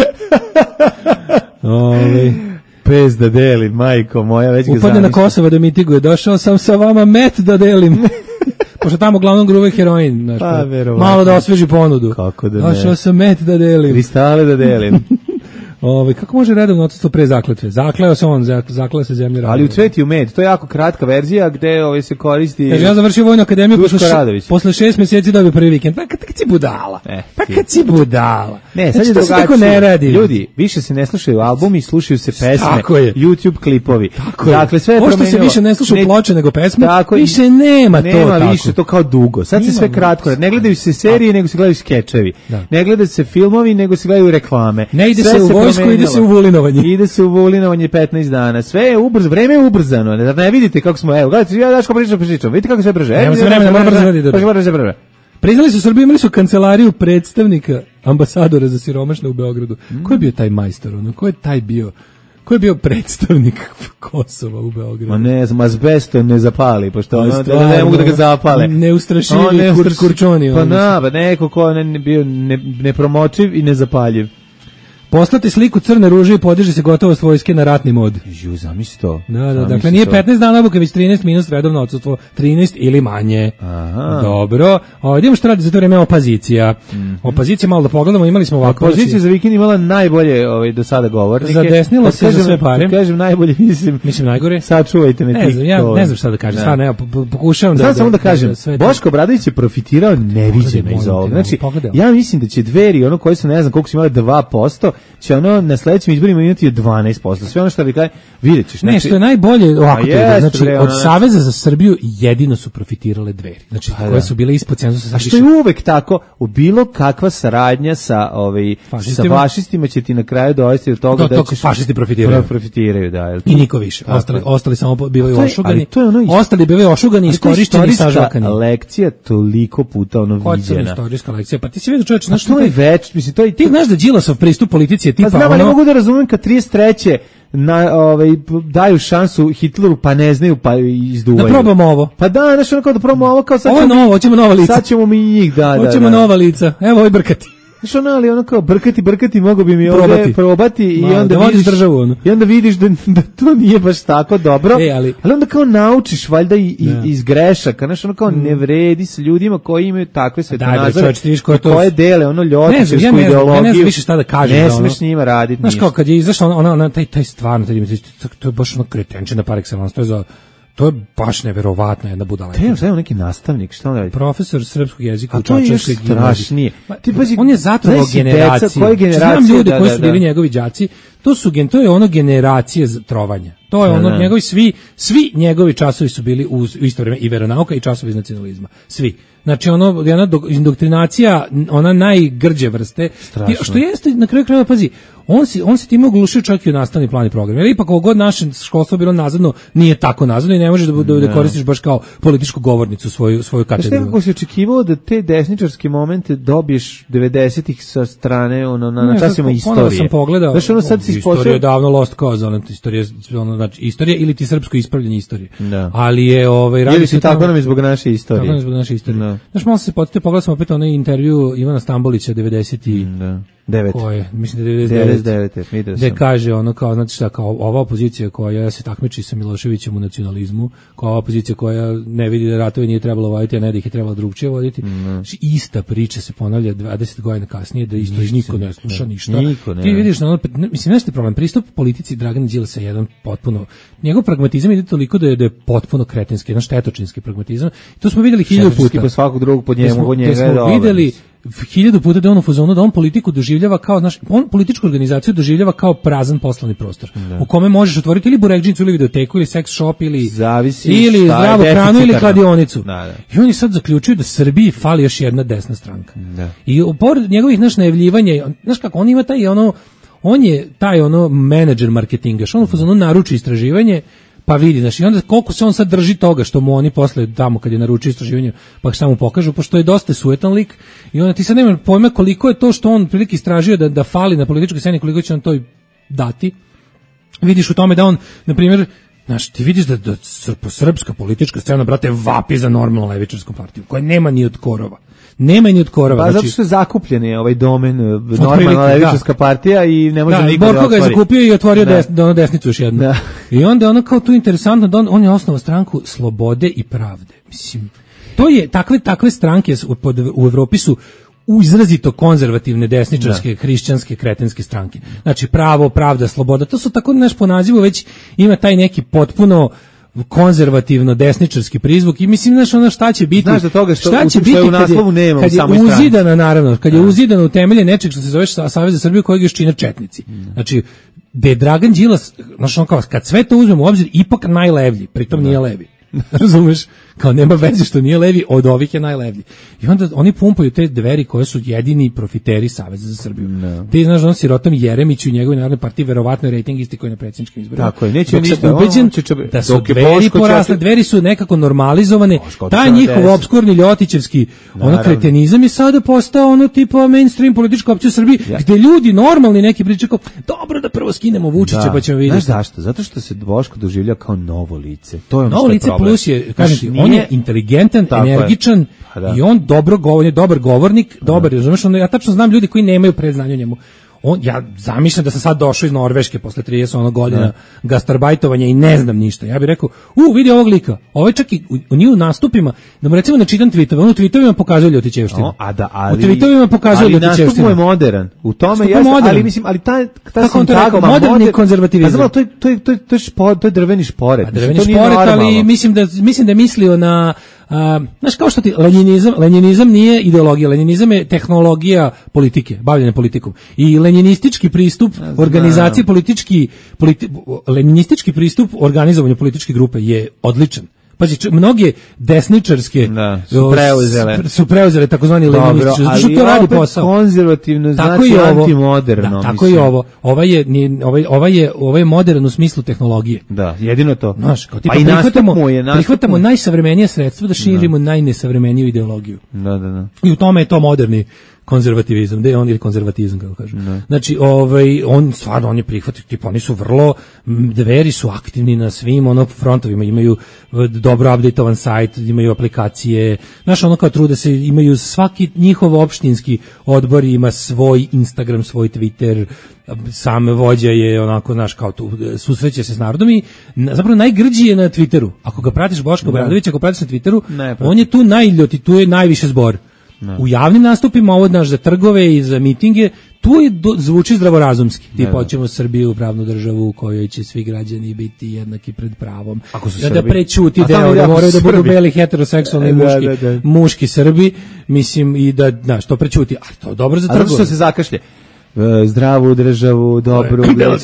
Ove. Pez da delim, majko moja, već ga zamišljam. Upadne na Kosovo da mitiguje. Došao sam sa vama met da delim. Pošto tamo glavnom gruve heroin. Znaš, pa, malo da osveži ponudu. Kako da ne. Došao sam met da delim. Kristale da delim. Ove, kako može redovno odsustvo pre zakletve? Zakleo se on, zakleo se zemlji Radović. Ali u Cveti u med, to je jako kratka verzija gde ove se koristi. Kaže, ja završio vojnu akademiju posle, še, posle šest mjeseci dobio prvi vikend. Pa kad, kad si budala? Eh, pa kad si budala? Ne, sad je drugačije. Ne radi. Ljudi, više se ne slušaju albumi, slušaju se pesme, tako je. YouTube klipovi. Tako dakle, sve je promenilo. Pošto se više ne slušaju ploče nego pesme, tako, više nema, nema to tako. Nema više, to kao dugo. Sad se sve kratko. Ne gledaju se serije, nego se gledaju skečevi. Ne gledaju se filmovi, nego se gledaju reklame. Ne ide se u vojsku, ide se u vulinovanje. Ide se u vulinovanje petnaest dana. Sve je ubrzano, vreme je ubrzano. Ne, ne vidite kako smo, evo, gledajte, ja Daško pričam, pričam. Vidite kako sve brže. Nema se vremena, mora brzo raditi. Priznali su u Srbiji, imali su kancelariju predstavnika ambasadora za siromašne u Beogradu. Mm. Ko je bio taj majstor? Ono? Ko je taj bio? Ko je bio predstavnik Kosova u Beogradu? Ma ne znam, azbesto ne zapali, pošto ono, da ne mogu da ga zapale. Neustrašivi ne kur, kurčoni. Pa na, pa neko ko ne, bio ne, nepromočiv i nezapaljiv. Poslati sliku crne ruže i podiže se gotovost vojske na ratni mod. Ju, zamisli to. Da, da, dakle nije petnaest dana obuke, već trinaest minus redovno odsustvo, trinaest ili manje. Aha. Dobro. A idemo što radi za to vreme opozicija. Mm-hmm. Opozicija malo da pogledamo, imali smo ovako. Opozicija za vikend imala najbolje ovaj do sada govornike. Zadesnilo se za sve pare. Kad kažem najbolje, mislim, mislim najgore. Sačuvajte me. Ne znam, ja ne znam šta da kažem. Stvarno ja pokušavam da. Sad samo da kažem, Boško Obradović je profitirao neviđeno iz ovoga. Znači, ja mislim da će Dveri, ono koji su ne znam koliko su imali dva posto, će ono na sledećim izborima imati dvanaest posto. Sve ono što vi kaže, videćeš. Znači, ne, što je najbolje, ovako to ide, znači, bre, od Saveza za Srbiju jedino su profitirale Dveri. Znači, pa, koje su bile ispod cenzusa. A što je uvek tako, u bilo kakva saradnja sa, ovaj, fašistima, sa fašistima će ti na kraju dovesti do toga do, da ćeš... Fašisti profitiraju. profitiraju da, I niko više. Ostali, ostali samo bivaju ošugani. Ono is... Ostali bivaju ošugani, iskorišćeni i sažvakani. Lekcija toliko puta ono viđena. Koja je istorijska lekcija? Pa ti si vidio čoveče, znaš to je već, mislim, to je... Ti znaš da Đilasov pristup politici je tipa... Pa znam, ali mogu da razumem kad trideset treće na ovaj daju šansu Hitleru pa ne znaju pa izduvaju. Da probamo ovo. Pa da, znači ono kao da probamo ovo kao sad. Ovo je novo, hoćemo nova lica. Sad ćemo mi njih, da, da. Hoćemo da. nova lica. Evo ovaj brkati. Znači ono, ali ono kao brkati, brkati, mogo bi mi probati. ovdje probati i Ma, onda da vidiš državu, ono. I onda vidiš da, da to nije baš tako dobro. E, ali, ali onda kao naučiš valjda i, i iz grešaka, znači ono kao mm. ne vredi s ljudima koji imaju takve svetonazore, koje dele ono ljotićevsku ja ideologiju. Ja ne znam više šta da kažem. Ne smiješ njima raditi. Znaš kao kad je izašla ona, ona, ona taj, taj stvarno, taj, to je baš ono kretenčina par excellence, to je za... To je baš neverovatna jedna budala. Te je neki nastavnik, šta on radi? Profesor srpskog jezika u Čačanskoj gimnaziji. strašnije. Ti pazi, on je zatrovao generacije. Koje generacije? Znam ljude da, koji da, su bili da. njegovi đaci. To su to je ono generacije trovanja. To je ono, njegovi svi svi njegovi časovi su bili u isto vrijeme i veronauka i časovi iz nacionalizma. Svi. Znači ono jedna indoktrinacija, ona najgrđe vrste. Strašno. Što jeste na kraju krajeva, pazi, on se on se time oglušio čak i u nastavni plan i program. Jer ipak kako god naše školstvo bilo nazadno, nije tako nazadno i ne možeš da, da, da koristiš baš kao političku govornicu svoju svoju katedru. Znači kako si očekivao da te desničarske momente dobiješ devedesetih sa strane ono na, na časima istorije. Sam pogledao. Znači ono sad si istorija je davno lost cause, ono istorija, ono znači istorija ili ti srpsko ispravljanje istorije. Da. Ali je ovaj radi se tako nam je zbog naše istorije. Tako nam zbog naše istorije. Znaš, malo se podsjetite, pogledao sam opet onaj intervju Ivana Stambolića devedeset devet. Koje, mislim da devedeset devet. Gde kaže ono kao, znači šta, kao ova opozicija koja se takmiči sa Miloševićem u nacionalizmu, kao ova opozicija koja ne vidi da ratove nije trebalo voditi, a ne da ih je trebalo drugčije voditi. Znači, ista priča se ponavlja dvadeset godina kasnije, da isto iz niko ne sluša ništa. Niko, ne. Ti vidiš, ono, mislim, nešto je problem. Pristup politici Dragana Đilasa je jedan potpuno, njegov pragmatizam ide toliko da je, da je potpuno kretenski, jedan štetočinski pragmatizam. I to smo vidjeli hiljadu puta. Po svakog drugog pod njemu, pod njega. Smo videli hiljadu puta da on u fazonu da on politiku doživljava kao, znaš, on političku organizaciju doživljava kao prazan poslovni prostor, da. U kome možeš otvoriti ili burekdžinicu ili videoteku ili seks shop ili zavisi ili zdravu hranu ili kladionicu. Da, da. I on je sad zaključio da Srbiji fali još jedna desna stranka. Da. I pored njegovih naš najavljivanja, znaš kako on ima taj ono, on je taj ono menadžer marketinga, što on u fazonu naruči istraživanje. Pa vidi, znači, i onda koliko se on sad drži toga što mu oni posle tamo kad je naručio istraživanje, pa šta mu pokažu, pošto je dosta sujetan lik i onda ti sad nema pojma koliko je to što on prilike istražio da, da fali na političkoj sceni, koliko će on to dati. Vidiš u tome da on, na primjer, znaš, ti vidiš da, da srpska politička scena, brate, vapi za normalnu levičarsku partiju, koja nema ni od korova. Nema ni od korova. Pa znači, zato što je zakupljen je ovaj domen normalna levičarska partija i ne može da, niko da otvori. Borko ga je zakupio i otvorio da. Des, da ono desnicu još jednu. Da. I onda ono kao tu interesantno da on, on je osnovao stranku Slobode i Pravde. Mislim, to je, takve, takve stranke u, u Evropi su u izrazito konzervativne desničarske, da. hrišćanske, kretenske stranke. Znači pravo, pravda, sloboda, to su tako naš po nazivu već ima taj neki potpuno konzervativno desničarski prizvuk i mislim znaš ono šta će biti. Znaš da toga što šta će u, biti u naslovu nema kad je, kad je uzidana naravno, kad je uzidano u temelje nečeg što se zove Savez za Srbiju kojeg još čine četnici. Mm. Znači da je Dragan Đilas, znaš on kao kad sve to uzmemo u obzir ipak najlevlji, pritom nije levi. Razumeš? Kao nema veze što nije levi, od ovih je najlevlji. I onda oni pumpaju te Dveri koje su jedini profiteri Saveza za Srbiju. No. Ti znaš on sirotom Jeremiću i njegovoj narodnoj partiji verovatno rejting isti koji na predsjedničkim izborima. Tako je, neće ništa. Ubeđen da su Dveri porasle, Dveri su nekako normalizovane. Taj njihov obskurni ljotićevski ono kretenizam je sada postao ono tipa mainstream politička opcija u Srbiji, ja. Gde ljudi normalni neki pričaju kao dobro da prvo skinemo Vučića da. Pa ćemo vidjeti. Znaš zašto? Zato što se Boško doživlja kao novo lice. To je ono novo lice plus je, kažem ti, on je inteligentan, energičan je. I on dobro govori, je dobar govornik, dobar, razumeš, ja tačno znam ljudi koji nemaju predznanje o njemu. On, ja zamišljam da sam sad došao iz Norveške posle trideset godina ne. gastarbajtovanja i ne znam ništa. Ja bih rekao, u, vidi ovog lika, ovaj čak i u, u njih u nastupima, da mu recimo ne čitam tweetove, on u tweetovima pokazuje ljotićevštinu. No, a da, ali, u tweetovima pokazuje ljotićevštinu. Ali nastup mu je modern. U tome je, ali mislim, ali ta, ta sintagma, moderni moder, konzervativizam. Znam, to je, to je, to je, to je, špo, to je drveni šporet. A drveni šporet, ali mislim da, mislim da je mislio na A, znaš, kao što ti lenjinizam, lenjinizam nije ideologija, lenjinizam je tehnologija politike, bavljenja politikom. I lenjinistički pristup organizacije politički, politi, lenjinistički pristup organizovanju političke grupe je odličan. Pazi, mnoge desničarske da, su preuzele su preuzele takozvani lenjinistički, zato što to radi posao. Konzervativno, znači antimoderno. Da, tako i ovo. Ova je ovaj ovaj je ovaj modern u smislu tehnologije. Da, jedino to. Znaš, kao tipa pa prihvatamo, je, prihvatamo najsavremenije sredstvo da širimo da. najnesavremeniju ideologiju. Da, da, da. I u tome je to moderni konzervativizam, da je on ili konzervatizam kako kažem. Ne. Znači, ovaj on stvarno on je prihvatio, tipa oni su vrlo Dveri su aktivni na svim ono frontovima, imaju dobro updateovan sajt, imaju aplikacije. Znaš, ono kao trude se, imaju svaki njihov opštinski odbor ima svoj Instagram, svoj Twitter, sam vođa je onako, znaš, kao tu susreće se s narodom i zapravo najgrđi je na Twitteru. Ako ga pratiš Boška Obradovića, ako pratiš na Twitteru, ne, on je tu najljoti, tu je najviše zbor. Ne. U javnim nastupima, ovo naš za trgove i za mitinge, tu je do, zvuči zdravorazumski. Tipa, hoćemo Srbiju, pravnu državu u kojoj će svi građani biti jednaki pred pravom. Da, da prećuti deo, da moraju da budu beli heteroseksualni muški, da, da, da. muški Srbi, mislim, i da, znaš, to prećuti. Ali to je dobro za trgove. A zato što se zakašlje. Zdravu državu, dobru,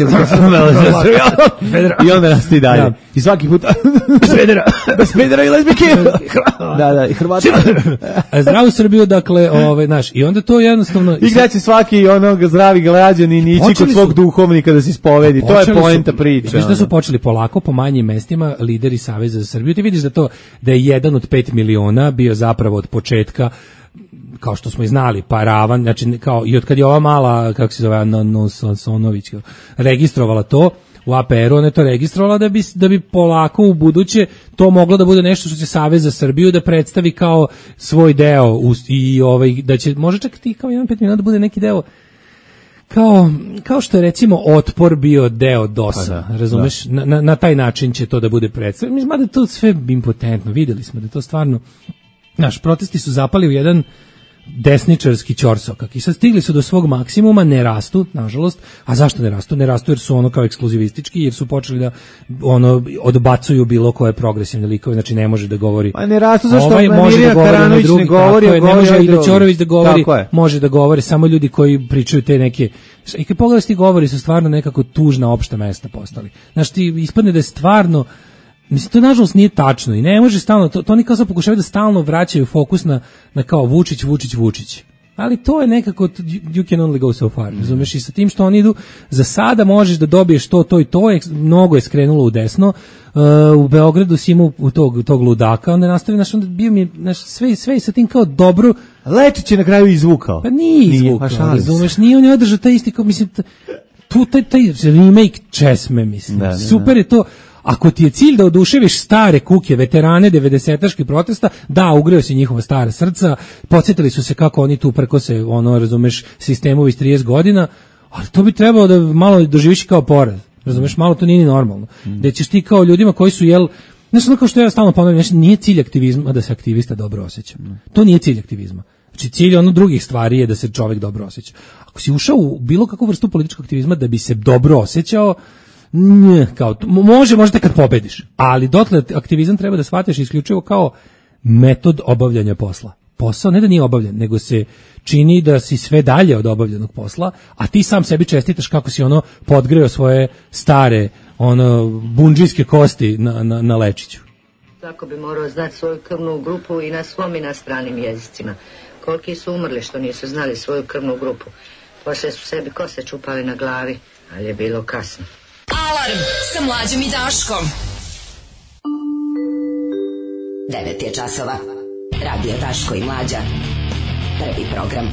i onda nas ti dalje. I svaki put Svedera, bez Svedera i lezbike. Da, da, i Hrvati. Zdravu Srbiju, dakle, ovaj, naš, i onda to jednostavno... I gdje će svaki onog zdravi građanin ići kod svog duhovnika da se ispovedi. To je poenta priče. Viš da su počeli polako po manjim mestima lideri Saveza za Srbiju. Ti vidiš da to, da je jedan od pet miliona bio zapravo od početka, kao što smo i znali, paravan, znači kao i od kad je ova mala, kako se zove, Nosonović, registrovala to u A P R-u, ona je to registrovala da bi, da bi polako u buduće to moglo da bude nešto što će Savez za Srbiju da predstavi kao svoj deo u, i ovaj, da će, može čak ti kao jedan pet miliona da bude neki deo kao, kao što je recimo Otpor bio deo D O S-a, da, razumeš, da. Na, na taj način će to da bude predstavljeno. Mislim da je to sve impotentno, videli smo da je to stvarno, naš protesti su zapali u jedan desničarski ćorsokak i sad stigli su do svog maksimuma, ne rastu, nažalost. A zašto ne rastu? Ne rastu jer su ono kao ekskluzivistički, jer su počeli da ono odbacuju bilo koje progresivne likove, znači ne može da govori. Pa ne rastu zašto ovaj Mirjana da Karanović ne govori, je, ne može i da Ćorović da govori, može da govore samo ljudi koji pričaju te neke. I kad pogledaš ti govori su stvarno nekako tužna opšta mesta postali. Znači ti ispadne da je stvarno, mislim, to nažalost nije tačno i ne može stalno, to, to oni kao sad pokušavaju da stalno vraćaju fokus na, na kao Vučić, Vučić, Vučić. Ali to je nekako, you can only go so far, razumeš, i sa tim što oni idu, za sada možeš da dobiješ to, to i to, je, mnogo je skrenulo u desno, uh, u Beogradu si imao u tog, tog ludaka, onda nastavi, naš, onda bio mi, naš, sve, sve sa tim kao dobro. Lečić je na kraju izvukao. Pa nije izvukao, nije, razumeš, nije on je održao taj isti, kao, mislim, tu taj, taj remake česme, mislim, da, da, super da. Je to. Ako ti je cilj da oduševiš stare kuke, veterane devedesetaških protesta, da, ugreo si njihova stara srca, podsjetili su se kako oni tu preko se, ono, razumeš, sistemovi iz trideset godina, ali to bi trebalo da malo doživiš kao poraz, razumeš, malo to nije ni normalno. Mm. Da ćeš ti kao ljudima koji su, jel, nešto ono kao što ja stalno ponavljam, znači nije cilj aktivizma da se aktivista dobro osjeća. Mm. To nije cilj aktivizma. Znači cilj ono drugih stvari je da se čovjek dobro osjeća. Ako si ušao u bilo kakvu vrstu političkog aktivizma da bi se dobro osjećao, Nj, kao, može, možete kad pobediš, ali dotle aktivizam treba da shvatiš isključivo kao metod obavljanja posla. Posao ne da nije obavljen, nego se čini da si sve dalje od obavljenog posla, a ti sam sebi čestitaš kako si ono podgreo svoje stare ono bundžijske kosti na, na, na Lečiću. Tako bi morao znati svoju krvnu grupu i na svom i na stranim jezicima. Koliki su umrli što nisu znali svoju krvnu grupu. Poslije su sebi kose čupali na glavi, ali je bilo kasno. Alarm sa Mlađom i Daškom. devet je časova. Radio Daško i Mlađa. Prvi program.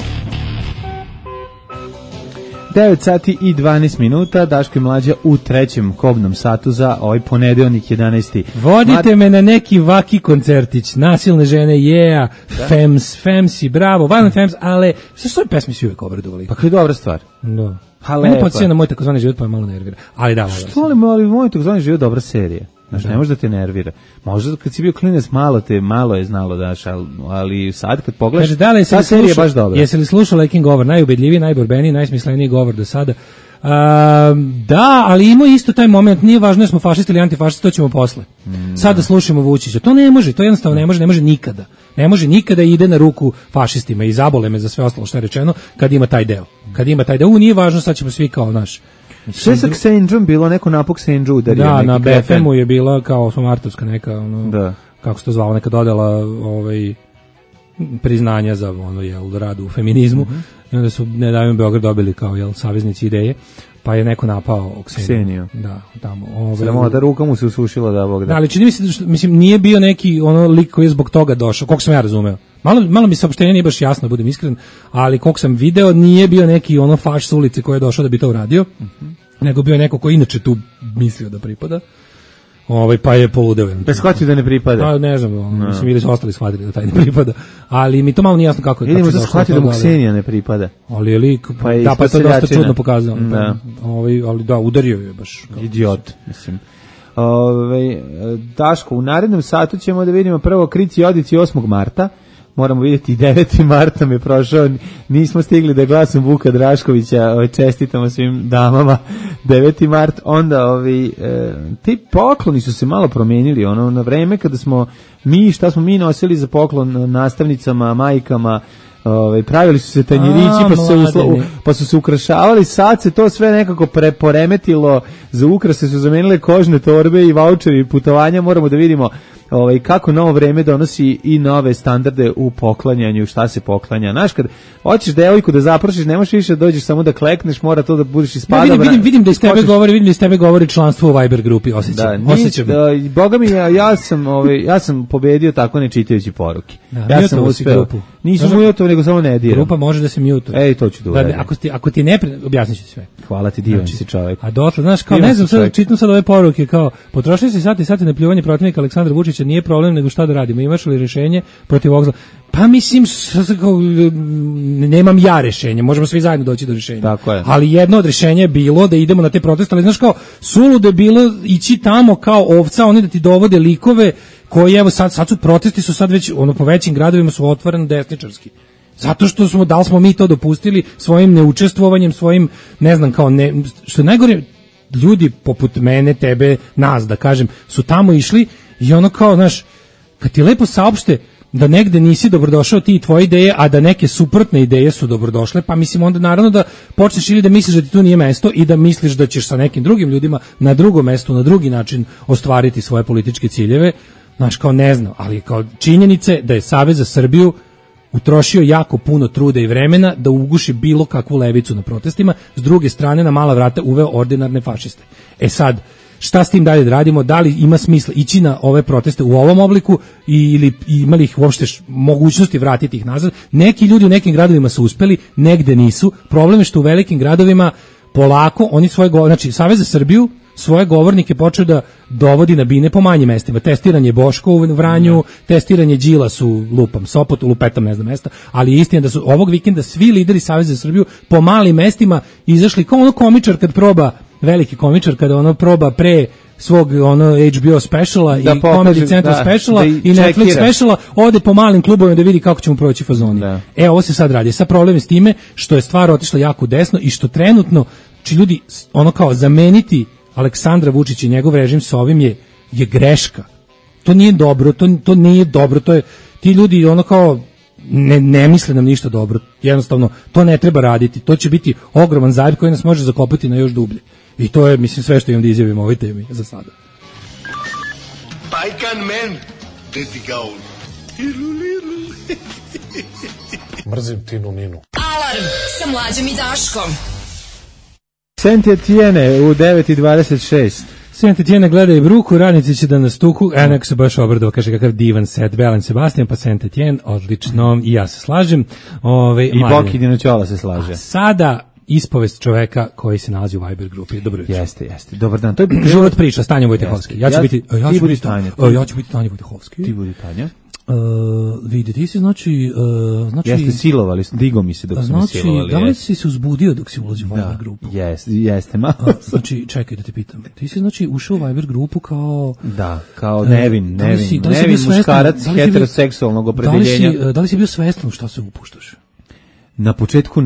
devet sati i dvanaest minuta, Daško i Mlađa u trećem kobnom satu za ovaj ponedeljnik jedanaesti Vodite Mart... me na neki vaki koncertić, nasilne žene, yeah, da? Fems, Femsi, bravo, Violent Fems, ale sa što je pesmi svi uvijek obradovali? Pa kada je dobra stvar. Da. Mene podsjeća na moj takozvani život, pa je malo nervira. Ali da, što ali, ali moj takozvani život dobra serija. Znači, ne može da te nervira. Možda kad si bio klinac malo te, malo je znalo daš, ali, ali sad kad pogledaš, da li ta serija je baš dobra. Jesi li slušao Lekin govor, najubedljiviji, najborbeniji, najsmisleniji govor do sada? da, ali ima isto taj moment, nije važno da smo fašisti ili antifašisti, to ćemo posle. Mm. Sad da slušamo Vučića, to ne može, to jednostavno ne može, ne može nikada. Ne može nikada ide na ruku fašistima i zabole me za sve ostalo što je rečeno kad ima taj deo. Kad ima taj deo, u nije važno, sad ćemo svi kao naš. Sve sa Ksenđom bilo neko napuk Ksenđu udario. Da, na B F M-u je bila kao Martovska neka, ono, da. Kako se to zvalo, neka dodala ovaj, priznanja za ono, jel, radu u feminizmu. Mm-hmm. I onda su Ne davimo Beograd dobili kao jel, saveznici ideje. Pa je neko napao Kseniju. Kseniju. Da, tamo. Ovaj, Samo da ruka mu se usušila da Bog da. Da, ali čini mi se da mislim nije bio neki ono lik koji je zbog toga došao, koliko sam ja razumeo. Malo malo mi saopštenje nije baš jasno, budem iskren, ali koliko sam video nije bio neki ono faš s ulice koji je došao da bi to uradio. Mm-hmm. Nego bio neko ko inače tu mislio da pripada. Ovaj pa je poludeo. Pa shvatio da ne pripada. Pa ne znam, no. Mislim ili su ostali shvatili da taj ne pripada. Ali mi to malo nije jasno kako je. Idemo da shvatio da mu Ksenija ne pripada. Ali je lik, pa da pa to dosta čudno pokazao. Da. Ovaj ali da udario je baš kao idiot, mislim. Ovaj Daško, u narednom satu ćemo da vidimo prvo Krici i Odici osmog marta. Moramo vidjeti, deveti marta me prošao, nismo stigli da glasom Vuka Draškovića, ovaj, čestitamo svim damama, deveti mart, onda ovi, e, ti pokloni su se malo promenili, ono, na vreme kada smo mi, šta smo mi nosili za poklon nastavnicama, majkama, ovaj, pravili su se tanjirići, pa su se, usla, pa su se ukrašavali, sad se to sve nekako preporemetilo, za ukrase su zamenile kožne torbe i vaučeri putovanja, moramo da vidimo ovaj kako novo vreme donosi i nove standarde u poklanjanju, šta se poklanja. Znaš, kad hoćeš devojku da zaprosiš, ne možeš više dođeš samo da klekneš, mora to da budeš ispadao. Ja vidim, vidim, vidim da iz tebe govori, vidim da iz tebe govori članstvo u Viber grupi, osjećam. Da, osjećam. Da, boga mi ja, ja sam, ovaj ja sam pobedio tako ne čitajući poruke. Da, ja sam uspeo. Nisam mutao, nego samo ne diram. Grupa može da se mutuje. Ej, to ću da uradim. Ako ti ako ti ne objasniću sve. Hvala ti, divan si čovjek. A dotle, znaš, kao ne znam, sad čitam sad ove poruke kao potrošili se sati i sati na pljuvanje protivnika Aleksandra Vučića, nije problem, nego šta da radimo? Imaš li rješenje protiv ovog? Pa mislim, nemam ja rješenje, možemo svi zajedno doći do rješenja. Tako je. Ali jedno od rješenja je bilo da idemo na te proteste, ali znaš kao, suludo je bilo ići tamo kao ovca, oni da ti dovode likove koji, evo sad, sad su protesti, su sad već, ono, po većim gradovima su otvoreno desničarski. Zato što smo, da li smo mi to dopustili svojim neučestvovanjem, svojim, ne znam, kao, ne, što je najgore, ljudi poput mene, tebe, nas, da kažem, su tamo išli i ono kao, znaš, kad ti lepo saopšte da negde nisi dobrodošao ti i tvoje ideje, a da neke suprotne ideje su dobrodošle, pa mislim onda naravno da počneš ili da misliš da ti tu nije mesto i da misliš da ćeš sa nekim drugim ljudima na drugom mestu, na drugi način ostvariti svoje političke ciljeve, znaš, kao ne znam, ali kao činjenice da je Savez za Srbiju utrošio jako puno truda i vremena da uguši bilo kakvu levicu na protestima, s druge strane na mala vrata uveo ordinarne fašiste. E sad, šta s tim dalje da radimo, da li ima smisla ići na ove proteste u ovom obliku ili imali ih uopšte mogućnosti vratiti ih nazad. Neki ljudi u nekim gradovima su uspeli, negde nisu. Problem je što u velikim gradovima polako oni svoje, znači Savez za Srbiju svoje govornike počeo da dovodi na bine po manjim mestima. Testiranje Boško u Vranju, no. testiranje Đilas u Lupam, Sopotu, Lupetam, ne znam mesta, ali istina da su ovog vikenda svi lideri Saveza za Srbiju po malim mestima izašli kao ono komičar kad proba, veliki komičar kada ono proba pre svog ono H B O speciala da i Comedy Central da, speciala da i, i Netflix speciala, ode po malim klubovima da vidi kako ćemo proći fazoni. Da. E, ovo se sad radi. Sad problem je s time što je stvar otišla jako desno i što trenutno či ljudi ono kao zameniti Aleksandra Vučića i njegov režim sa ovim je, je greška. To nije dobro, to, to nije dobro, to je, ti ljudi ono kao ne, ne misle nam ništa dobro, jednostavno to ne treba raditi, to će biti ogroman zajeb koji nas može zakopati na još dublje. I to je, mislim, sve što imam da izjavim o ovoj temi za sada. Pajkan men, deti gaun. Mrzim Tinu Ninu. Alarm sa Mlađom i Daškom. Saint Etienne u devet i dvadeset šest. Saint Etienne gleda i bruku, radnici će da nas tuku, e, neko se baš obradao, kaže kakav divan set, Belen Sebastian, pa Saint Etienne, odlično, i ja se slažem. Ove, I Boki Dinoćola se slaže. A sada ispovest čoveka koji se nalazi u Viber grupi. Dobro jutro. Jeste, jeste. Dobar dan. To je život priča, Stanja Vojtehovski. Ja ću biti, ja ću biti Tanja. Ja ću biti Tanja Vojtehovski. Ti budi Tanja. Uh, vidi, ti si znači, uh, znači... Jeste silovali, digo mi se dok znači, smo silovali. Znači, da li si se uzbudio dok si ulazio u Viber grupu? Jeste, jeste, malo. Uh, znači, čekaj da te pitam. Ti si znači ušao u Viber grupu kao... Da, kao Nevin, da Nevin, si, da Nevin muškarac heteroseksualnog opredeljenja. Da li si, da li si bio svestan šta se upuštaš? Na početku ne.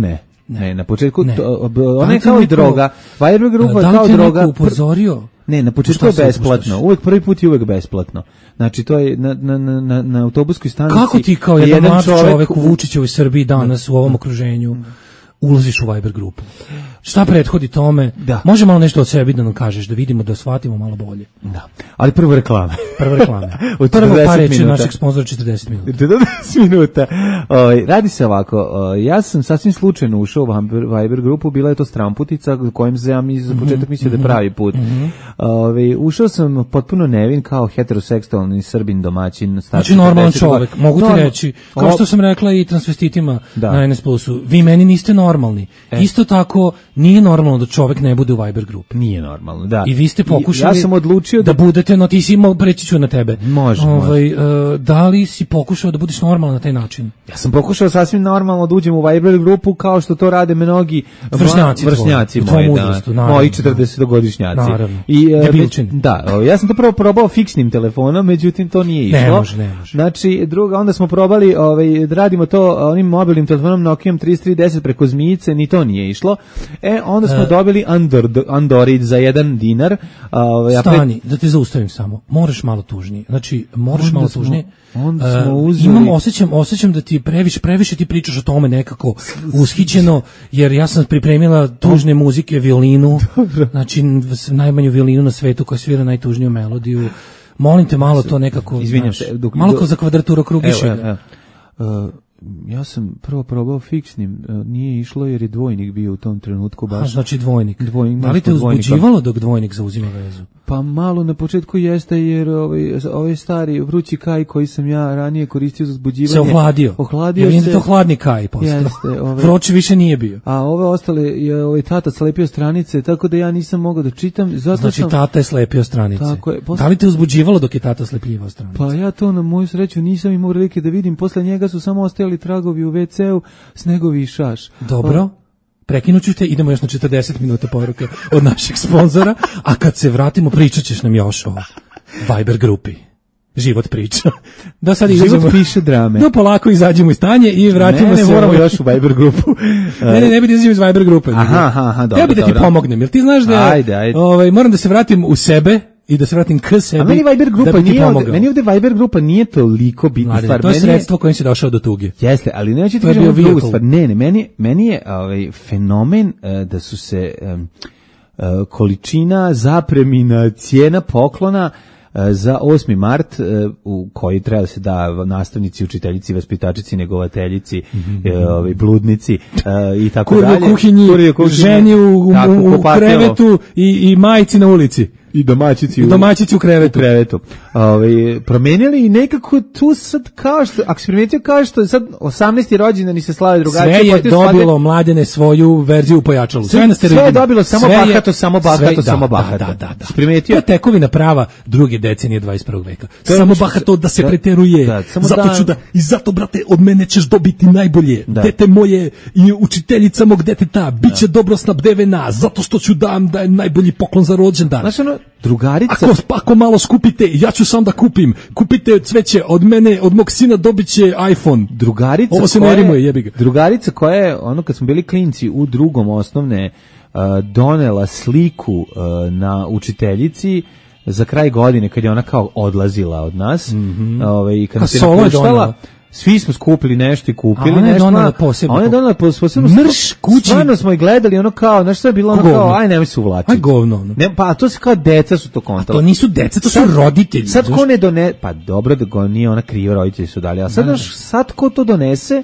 Ne, ne na početku, ne. To, ona je kao i droga. Viber grupa je kao droga. Da li te neko upozorio? Ne, na početku je besplatno. Uvek prvi put je uvek besplatno. Znači to je na na na na autobuskoj stanici. Kako ti kao jedan mlad čovjek, čovjek u Vučićevoj Srbiji danas u ovom okruženju ulaziš u Viber grupu? Šta prethodi tome? Da. Može malo nešto od sebe da nam kažeš, da vidimo, da shvatimo malo bolje. Da. Ali prvo reklame. Prvo reklame. Prvo par reči našeg sponzora četrdeset minuta. četrdeset minuta. O, radi se ovako, o, ja sam sasvim slučajno ušao u Viber grupu, bila je to Stramputica, kojim se ja mi za početak mislio mm-hmm. da pravi put. Mm-hmm. Ove, ušao sam potpuno nevin kao heteroseksualni Srbin domaćin. Znači normalan čovjek, mogu ti reći, kao što sam rekla i transvestitima da. Na N S Plusu, vi meni niste normalni. E. Isto tako, nije normalno da čovjek ne bude u Viber grupi. Nije normalno, da. I vi ste pokušali ja sam odlučio da, da budete, no ti si imao, preći ću na tebe. Može, ovaj, može. Uh, da li si pokušao da budeš normalan na taj način? Ja sam pokušao sasvim normalno da uđem u Viber grupu kao što to rade mnogi vršnjaci, vršnjaci moji, uzrastu, da, moji četrdesetogodišnjaci. Naravno. I, uh, da, ja sam to prvo probao fiksnim telefonom, međutim to nije išlo. Ne može, ne može. Znači, druga, onda smo probali ovaj, da radimo to onim mobilnim telefonom Nokia trideset tri deset preko Zmijice, ni to nije išlo. E, onda smo uh, dobili Andor, Android za jedan dinar. Ovaj, Stani, ja pred... da te zaustavim samo. Moraš malo tužnije. Znači, moraš onda malo smo, tužnije. Onda smo uzeli... Imam, osjećam, osjećam da ti previše, previše ti pričaš o tome nekako ushićeno, jer ja sam pripremila tužne muzike, violinu, znači najmanju violinu na svetu koja svira najtužniju melodiju. Molim te malo to nekako, izvinjam znaš, se, dok, malo kao za kvadraturu krugiša. Evo, evo, evo. Uh, ja sam prvo probao fiksnim, nije išlo jer je dvojnik bio u tom trenutku baš. A, znači dvojnik. dvojnik da li te uzbuđivalo dok dvojnik zauzima vezu? Pa malo na početku jeste, jer ovaj, ovaj stari vrući kaj koji sam ja ranije koristio za uzbuđivanje se ohladio. Ohladio ja se. Vidim da to hladni kaj postao. Jeste, ovaj, Vroč više nije bio. A ove ostale je ovaj tata slepio stranice, tako da ja nisam mogao da čitam. Zato znači sam... tata je slepio stranice. Tako je. Posle... Da li te uzbuđivalo dok je tata slepljivao stranice? Pa ja to na moju sreću nisam imao prilike da vidim. Posle njega su samo ostajali tragovi u ve ceu, snegovi i šaš. Dobro. O... Prekinut ću te, idemo još na četrdeset minuta poruke od našeg sponzora, a kad se vratimo pričat ćeš nam još o Viber grupi. Život priča. Da sad Život izađemo, piše drame. No polako izađemo iz stanje i vratimo ne, ne, se. Ne, moramo još u Viber grupu. ne, ne, ne bi da izađemo iz Viber grupe. Aha, aha, aha, dobro. Ja bi da ti dobro. pomognem, jer ti znaš da ajde, ajde. Ovaj, moram da se vratim u sebe i da se vratim k sebi. A meni Viber grupa da nije ovde, meni ovde Viber grupa nije toliko bitna Mladen, stvar. To je meni sredstvo kojim si došao do tuge. Jeste, ali neću ti kažem drugu stvar. Ne, ne, meni, meni je ovaj, fenomen uh, da su se um, uh, količina zapremina, cijena poklona uh, za osmi mart, uh, u koji treba da se da nastavnici, učiteljici, vaspitačici, negovateljici, mm-hmm. uh, ovaj, bludnici uh, i tako Kurve dalje. Kuhinji, Kurve kuhinji, ženi u, u, tako, u krevetu i, i majici na ulici. I domaćici u, domaćici u krevetu. U krevetu. Ove, promenili i nekako tu sad kao što, ako se primetio kao što sad osamnaesti rođendani se slave drugačije. Sve je dobilo slave... Mladene svoju verziju u pojačalu. Sve, sve, na sve je dobilo samo sve bahato, je, samo bahato, sve, samo da, bahato. Da, da, da. Primetio? To je tekovina prava druge decenije dvadeset prvog veka. Samo bahato da se da, preteruje. Da, zato da, ću da, i zato, brate, od mene ćeš dobiti najbolje. Da. Dete moje i učiteljica mog deteta biće da. dobro snabdevena, zato što ću dam da je najbolji poklon za rođendan. Znaš ono, drugarica... Ako, ako malo skupite, ja ću sam da kupim. Kupite cveće od mene, od mog sina dobiće iPhone. Drugarica Ovo se ne rimuje, jebi ga. Drugarica koja je, ono kad smo bili klinci u drugom osnovne, uh, donela sliku uh, na učiteljici za kraj godine, kad je ona kao odlazila od nas. Mm-hmm. Ove, i kad A solo je donela. Svi smo skupili nešto i kupili nešto. A ona je donela posebno. Ona je donela posebno. Mrš kući. Stvarno smo i gledali ono kao, znaš što je bilo ono kao, aj nemoj se uvlačiti. Aj govno. No. Ne, pa to se kao deca su to kontali. To nisu deca, to sad, su roditelji. Sad ko ne done, pa dobro da go nije ona kriva, roditelji su dali, a sad, naš, sad ko to donese,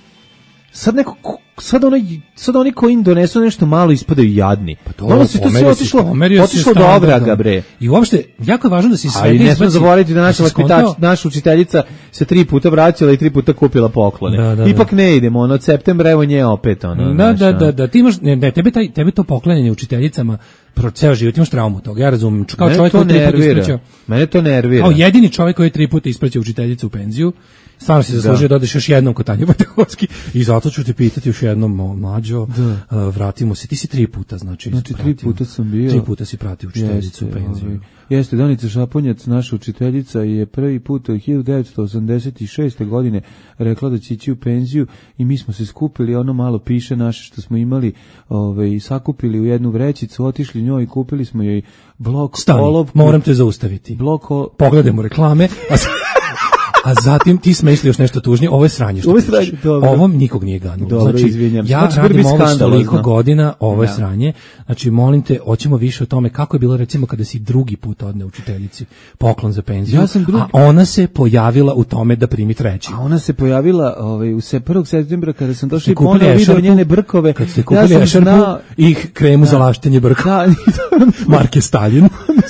sad neko, sad, onaj, sad oni koji im donesu nešto malo ispadaju jadni. Pa to, ono se to sve otišlo, otišlo do obraga, bre. I uopšte, jako je važno da se sve izbaci. A i ne smemo zaboraviti da naša vaspitač, naša učiteljica se tri puta vraćala i tri puta kupila poklone. Da, da, Ipak ne idemo, ono, od septembra evo nje opet. Ono, da, naš, da, da, da, ti imaš, ne, ne, tebe, taj, tebe to poklanjanje učiteljicama, pro ceo život imaš traumu toga, ja razumem. Kao čovjek koji tri puta ispraćao. Mene to nervira. Kao jedini čovjek koji je tri puta ispraćao učiteljicu u penziju, Stvarno si zaslužio da odeš još jednom kod Tanje Vojtehovski i zato ću te pitati još jednom, mlađo, da. Uh, vratimo se, ti si tri puta, znači, znači tri puta sam bio. Tri puta si pratio učiteljicu u penziju. Ovaj. Jeste, Danica Šaponjac, naša učiteljica, je prvi put od hiljadu devetsto osamdeset šeste godine rekla da će ići u penziju i mi smo se skupili, ono malo piše naše što smo imali, ovaj, sakupili u jednu vrećicu, otišli njoj i kupili smo joj blok Stani, olovku. Moram te zaustaviti. Blok o... Pogledajmo reklame, a a zatim ti smisli još nešto tužnije, ovo je sranje što ovo je ovom nikog nije ganulo. Dobro, znači, izvinjam. Ja znači, radim ovo stoliko godina, ovo je ja. sranje, znači molim te, hoćemo više o tome kako je bilo recimo kada si drugi put odne učiteljici poklon za penziju, ja sam drugi... a ona se pojavila u tome da primi treći. A ona se pojavila ovaj, u prvog septembra kada sam došao i ponovno vidio njene brkove. Kad ste kupili ja ešarpu zna... i kremu da. za laštenje brka. Da, Marke Stalin.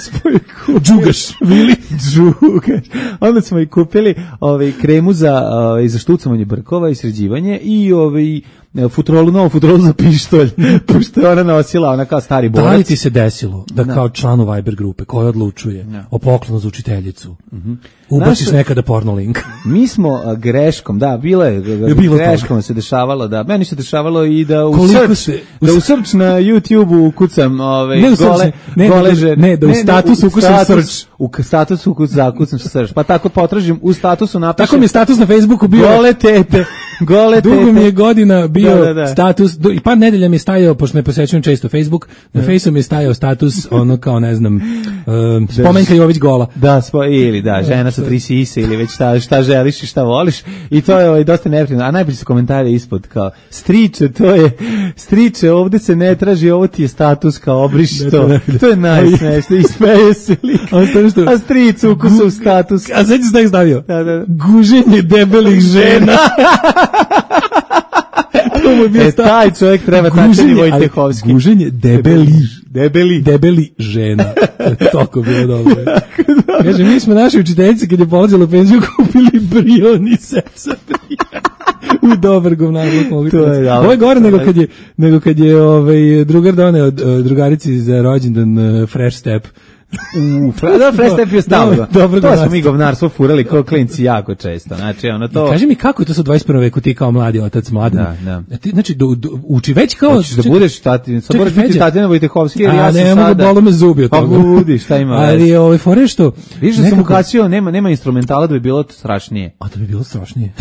Džugaš, Vili. Džugaš. Onda smo i kupili ovaj kremu za ovaj za štucavanje brkova i sređivanje i ovaj futrolu, novu futrolu za pištolj, pošto je ona nosila, ona kao stari borac. Da li ti se desilo da no. kao članu Viber grupe koja odlučuje no. o poklonu za učiteljicu mm-hmm. ubaciš Naša, nekada porno link? Mi smo a, greškom, da, bilo je, je bilo greškom toga. Se dešavalo, da, meni se dešavalo i da u search, se, da u search na YouTube-u ukucam ove, ne, gole, ne, gole žene. Ne, da u statusu ukucam search. U statusu ukucam search, pa tako potražim, u statusu napišem. Tako mi je status na Facebooku bio. Gole tete, gole tete. Dugo mi je godina bio Da, da, da. status, do, i par nedelja mi je stajao, pošto ne posjećujem često Facebook, na da. Fejsu mi je stajao status, ono kao, ne znam, um, spomenka Jović gola. Da, spo, ili da, žena sa tri sise, ili već šta, šta želiš i šta voliš, i to je ovaj, dosta neprijatno, a najbolji su komentari ispod, kao, striče, to je, striče, ovde se ne traži, ovo ti je status, kao, obriš to, da, da, da. To je najsmešnije, i smeje se lik, a, a stric ukusov status. A sad ću se tako stavio, da, da. Guženje debelih žena. E, taj čovjek treba Tatjani Vojtehovski. Guženje debeli, debeli, debeli žena. Toko bilo dobro. Kaže, mi smo naši učiteljice kad je polazila u penziju kupili brioni set sa u dobar govnarluk mogu to je, ovo je gore nego kad je, nego kad je ovaj, drugar doneo drugarici za rođendan uh, Fresh Step. U, da, Fresh Step je stavio. To smo mi govnarstvo furali kao klinci jako često. Znači, ono to... I kaži mi kako je to sa dvadeset prvom veku ti kao mladi otac, mladan? Da, da. Ti, znači, do, do, uči već kao... Hoćeš da budeš tatin, sad moraš biti Tatjana Vojtehovski, jer a, ja sam ne, sada... A ne, mogu bolo me zubi od toga. Pa budi, šta ima već? Ali je ovaj fore što... Viš da sam ukasio, nema, nema instrumentala da bi bilo strašnije. A da bi bilo strašnije?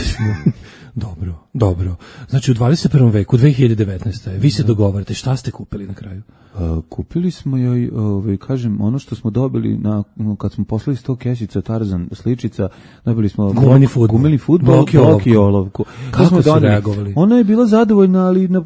Dobro, dobro. Znači u dvadeset prvom veku, dve hiljade devetnaeste. vi se dogovarate, šta ste kupili na kraju? Uh, kupili smo joj, ovaj, kažem, ono što smo dobili na, kad smo poslali sto kesica Tarzan sličica, dobili smo gumeni fudbal, gumeni fudbal, blok i olovku. I olovku. Kako smo su reagovali? Ona je bila zadovoljna, ali, na,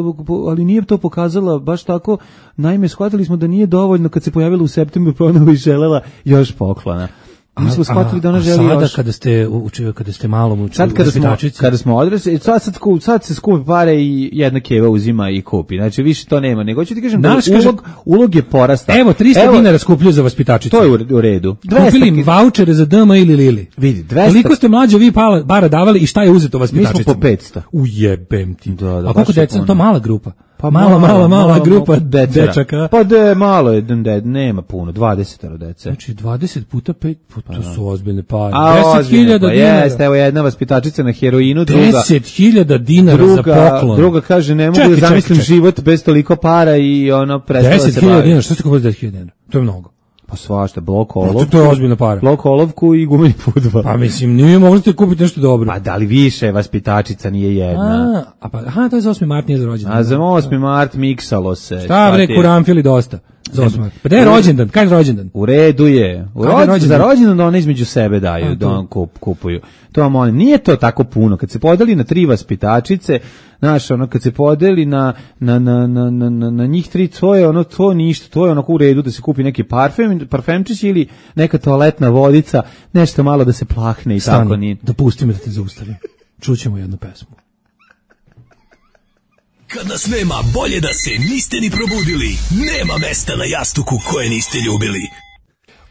ali nije to pokazala baš tako. Naime, shvatili smo da nije dovoljno kad se pojavila u septembru, ponovo i želela još poklona. Mi smo shvatili da ona želi sada još. kada ste učili, kada ste malom učili, sad kada smo, kada smo odrasli, sad, sad, sad se skupi pare i jedna keva uzima i kupi. Znači više to nema. Nego ću ti kažem da ulog, ulog je porastao. Evo tristo dinara skupljuju za vaspitačicu. To je u, u redu. Kupili im vaučere za D M ili Lili. Vidi, dvesta. Koliko ste mlađi vi pala, bara davali i šta je uzeto vaspitačicu? Mi smo po petsto. Ujebem ti. Da, da, a koliko deca? To mala grupa. Pa mala, mala, mala grupa dečaka. Pa de, malo je, de, nema puno, dvadeset dece. Znači dvadeset puta pet, pa to su ozbiljne pare. deset hiljada dinara. Jeste, evo jedna vaspitačica na heroinu, druga... deset hiljada dinara druga, za poklon. Druga kaže, ne mogu čekaj, da zamislim čekaj, čekaj. život bez toliko para i ono prestala se baviti. deset hiljada dinara, što ste kupili deset hiljada dinara? To je mnogo. Pa svašta, blok olovku. No, to je ozbiljna para. Blok olovku i gumeni fudbal. Pa mislim, nije možete kupiti nešto dobro. Pa da li više vaspitačica nije jedna. A, a pa, aha, to je za osmi mart, nije za rođendan. A za osmi mart miksalo se. Šta bre, kuramfili dosta. Za osmi mart. Pa da je rođendan, kaj je rođendan? U redu je. U rođendan, rođendan? Za rođendan da one između sebe daju, a, da on kup, kupuju. To vam oni, nije to tako puno. Kad se podeli na tri vaspitačice, znaš, ono, kad se podeli na, na, na, na, na, na njih tri, to je ono, to ništa, to je onako u redu da se kupi neki parfem, parfemčić ili neka toaletna vodica, nešto malo da se plahne i Stani, tako nije. Dopusti me da te zaustavim. Čućemo jednu pesmu. Kad nas nema, bolje da se niste ni probudili. Nema mesta na jastuku koje niste ljubili.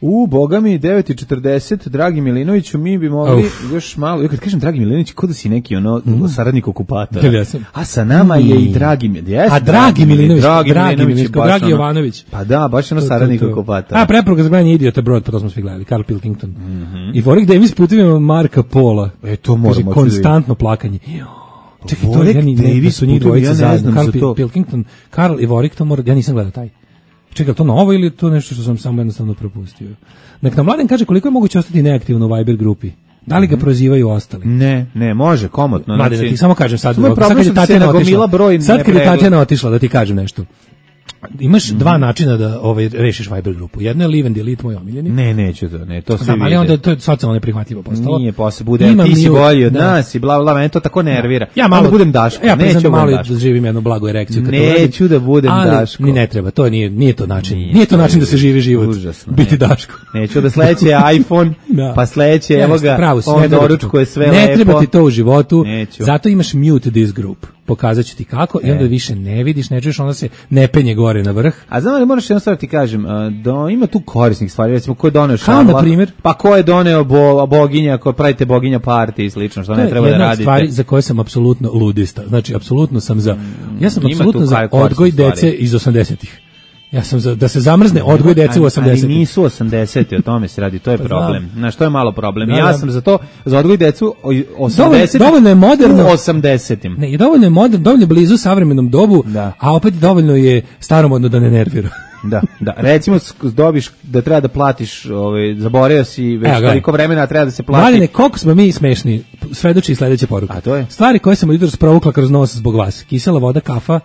U, boga mi, devet i četrdeset, Dragi Milinoviću, mi bi mogli Uf. još malo, ja kad kažem Dragi Milinović, kod da si neki ono mm. saradnik okupatora. Ja a sa nama je i Dragi Milinović. A Dragi Milinović, Dragi, Dragi Milinović, Dragi Jovanović. Pa da, baš ono saradnik to, to. okupatora. A preporuka za gledanje Idiota Broad, pa to smo svi gledali, Carl Pilkington. Mm -hmm. I Warwick Davis putevima Marka Pola. E, to moramo kaže, konstantno plakanje. Čekaj, to ja ni ne su njih dvojica zajedno. Carl Pilkington, Carl i Warwick, to mora, ja nisam gledao taj. Čekaj, to novo ili to nešto što sam samo jednostavno propustio? Nek nam Mladen kaže koliko je moguće ostati neaktivno u Viber grupi. Da li ga prozivaju ostali? Ne, ne, može, komotno. Mladen, znači, ti samo kažem sad, sad kad je Tatjana otišla, sad kad je Tatjana otišla, da ti kažem nešto. Imaš mm. dva načina da ovaj rešiš Viber grupu. Jedno je Live and Delete, moj omiljeni. Ne, neću to, ne, to sve. Ali onda to je socijalno neprihvatljivo postalo. Nije, posle bude Imam ti si bolji od da. nas i bla bla, mene to tako nervira. Ja malo da budem Daško, ja neću malo da živim jednu blagu erekciju kad neću da budem ali, Daško. Ni ne treba, to nije nije to način. Nije, nije to način da se živi život. Užasno, biti Daško. Neću da sledeće iPhone, da. pa sledeće evo ga. On doručkuje sve lepo. Ne treba ti to u životu. Zato imaš mute this group. Pokazat ću ti kako i onda više ne vidiš, ne čuješ, onda se ne penje gore na vrh. A znam li, moraš jedno stvar ti kažem, da ima tu korisnih stvari, recimo ko je doneo Šarla, na primjer, pa ko je doneo bo, boginja, ko pravite boginja party i slično, što ne treba da radite. To je jedna od stvari za koje sam apsolutno ludista, znači apsolutno sam za, ja sam apsolutno za odgoj dece iz osamdesetih. Ja sam za, da se zamrzne odgoj dece u osamdesetim. Ali nisu osamdeseti, o tome se radi, to je problem. Znaš, to je malo problem. Da, ja da. sam za to, za odgoj decu osamdesetim. Dovoljno je moderno. U osamdesetim. Ne, dovoljno je moderno, dovoljno je blizu savremenom dobu, da. a opet dovoljno je staromodno da ne nervira. Da, da. Recimo dobiš da treba da platiš, ovaj zaboravio si već toliko vremena, a treba da se plati. Maline, koliko smo mi smešni, svedoči sledeća poruka. A to je? Stvari koje sam jutros provukla kroz nos zbog vas. Kisela voda, kafa,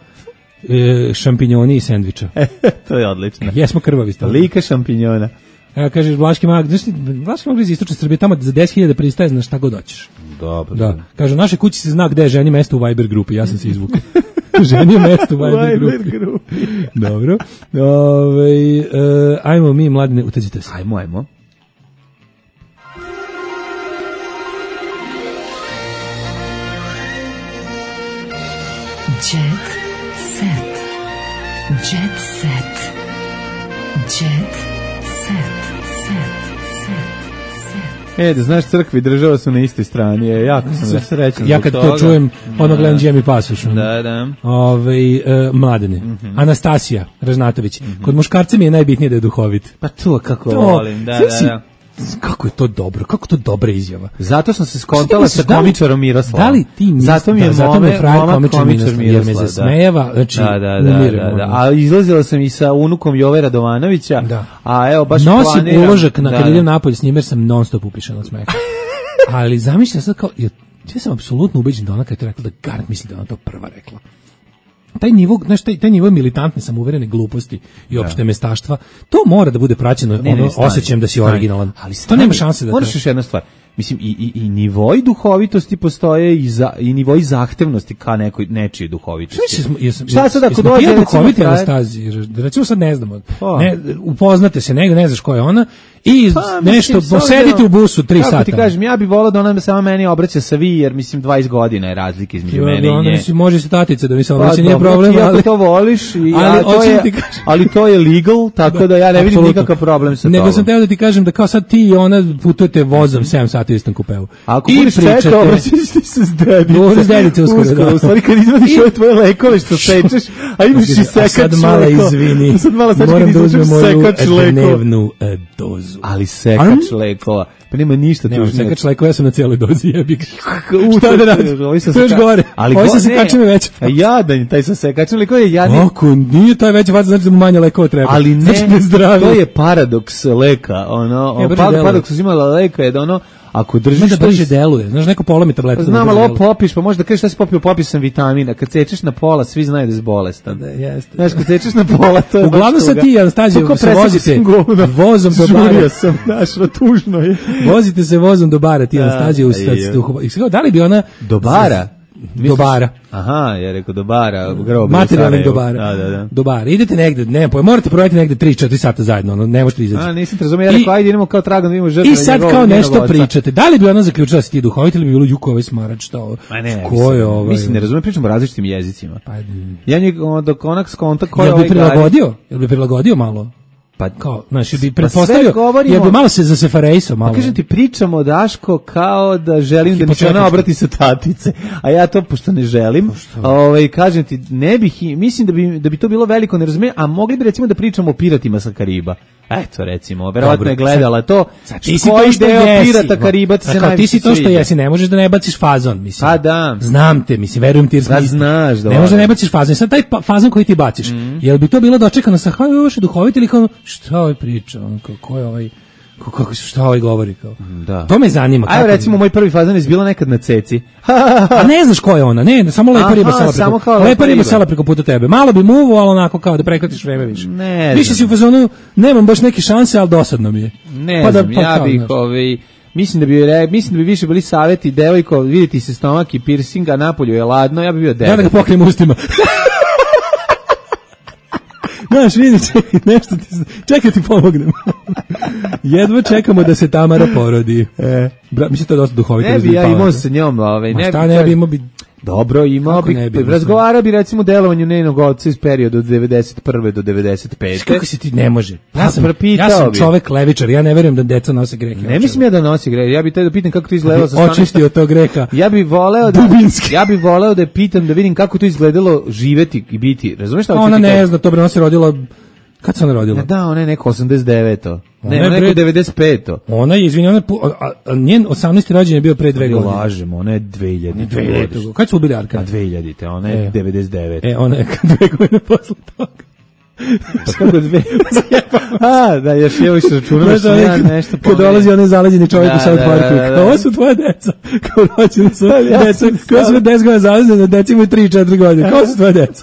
E, šampinjoni i sendviča. To je odlično. Jesmo krvavi stavili. Lika šampinjona. Evo kažeš Vlaški mag, znaš ti, Vlaški mag iz istočne Srbije, tamo za deset hiljada pristaje, znaš šta god hoćeš. Dobro. Da. Kaže, u našoj kući se zna gde je ženi mesto u Viber grupi, ja sam se izvukao. Ženi je mesto u Viber grupi. grupi. Dobro. Ove, e, ajmo mi, Mladine, utađite se. Ajmo, ajmo. Jet set. Jet set. Jet set. Set. Set. Set. E, da znaš, crkvi i država su na istoj strani. Je, jako sam srećan. Ja kad to toga. čujem, odmah gledam Džemi Pasoš. Da, da. Ove, e, Mladene. Mm -hmm. Anastasija Ražnatović. Mm -hmm. Kod muškarca mi je najbitnije da je duhovit. Pa to kako to, volim. Da, da, da. Kako je to dobro, kako to dobra izjava. Zato sam se skontala sa komičarom Miroslavom. Da li ti misliš, zato mi je da, zato mi je frajer komičar Miroslav, jer me zasmejeva, znači da, da, da, umirem. Da, da. A izlazila sam i sa unukom Jove Radovanovića, da. a evo baš nosim planiram. uložak na da, kad idem napolje s njim, jer sam non stop upišan od smeha. Ali zamišljam sad kao, ja, ja sam apsolutno ubeđen da ona kad je to rekla, da Garant misli da ona to prva rekla. Taj nivo, znaš, taj, taj nivo militantne samouverene gluposti i opšte mestaštva, to mora da bude praćeno, ne, ono, ne, osjećam da si stani. originalan. Ali stani, to nema šanse da... Moraš još jedna stvar. Mislim, i, i, i nivoi duhovitosti postoje i, za, i nivoi zahtevnosti ka nekoj, nečije duhovitosti. Šta, jesam, Šta sad ako dođe... Jesam duhoviti Anastaziji, recimo sad ne znamo, ne, upoznate se negdje, ne znaš ko je ona, i pa, nešto, mislim, posedite u busu tri kako sata. Kako ti kažem, ja bih volao da ona sama meni obraća sa vi, jer mislim dvadeset godina je razlike između mene i nje. Mislim, može se tatica da mi se obraća, pa, nije problem, ti, ali... to voliš, i, ali, to je, ali to je legal, tako da ja ne vidim nikakav problem sa Nego tobom. sam teo da ti kažem da kao sad ti i ona putujete vozom sedam sati u istom kupeu. Ako budeš čekao, obraćaš ti se s dedice. Govorim s dedice uskoro, uskoro. Da. U stvari kad izvadiš ove tvoje lekove što sečeš, a imaš i sekač leko. Sad mala izvini, sad mala sad moram da uzmem moju dnevnu dozu. Ali sekač lekova. Pa nema ništa tužnije. Nema sekač lekova, ja sam na cijeloj dozi, jebik. Šta da radiš? To još gore. Ovo sa sekačem je veća. A jadan, taj sa sekačem lekova je jadan. Ako nije taj veća vaca, znači da mu manje lekova treba. Ali ne, to je paradoks leka. Ono, paradoks uzimala leka je da ono, ako držiš da brže deluje, znaš, neko polomi tabletu. Znam, ali ovo popiš, pa možda kažeš šta si popio, popio sam vitamina. Kad sečeš na pola, svi znaju da je bolestan. Da, jeste. Znaš, kad sečeš na pola, to je uglavnom sad ti, Anastasija, se vozite vozom do bara. Žurio sam, znaš, tužno je. Vozite se vozom do bara, ti, Anastasija, u statu. Da li bi ona... Do bara? Do bara. Aha, ja rekao do bara, grob. Materijalnih dobara. Da, da, da. Do bara. Idete negde, ne, pa morate provesti negde tri četiri sata zajedno, ono, ne možete izaći. A, nisam te razumio, ja rekao, ajde idemo kao tragan da vidimo žrtve. I sad kao nešto pričate. Da li bi ona zaključila si ti duhovit ili bi bilo juko ovaj smarač, šta ovo? Ma ne, ko je ovaj? Mislim, ne razumijem, pričamo različitim jezicima. Pa, ja njeg, dok onak skonta ko je ovaj gari. Prilagodio? Jel bi prilagodio malo? Pa kao, znači bi pretpostavio, govorimo, ja bi malo se za Sefarejso malo. Pa kažem ti, pričamo Daško kao da želim da mi se ona obrati sa tatice, a ja to pošto ne želim, ovaj kažem ti, ne bih, mislim da bi da bi to bilo veliko nerazumevanje, a mogli bi recimo da pričamo o piratima sa Kariba. Eto recimo, verovatno je gledala to. Ti si to što jesi. Pirata Kariba se najviše. Ti si to što jesi, ne možeš da ne baciš fazon, mislim. Pa da. Znam te, mislim, verujem ti jer da znaš da. Ne možeš da ne baciš fazon. Sad taj fazon koji ti baciš. Mm. Jel bi to bilo dočekano sa haj još duhovit ili kao šta ovaj priča, on kao ko je ovaj kako šta ovaj govori kao. Da. To me zanima. Ajde recimo moj prvi fazon je bilo nekad na ceci. A ne znaš ko je ona, ne, samo lepa riba sela preko. Lepa riba sela preko puta tebe. Malo bi muvu, al onako kao da prekratiš vreme više. Ne. Više si u fazonu, nemam baš neke šanse, al dosadno mi je. Ne, pa da, pa ja bih ovaj mislim da bi re, mislim da bi više bili saveti devojko, videti se stomak i piercinga, napolju je ladno, ja bih bio devet. Ja da ga pokrijem ustima. Znaš, vidi, čekaj, nešto ti, čekaj ti pomognem. Jedva čekamo da se Tamara porodi. E. Bra, mislim, to je dosta duhovito. Ne bi ja imao sa njom, ovaj, ne šta bi, ne bi imao bi... Dobro, imao bi, bi razgovarao bi recimo delovanju njenog oca iz perioda od devedeset prve do devedeset pete. Kako se ti ne može? Ja sam, ja sam čovek levičar, ja ne verujem da deca nose grehe. Ne mislim ja da nosi grehe, ja bih te da pitam kako to izgledalo sa stanovišta. Očistio to greha. Ja bih voleo da, ja bih voleo da je pitam da vidim kako to izgledalo živeti i biti. Razumeš šta hoću ti? Ona ne zna, to bre, ona se rodila. Kad se ona rodila? Da, ona je neko osamdeset deveto. Ne, ona je neko devedeset peto. Ona je, izvini, ona, a, a, njen osamnaesti rođendan je bio pre dve godine. Lažemo, ona je dve hiljadite. Kad su ubili Arkana? dve hiljadite, ona je e. devedeset devete. E, ona je dve godine posle toga. Pa kako dve? A, da, još je ovo što računamo što ja nešto pomenim. Kad dolazi onaj zaleđeni čovjek u South Parku, ovo su tvoje deca. Kao rođeni su deca, kao su deset godina zaleđeni, deca imaju tri četiri godine. Kao su tvoje deca?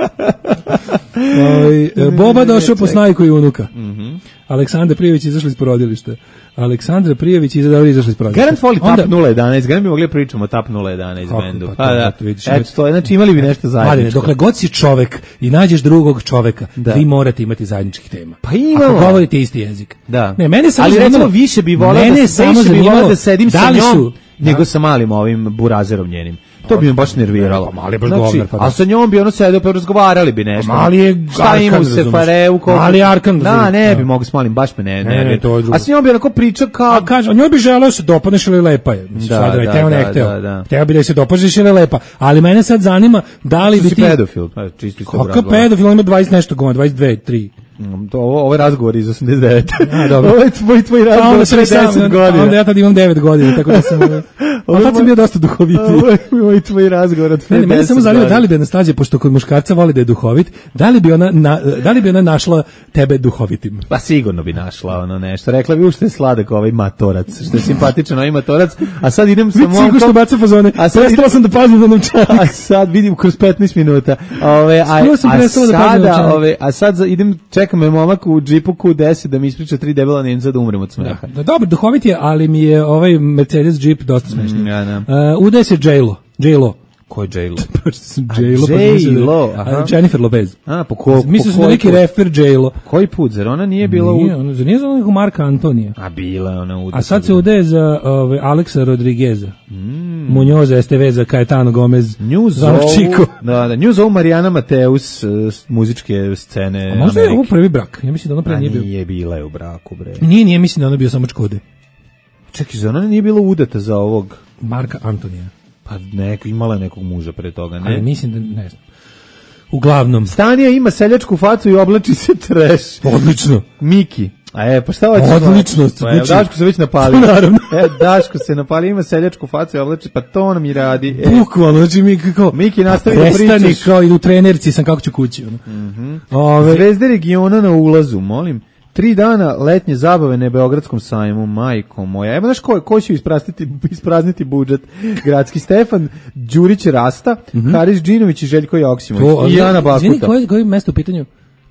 Boba došao po snajku i unuka. Aleksandar Prijević izašli iz porodilišta. Aleksandra Prijević i Zadavri izašli iz porodilišta. Garant foli Tap nula jedanaest, garant bi mogli pričamo o Tap nula jedanaest bendu. Pa da, eto to, znači imali bi nešto zajedničko. Dokle god si čovek i nađeš drugog čoveka, vi morate imati zajedničkih tema. Pa imamo. Ako govorite isti jezik. Da. Ne, mene samo ali recimo više bi voleo da, da sedim sa njom nego sa malim ovim burazerom njenim. To bi me baš nerviralo. Pa mali bar govnar, pa. A sa njom bi ono sedeo pa razgovarali bi nešto. Mali je šta ima u Sefareu, koliko. Mali Arkan. Da, ne bi mogao s malim, baš me ne nervira. A sa njom bi onako priča kao, a kaže, njoj bi želeo se dopadneš ili lepa je. Mislim sad da teo ne hteo. Teo bi da se dopadneš ili lepa. Ali mene sad zanima da li bi ti pedofil, pa čisto se kako pedofil, ima dvadeset nešto godina, dvadeset dve, tri. To ovo ovaj razgovor iz osamdeset devete. A dobro. Ovo je tvoj tvoj razgovor sa deset godina. Onda ja tad imam devet godina, tako da sam ovo tad sam bio dosta duhovitiji. Ovo je tvoj razgovor od ne, mene samo zanima da li bi Anastazija, pošto kod muškarca voli da je duhovit, da li bi ona na, da li bi ona našla tebe duhovitim? Pa sigurno bi našla ono nešto. Rekla bi ušte je sladak ovaj matorac, što je simpatičan ovaj matorac, a sad idem sa momkom što baca fazone. A sad prestala sam da pazim na novčanik. A sad vidim kroz petnaest minuta. Ove a, a sada ove a sad idem čekam me momak u džipu Q deset da mi ispriča tri debela Nemca da umrem od smeha. Da, dobro, duhovit je, ali mi je ovaj Mercedes džip dosta smešan. Mm, ja, da. Uh, udaje se J-Lo. J-Lo. Ko je J-Lo? J-Lo, pa J-Lo, aha. Jennifer Lopez. A, po ko? Mislim da neki refer J-Lo. Koji put? Zar ona nije bila nije, u... Nije, nije za onog Marka Antonija. A bila je ona uda. A sad se udaje za ove, Aleksa Rodrigueza. Mm. Munjoza, S T V za Caetano Gomez. Nju zovu, da, da, nju zovu Marijana Mateus, muzičke scene. A možda Amerike. Je ovo prvi brak? Ja mislim da ona pre nije bila. Nije bila je u braku, bre. Nije, nije, mislim da ona bio samo čkode. Čekaj, za ona nije bila udata za ovog Marka Antonija. Pa neko, imala je nekog muža pre toga, ne? Ali mislim da, ne znam. Uglavnom. Stanija ima seljačku facu i oblači se treš. Odlično. Miki. A e, pa šta hoćeš? Odlično. Pa je, Daško se već napalio. Naravno. E, Daško se napalio, ima seljačku facu i oblači, pa to nam i radi. E. Bukvalno, znači mi kako... Miki nastavi da pričaš. Prestani kao i u trenerci sam kako ću kući. Ono. Mm-hmm. Ove... Zvezde regiona na ulazu, molim. Tri dana letnje zabave na Beogradskom sajmu, majko moja. Evo znaš ko, ko će isprazniti, isprazniti budžet? Gradski Stefan, Đurić Rasta, mm-hmm. Haris Džinović i Željko Joksimović. I Ana Bakuta. Izvini, koje, koje mesto u pitanju?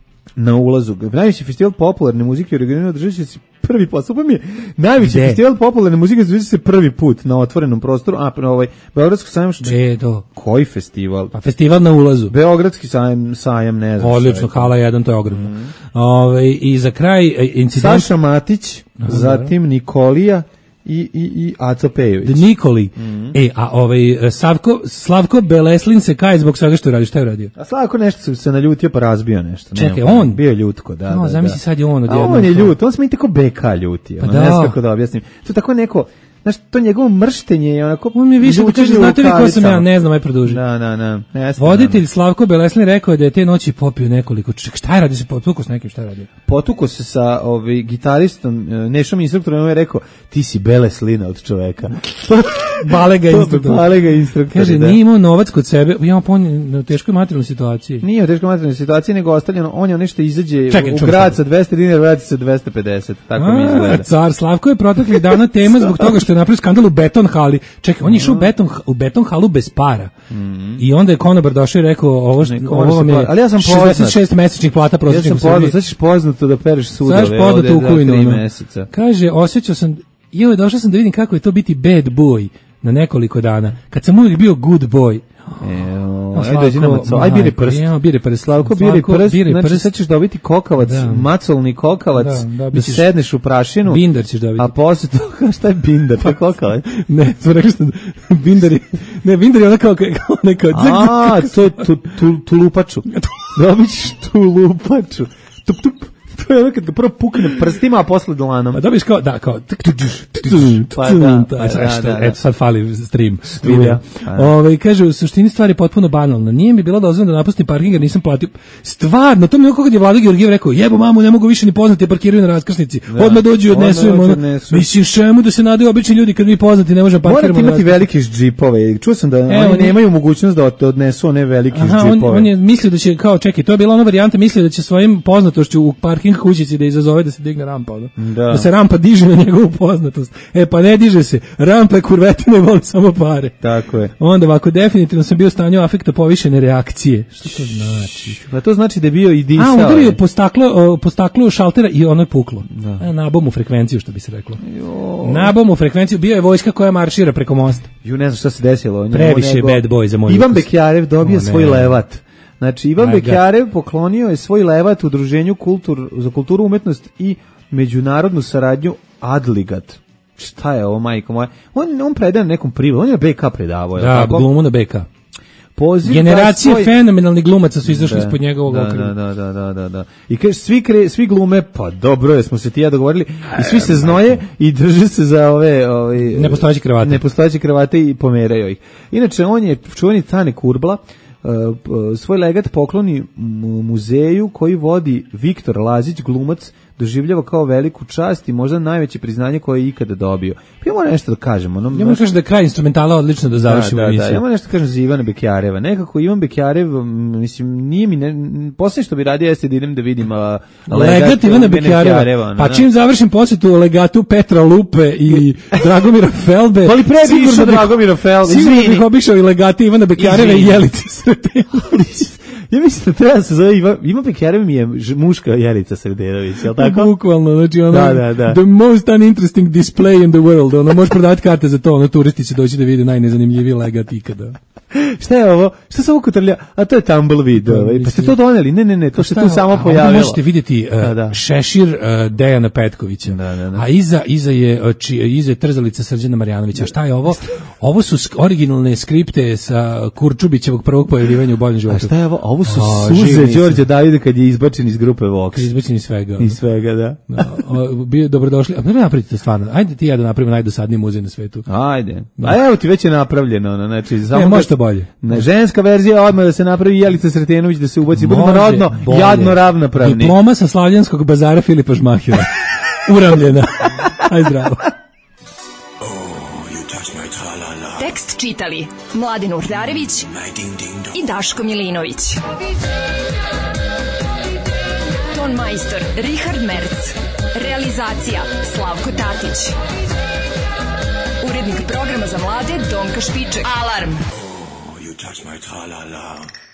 Na ulazu. Najveći festival popularne muzike u regionu održat će se prvi put. Super mi je. Najveći Gde? Festival popularne muzike održat će se prvi put na otvorenom prostoru. A, na ovaj Beogradski sajam. Gde je to? Koji festival? Pa festival na ulazu. Beogradski sajam, sajam ne znam. Odlično, hala jedan, to je ogromno. Mm-hmm. Ove, I za kraj incident... Saša Matić, Aha, zatim Nikolija i, i, i Aco Pejović. The Nikoli. Mm-hmm. E, a ovaj, Savko, Slavko Beleslin se kaje zbog svega što radi, šta je radio? A Slavko nešto se, se naljutio pa razbio nešto. Čekaj, nema, on? Bio je ljutko, da. No, da, zamisli da. sad je on odjednom. A on je ljut, on se mi tako B K ljutio. Pa ne da. znam kako da objasnim. To je tako neko, znaš, to njegovo mrštenje je onako... On mi više da kaže, znate li ko sam ja, ne znam, aj produži. Da, da, da. Jeste, voditelj Slavko Beleslin rekao je da je te noći popio nekoliko... Ček, šta je radio se, potuko s nekim, šta je radio? Potuko se sa ovaj, gitaristom, Nešom instruktorom, on je rekao, ti si Beleslina od čoveka. Balega instruktor. Balega instruktor, kaže, da. Nije imao novac kod sebe, ja pa on u teškoj materijalnoj situaciji. Nije u teškoj materijalnoj situaciji, nego ostavljeno, on je nešto izađe Čekaj, u grad sa dvesta dinara, vrati se dvesta pedeset. Tako A, mi izgleda. Car Slavko je proteklih dana tema zbog toga što je napravio skandal u beton hali. Čekaj, on je išao u beton, u beton halu bez para. Mm. I onda je konobar došao i rekao, ovo, što, Neko, ovo vam je ali ja sam šezdeset šest mesečnih plata prosječnih ja sam poznat, sad ćeš poznato da pereš sudove ovde za tri meseca. Kaže, osjećao sam, joj, došao sam da vidim kako je to biti bad boy na nekoliko dana. Kad sam uvijek bio good boy. Evo, ajde dođi na maco, aj biri prst. Evo, biri prst. Slavko, biri prst, znači sad ćeš dobiti kokavac, da. Macolni kokavac, da, da sedneš u prašinu. Bindar ćeš dobiti. A posle toga, šta je bindar, to je kokavac? Ne, smo rekli što bindar je, ne, bindar je ona kao, kao neka... A, to je tu, tu, tulupaču. Dobit ćeš tulupaču. Tup, tup. To je ono kad ga prvo pukne prstima, a posle dlanom. A dobiš kao, da, kao... Pa da, eto sad fali stream. Struja. Ove, kaže, u suštini stvari je potpuno banalna. Nije mi bilo dozvoljeno da napustim parking jer nisam platio. Stvarno, to mi je kako je Vlada Georgijev rekao, jebo mamu, ne mogu više ni poznati, parkiraju na raskrsnici. Odmah dođu i odnesu im. Mislim, šemu da se nadaju obični ljudi kad mi poznati ne može parkirati. Morate imati velike džipove. Čuo sam da oni nemaju mogućnost da odnesu one velike džipove. On je mislio da će, kao, čekaj, to je bila ona varijanta, mislio da će svojim poznatošću u parking kućici da izazove da se digne rampa, ono. Da. Da se rampa diže na njegovu poznatost. E pa ne diže se, rampa je kurvetina i voli samo pare. Tako je. Onda ovako, definitivno sam bio u stanju afekta povišene reakcije. Što to znači? Pa to znači da je bio i disao. A, udario po staklo, po staklu šaltera i ono je puklo. Da. Nabom u frekvenciju, što bi se reklo. Nabom u frekvenciju, bio je vojska koja maršira preko mosta. Ju, ne znam šta se desilo. Previše nego... bad boy za moj Ivan ukus. Bekjarev dobio o, svoj levat. Znači, Ivan Bekjarev poklonio je svoj levat udruženju kultur, za kulturu, umetnost i međunarodnu saradnju Adligat. Šta je ovo, majko moja? On, on predaje na nekom privu, on je B K predavao. Da, tako? glumu na B K. Poziv generacije svoj... fenomenalnih glumaca su izašli da, ispod njegovog da, okriva. Da, da, da, da, da. I kaže, svi, kre, svi glume, pa dobro je, smo se ti ja dogovorili, i svi se znoje i drže se za ove... ove nepostojeće kravate. Nepostojeće kravate i pomeraju ih. Inače, on je čuveni Tane Kurbla, Uh, svoj legat pokloni muzeju koji vodi Viktor Lazić, glumac, doživljava kao veliku čast i možda najveće priznanje koje je ikada dobio. Pa ja moram nešto da kažem. Ono, ja moram kažem da je kraj instrumentala odlično da završimo da, emisiju. Da, da, ja moram nešto da kažem za Ivana Bekjareva. Nekako Ivan Bekjarev, mislim, nije mi, ne, posljednje što bi radio jeste da idem da vidim a, legat, legat Ivana Bekjareva. Bekjareva pa čim završim posjetu legatu Petra Lupe i Dragomira Felbe. Ali pre bi išao Dragomira Felbe. Sigurno bih obišao i legati Ivana Bekjareva i Jelice Sretenović. Ja mislim da treba se zove Ivan, Ivan Bekjarev mi je muška Jelica Sredenović, je li tako? Bukvalno, znači ono, da, da, da. the most uninteresting display in the world, ono, možeš prodavati karte za to, ono, turisti će doći da vide najnezanimljiviji legat ikada. Šta je ovo? Šta se ovo kotrlja? A to je Tumbleweed, ovaj. Pa ste to doneli? Ne, ne, ne, to se tu samo pojavilo. Ovdje možete vidjeti uh, da, da. šešir uh, Dejana Petkovića, da, da, da. a iza, iza, je, či, iza je trzalica Srđana Marjanovića. Šta je ovo? Ovo su sk- originalne skripte sa Kurčubićevog prvog pojavljivanja u Boljem životu. A šta je ovo? Ovo su o, suze Đorđa Davida kad je izbačen iz grupe Vox. Izbačen iz svega. Iz svega, da. da o, bio dobrodošli. A ne napravite to stvarno. Ajde ti ja da napravimo najdosadniji muzej na svetu. Ajde. Da. A evo ti već je napravljeno. Ono, znači, samo ne, može to bolje. Ne, ženska verzija odmah da se napravi Jelica Sretenović, da se ubaci. Budemo rodno, bolje. Jadno ravnopravni. Diploma sa slavljanskog bazara Filipa Žmahira. Uravljena. Aj zdravo. Tekst čitali Mladin Urdarević i Daško Milinović. Ton majstor Richard Merc. Realizacija Slavko Tatić. Urednik programa za mlade Donka Špiček. Alarm! Oh, you touch my tra-la-la.